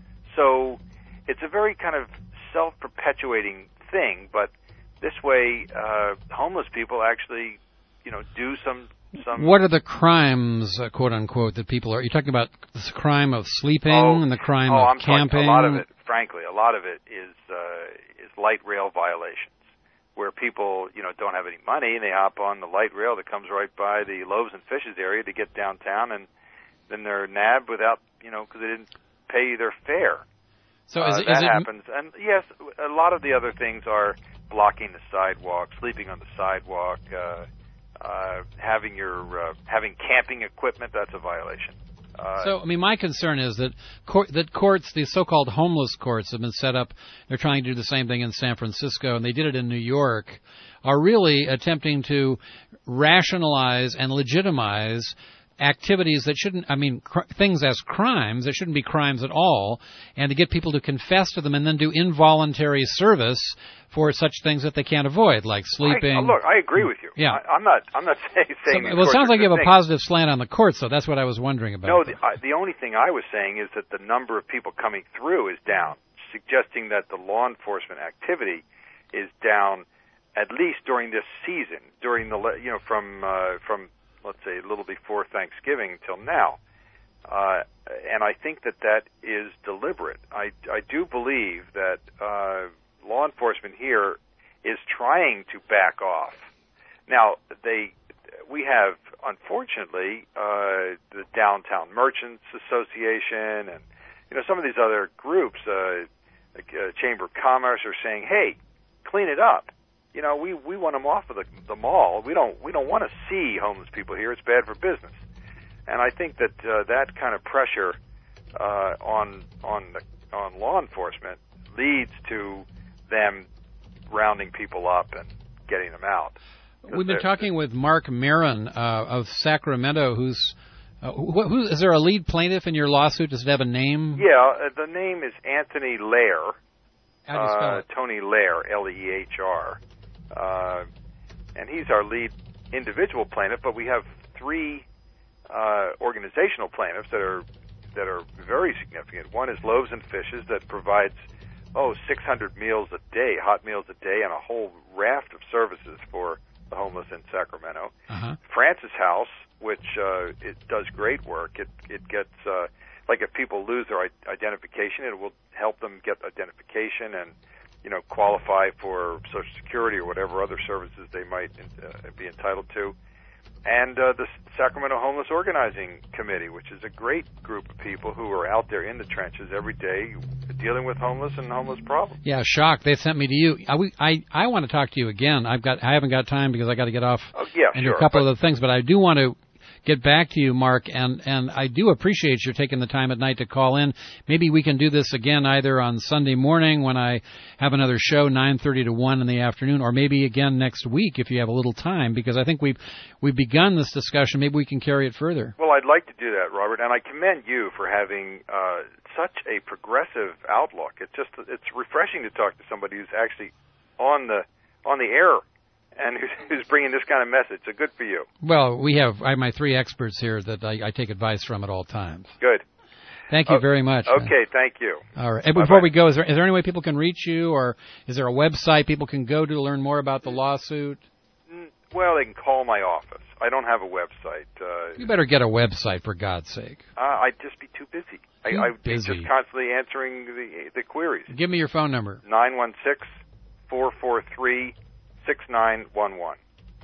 So it's a very kind of self-perpetuating thing, but this way, uh, homeless people actually, you know, do some some. What are the crimes, uh, quote unquote, that people are? Are you talking about the crime of sleeping Oh, and the crime oh, of I'm talking- camping? A lot of it, frankly, a lot of it is uh, is light rail violations, where people, you know, don't have any money and they hop on the light rail that comes right by the Loaves and Fishes area to get downtown, and then they're nabbed without, you know, because they didn't pay their fare. So uh, is it- that is it- happens, and yes, a lot of the other things are blocking the sidewalk, sleeping on the sidewalk, uh, uh, having your uh, having camping equipment. That's a violation. Uh, So, I mean, my concern is that court, that courts, these so-called homeless courts, have been set up. They're trying to do the same thing in San Francisco, and they did it in New York. Are really attempting to rationalize and legitimize activities that shouldn't, I mean, cr- things as crimes that shouldn't be crimes at all, and to get people to confess to them and then do involuntary service for such things that they can't avoid, like sleeping. I, look, I agree with you. Yeah. I, I'm not. I'm not saying. So, saying these well, it courts sounds are like you have good a things. positive slant on the courts, though. That's what I was wondering about. No, the, I, the only thing I was saying is that the number of people coming through is down, suggesting that the law enforcement activity is down at least during this season, during the le- you know from uh, from let's say a little before Thanksgiving till now, uh, and I think that that is deliberate. I I do believe that uh, law enforcement here is trying to back off. Now they we have unfortunately uh, the Downtown Merchants Association and you know some of these other groups, uh, like uh, Chamber of Commerce, are saying, "Hey, clean it up." You know, we, we want them off of the, the mall. We don't we don't want to see homeless people here. It's bad for business. And I think that uh, that kind of pressure uh, on on the, on law enforcement leads to them rounding people up and getting them out. We've been talking with Mark Marin uh, of Sacramento, who's uh, who, who is there a lead plaintiff in your lawsuit? Does it have a name? Yeah, uh, the name is Anthony Lair. How do you spell uh, it? Tony Lair, L E H R. Uh, and he's our lead individual plaintiff, but we have three uh, organizational plaintiffs that are that are very significant. One is Loaves and Fishes that provides oh six hundred meals a day, hot meals a day, and a whole raft of services for the homeless in Sacramento. Uh-huh. Francis House, which uh, it does great work. It it gets uh, like if people lose their i- identification, it will help them get identification and you know, qualify for Social Security or whatever other services they might uh, be entitled to. And uh, the Sacramento Homeless Organizing Committee, which is a great group of people who are out there in the trenches every day dealing with homeless and homeless problems. Yeah, shock. They sent me to you. I, we- I, I want to talk to you again. I've got I haven't got time because I got to get off Oh, yeah, and do sure, a couple but- of other things, but I do want to get back to you, Mark, and, and I do appreciate your taking the time at night to call in. Maybe we can do this again either on Sunday morning when I have another show, nine thirty to one in the afternoon, or maybe again next week if you have a little time, because I think we've we've begun this discussion. Maybe we can carry it further. Well, I'd like to do that, Robert, and I commend you for having uh, such a progressive outlook. It's just it's refreshing to talk to somebody who's actually on the on the air and who's, who's bringing this kind of message. So good for you. Well, we have I have my three experts here that I, I take advice from at all times. Good. Thank you Oh, very much. Okay, thank you. All right. And Bye-bye. before we go, is there, is there any way people can reach you, or is there a website people can go to to learn more about the lawsuit? Mm, Well, they can call my office. I don't have a website. Uh, You better get a website, for God's sake. uh, I'd just be too busy. I, Too I'd busy. be just constantly answering the the queries. Give me your phone number. nine one six, four four three, six nine one one.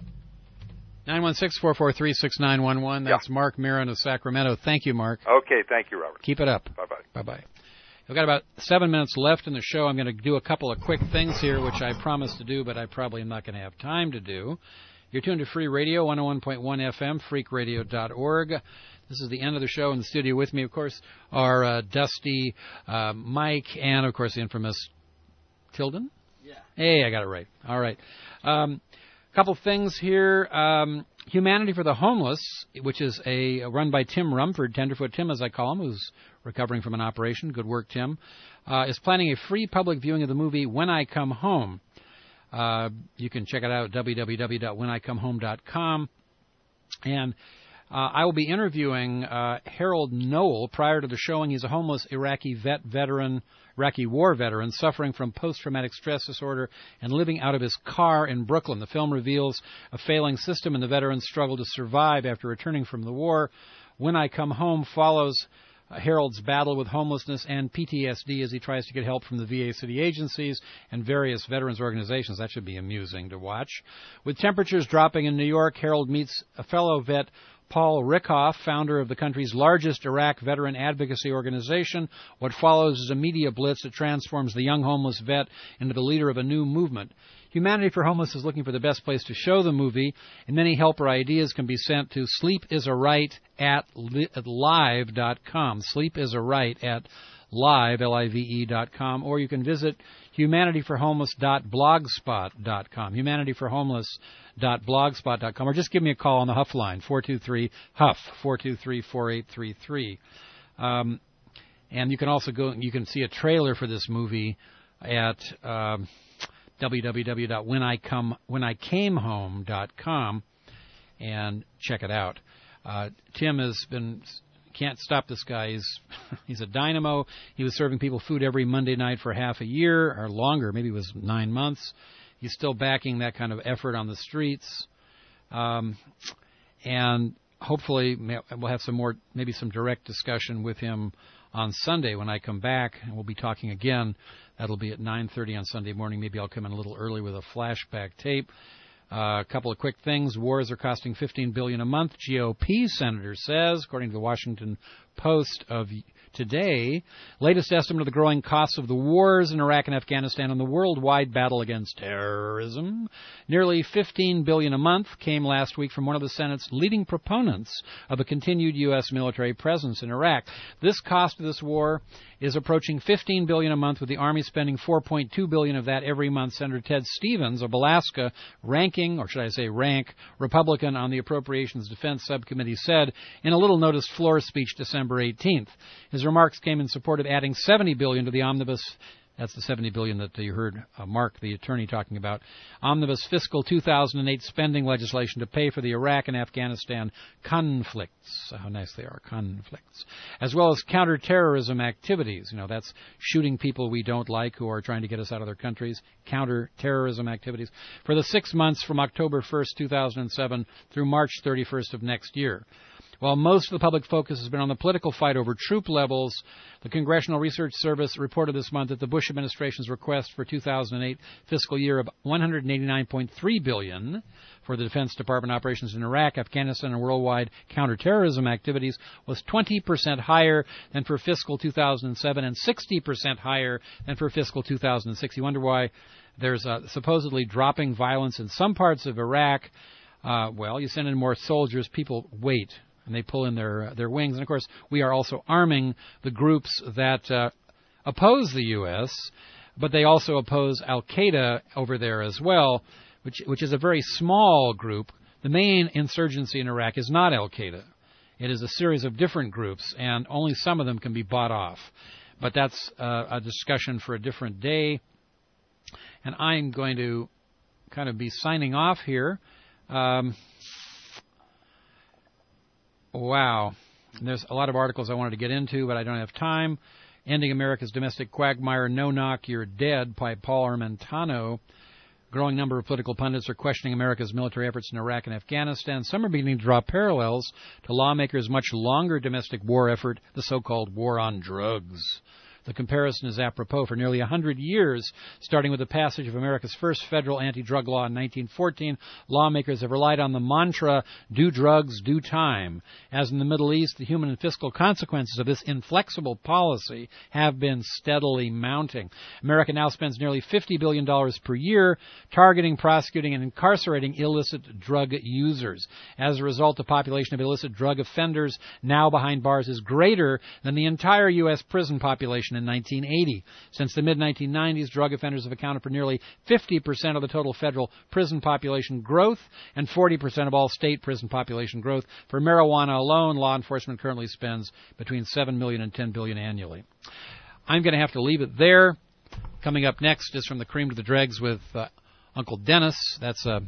nine one six, four four three, six nine one one. That's Mark Marin of Sacramento. Thank you, Mark. Okay, thank you, Robert. Keep it up. Bye-bye. Bye-bye. We've got about seven minutes left in the show. I'm going to do a couple of quick things here, which I promised to do, but I probably am not going to have time to do. You're tuned to Free Radio, one oh one point one F M, freak radio dot org. This is the end of the show. In the studio with me, of course, are uh, Dusty, uh, Mike, and, of course, the infamous Tilden? Yeah. Hey, I got it right. All right. Um, couple things here. Um, Humanity for the Homeless, which is a run by Tim Rumford, Tenderfoot Tim, as I call him, who's recovering from an operation. Good work, Tim. Uh, is planning a free public viewing of the movie When I Come Home. Uh, you can check it out at w w w dot when i come home dot com. And Uh, I will be interviewing uh, Harold Noel. Prior to the showing, he's a homeless Iraqi vet veteran, Iraqi war veteran, suffering from post-traumatic stress disorder and living out of his car in Brooklyn. The film reveals a failing system and the veteran's struggle to survive after returning from the war. When I Come Home follows uh, Harold's battle with homelessness and P T S D as he tries to get help from the V A city agencies and various veterans organizations. That should be amusing to watch. With temperatures dropping in New York, Harold meets a fellow vet, Paul Rickoff, founder of the country's largest Iraq veteran advocacy organization. What follows is a media blitz that transforms the young homeless vet into the leader of a new movement. Humanity for Homeless is looking for the best place to show the movie, and many helper ideas can be sent to sleepisaright at live dot com. Sleep is a right at live, L I V E dot com, or you can visit humanity for homeless dot blogspot dot com, humanity for homeless dot blogspot dot com, or just give me a call on the Huff line, four two three Huff, four two three, four eight three three. Um, and you can also go, you can see a trailer for this movie at um, w w w dot when I come when I came home dot com and check it out. Uh, Tim has been... Can't stop this guy. He's, he's a dynamo. He was serving people food every Monday night for half a year or longer. Maybe it was nine months. He's still backing that kind of effort on the streets. Um, and hopefully we'll have some more, maybe some direct discussion with him on Sunday when I come back. And we'll be talking again. That'll be at nine thirty on Sunday morning. Maybe I'll come in a little early with a flashback tape. Uh, a couple of quick things. Wars are costing fifteen billion dollars a month, G O P senator says, according to the Washington Post of today. Latest estimate of the growing costs of the wars in Iraq and Afghanistan and the worldwide battle against terrorism. Nearly fifteen billion dollars a month came last week from one of the Senate's leading proponents of a continued U S military presence in Iraq. This cost of this war is approaching fifteen billion dollars a month, with the Army spending four point two billion dollars of that every month. Senator Ted Stevens of Alaska, ranking, or should I say rank, Republican on the Appropriations Defense Subcommittee, said in a little-noticed floor speech December eighteenth. His remarks came in support of adding seventy billion dollars to the omnibus. That's the seventy billion dollars that you heard uh, Mark, the attorney, talking about. Omnibus fiscal two thousand eight spending legislation to pay for the Iraq and Afghanistan conflicts. How nice they are, conflicts. As well as counterterrorism activities. You know, that's shooting people we don't like who are trying to get us out of their countries. Counterterrorism activities. For the six months from October first, two thousand seven through March thirty-first of next year. While most of the public focus has been on the political fight over troop levels, the Congressional Research Service reported this month that the Bush administration's request for two thousand eight fiscal year of one hundred eighty-nine point three billion dollars for the Defense Department operations in Iraq, Afghanistan, and worldwide counterterrorism activities was twenty percent higher than for fiscal two thousand seven and sixty percent higher than for fiscal two thousand six. You wonder why there's uh, supposedly dropping violence in some parts of Iraq. Uh, well, you send in more soldiers, people wait. And they pull in their their wings. And, of course, we are also arming the groups that uh, oppose the U S, but they also oppose al-Qaeda over there as well, which which is a very small group. The main insurgency in Iraq is not al-Qaeda. It is a series of different groups, and only some of them can be bought off. But that's uh, a discussion for a different day. And I'm going to kind of be signing off here. Um Wow. There's a lot of articles I wanted to get into, but I don't have time. Ending America's Domestic Quagmire, No Knock, You're Dead by Paul Armentano. Growing number of political pundits are questioning America's military efforts in Iraq and Afghanistan. Some are beginning to draw parallels to lawmakers' much longer domestic war effort, the so-called war on drugs. The comparison is apropos. For nearly one hundred years, starting with the passage of America's first federal anti-drug law in nineteen fourteen, lawmakers have relied on the mantra, do drugs, do time. As in the Middle East, the human and fiscal consequences of this inflexible policy have been steadily mounting. America now spends nearly fifty billion dollars per year targeting, prosecuting, and incarcerating illicit drug users. As a result, the population of illicit drug offenders now behind bars is greater than the entire U S prison population in nineteen eighty. Since the mid nineteen nineties, drug offenders have accounted for nearly fifty percent of the total federal prison population growth and forty percent of all state prison population growth. For marijuana alone, law enforcement currently spends between seven million dollars and ten billion dollars annually. I'm going to have to leave it there. Coming up next is From the Cream to the Dregs with uh, Uncle Dennis. That's a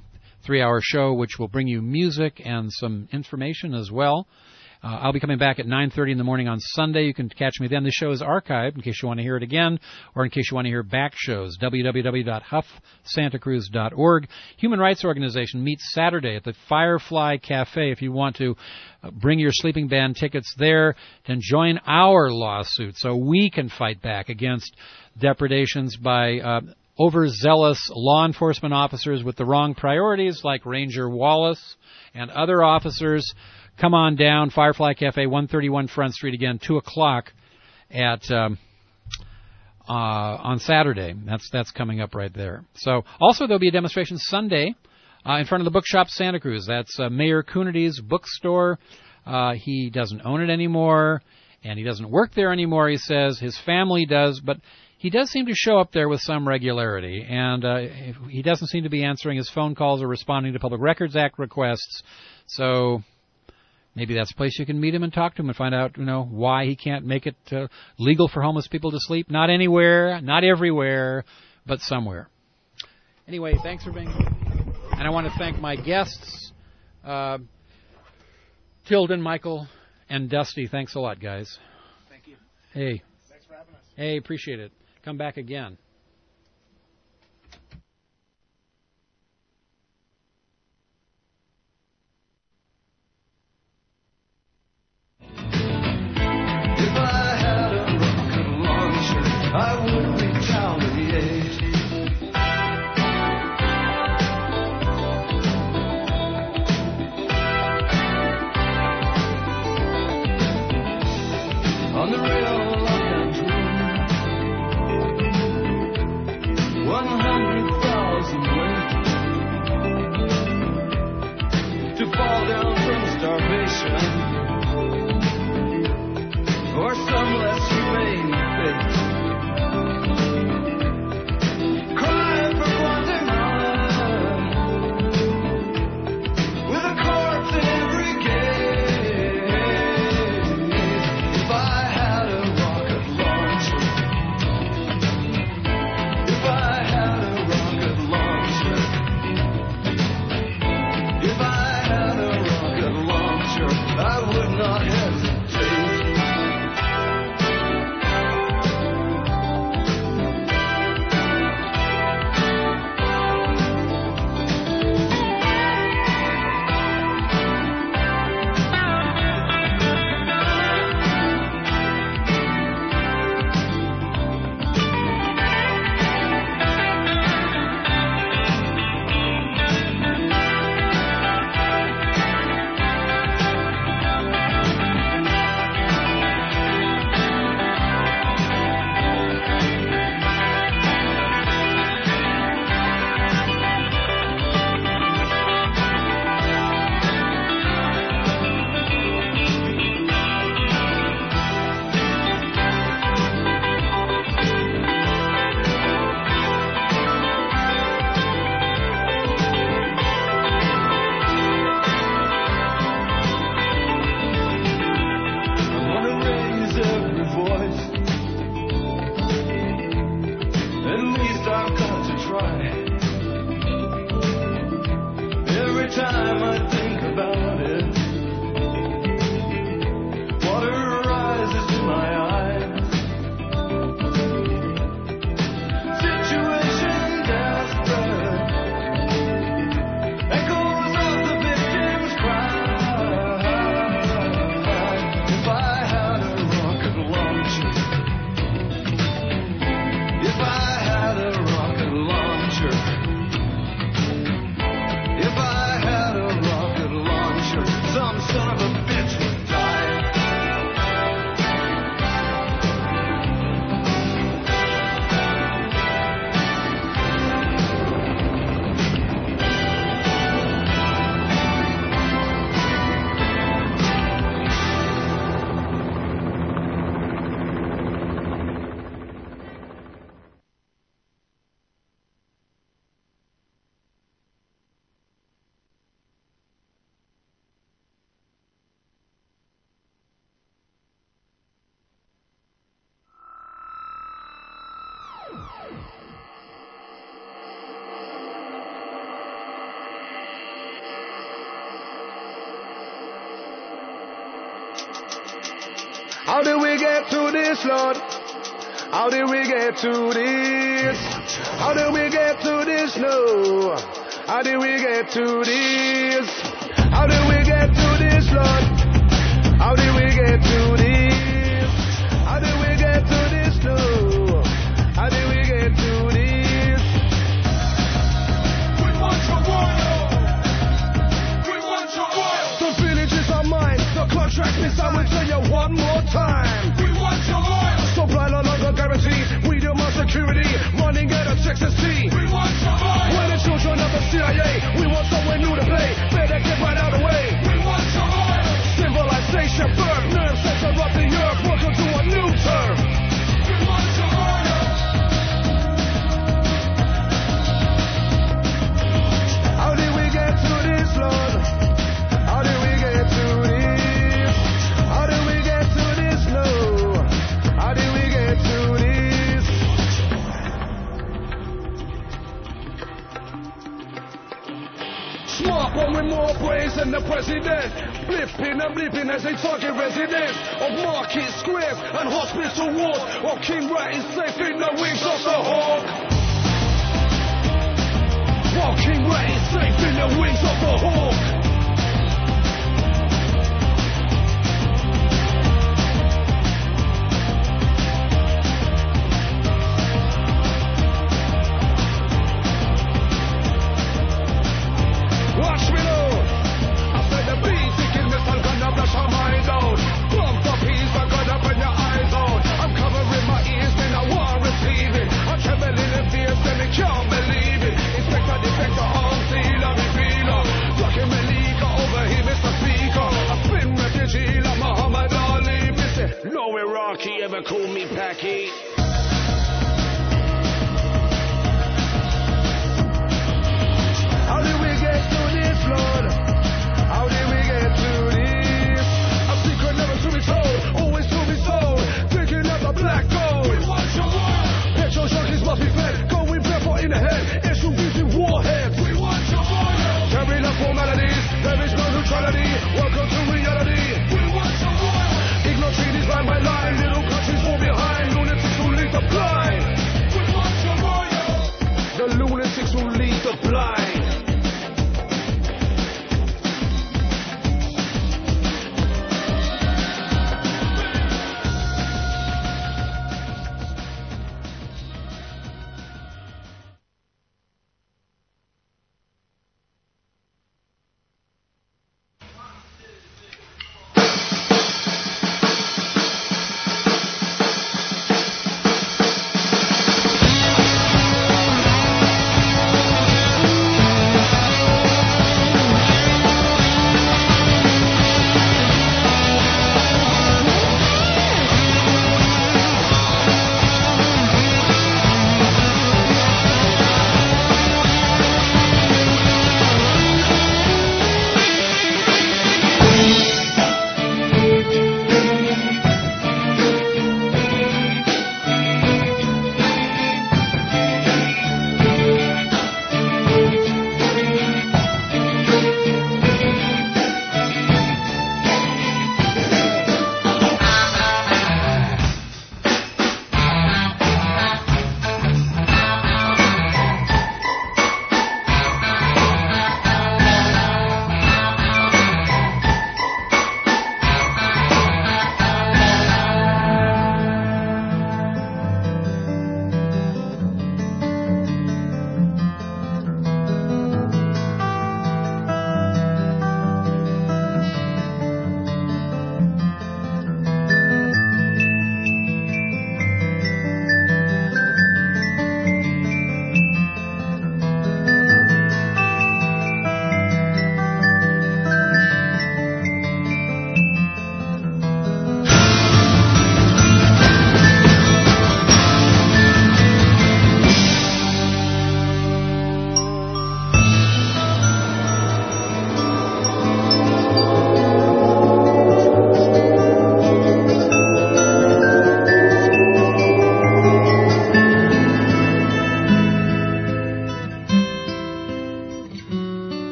three-hour show, which will bring you music and some information as well. Uh, I'll be coming back at nine thirty in the morning on Sunday. You can catch me then. The show is archived in case you want to hear it again or in case you want to hear back shows. w w w dot huff santa cruz dot org. Human Rights Organization meets Saturday at the Firefly Cafe. If you want to uh, bring your sleeping band tickets there, then join our lawsuit so we can fight back against depredations by uh, overzealous law enforcement officers with the wrong priorities like Ranger Wallace and other officers. Come on down, Firefly Cafe, one thirty-one Front Street, again, two o'clock at um, uh, on Saturday. That's that's coming up right there. So also there'll be a demonstration Sunday uh, in front of the Bookshop Santa Cruz. That's uh, Mayor Coonerty's bookstore. Uh, he doesn't own it anymore, and he doesn't work there anymore, he says. His family does, but he does seem to show up there with some regularity, and uh, he doesn't seem to be answering his phone calls or responding to Public Records Act requests. So maybe that's a place you can meet him and talk to him and find out, you know, why he can't make it uh, legal for homeless people to sleep. Not anywhere, not everywhere, but somewhere. Anyway, thanks for being here. And I want to thank my guests, uh, Tilden, Michael, and Dusty. Thanks a lot, guys. Thank you. Hey. Thanks for having us. Hey, appreciate it. Come back again. If I had a rocket launcher, I would retaliate. On the real lockdown true, one hundred thousand wait to fall down from starvation or some less humane fate. Crying for Guatemala with a corpse in every gate. If I had a rocket launcher, if I had a rocket launcher, if I had a rocket launcher, I would not hesitate. Time I think about it, water rises to my eyes. Situation desperate, echoes of the victim's cry. If I had a rocket launcher, if I had a rocket launcher, if I had a rocket launcher, some son of a bitch would die. How did we get to this, Lord? How did we get to this? How did we get to this? No. How did we get to this? How did we get to this, Lord? How did we get to this? How did we get to this? No. How did we get to this? We want your royal. We want your royal. The villages are mine. The contract is I will tell you one more time. We want your royal. Supply no longer guaranteed. We do more security. Running out of Texas T. We want your royal. We're the children of the C I A. We want someone new to play. Better get right out of the way. We want your royal. Civilization firm. Nerve center of the earth. Welcome to a new term. We want your royal. How did we get to this, Lord? How did we get to this? How did we get to this, Lord? How did we get to this? Smart one with more brains than the president. Flipping and blipping as they target residents of market squares and hospital walls. While King Rat is safe in the wings of the hawk. While King Rat is safe in the wings of the hawk. Watch me now. I said the beat thinking this I'm gonna brush my mind out. Bump the peas, I'm gonna burn your eyes out. I'm covering my ears, then I won't receive it. I'm trembling in fear, then I can't believe it. Inspector, defector, arm sealer, revealer. Talking me leaker over here, Mister Speaker. I spin refugee like Muhammad Ali. Mister No Iraqi ever call me Packy.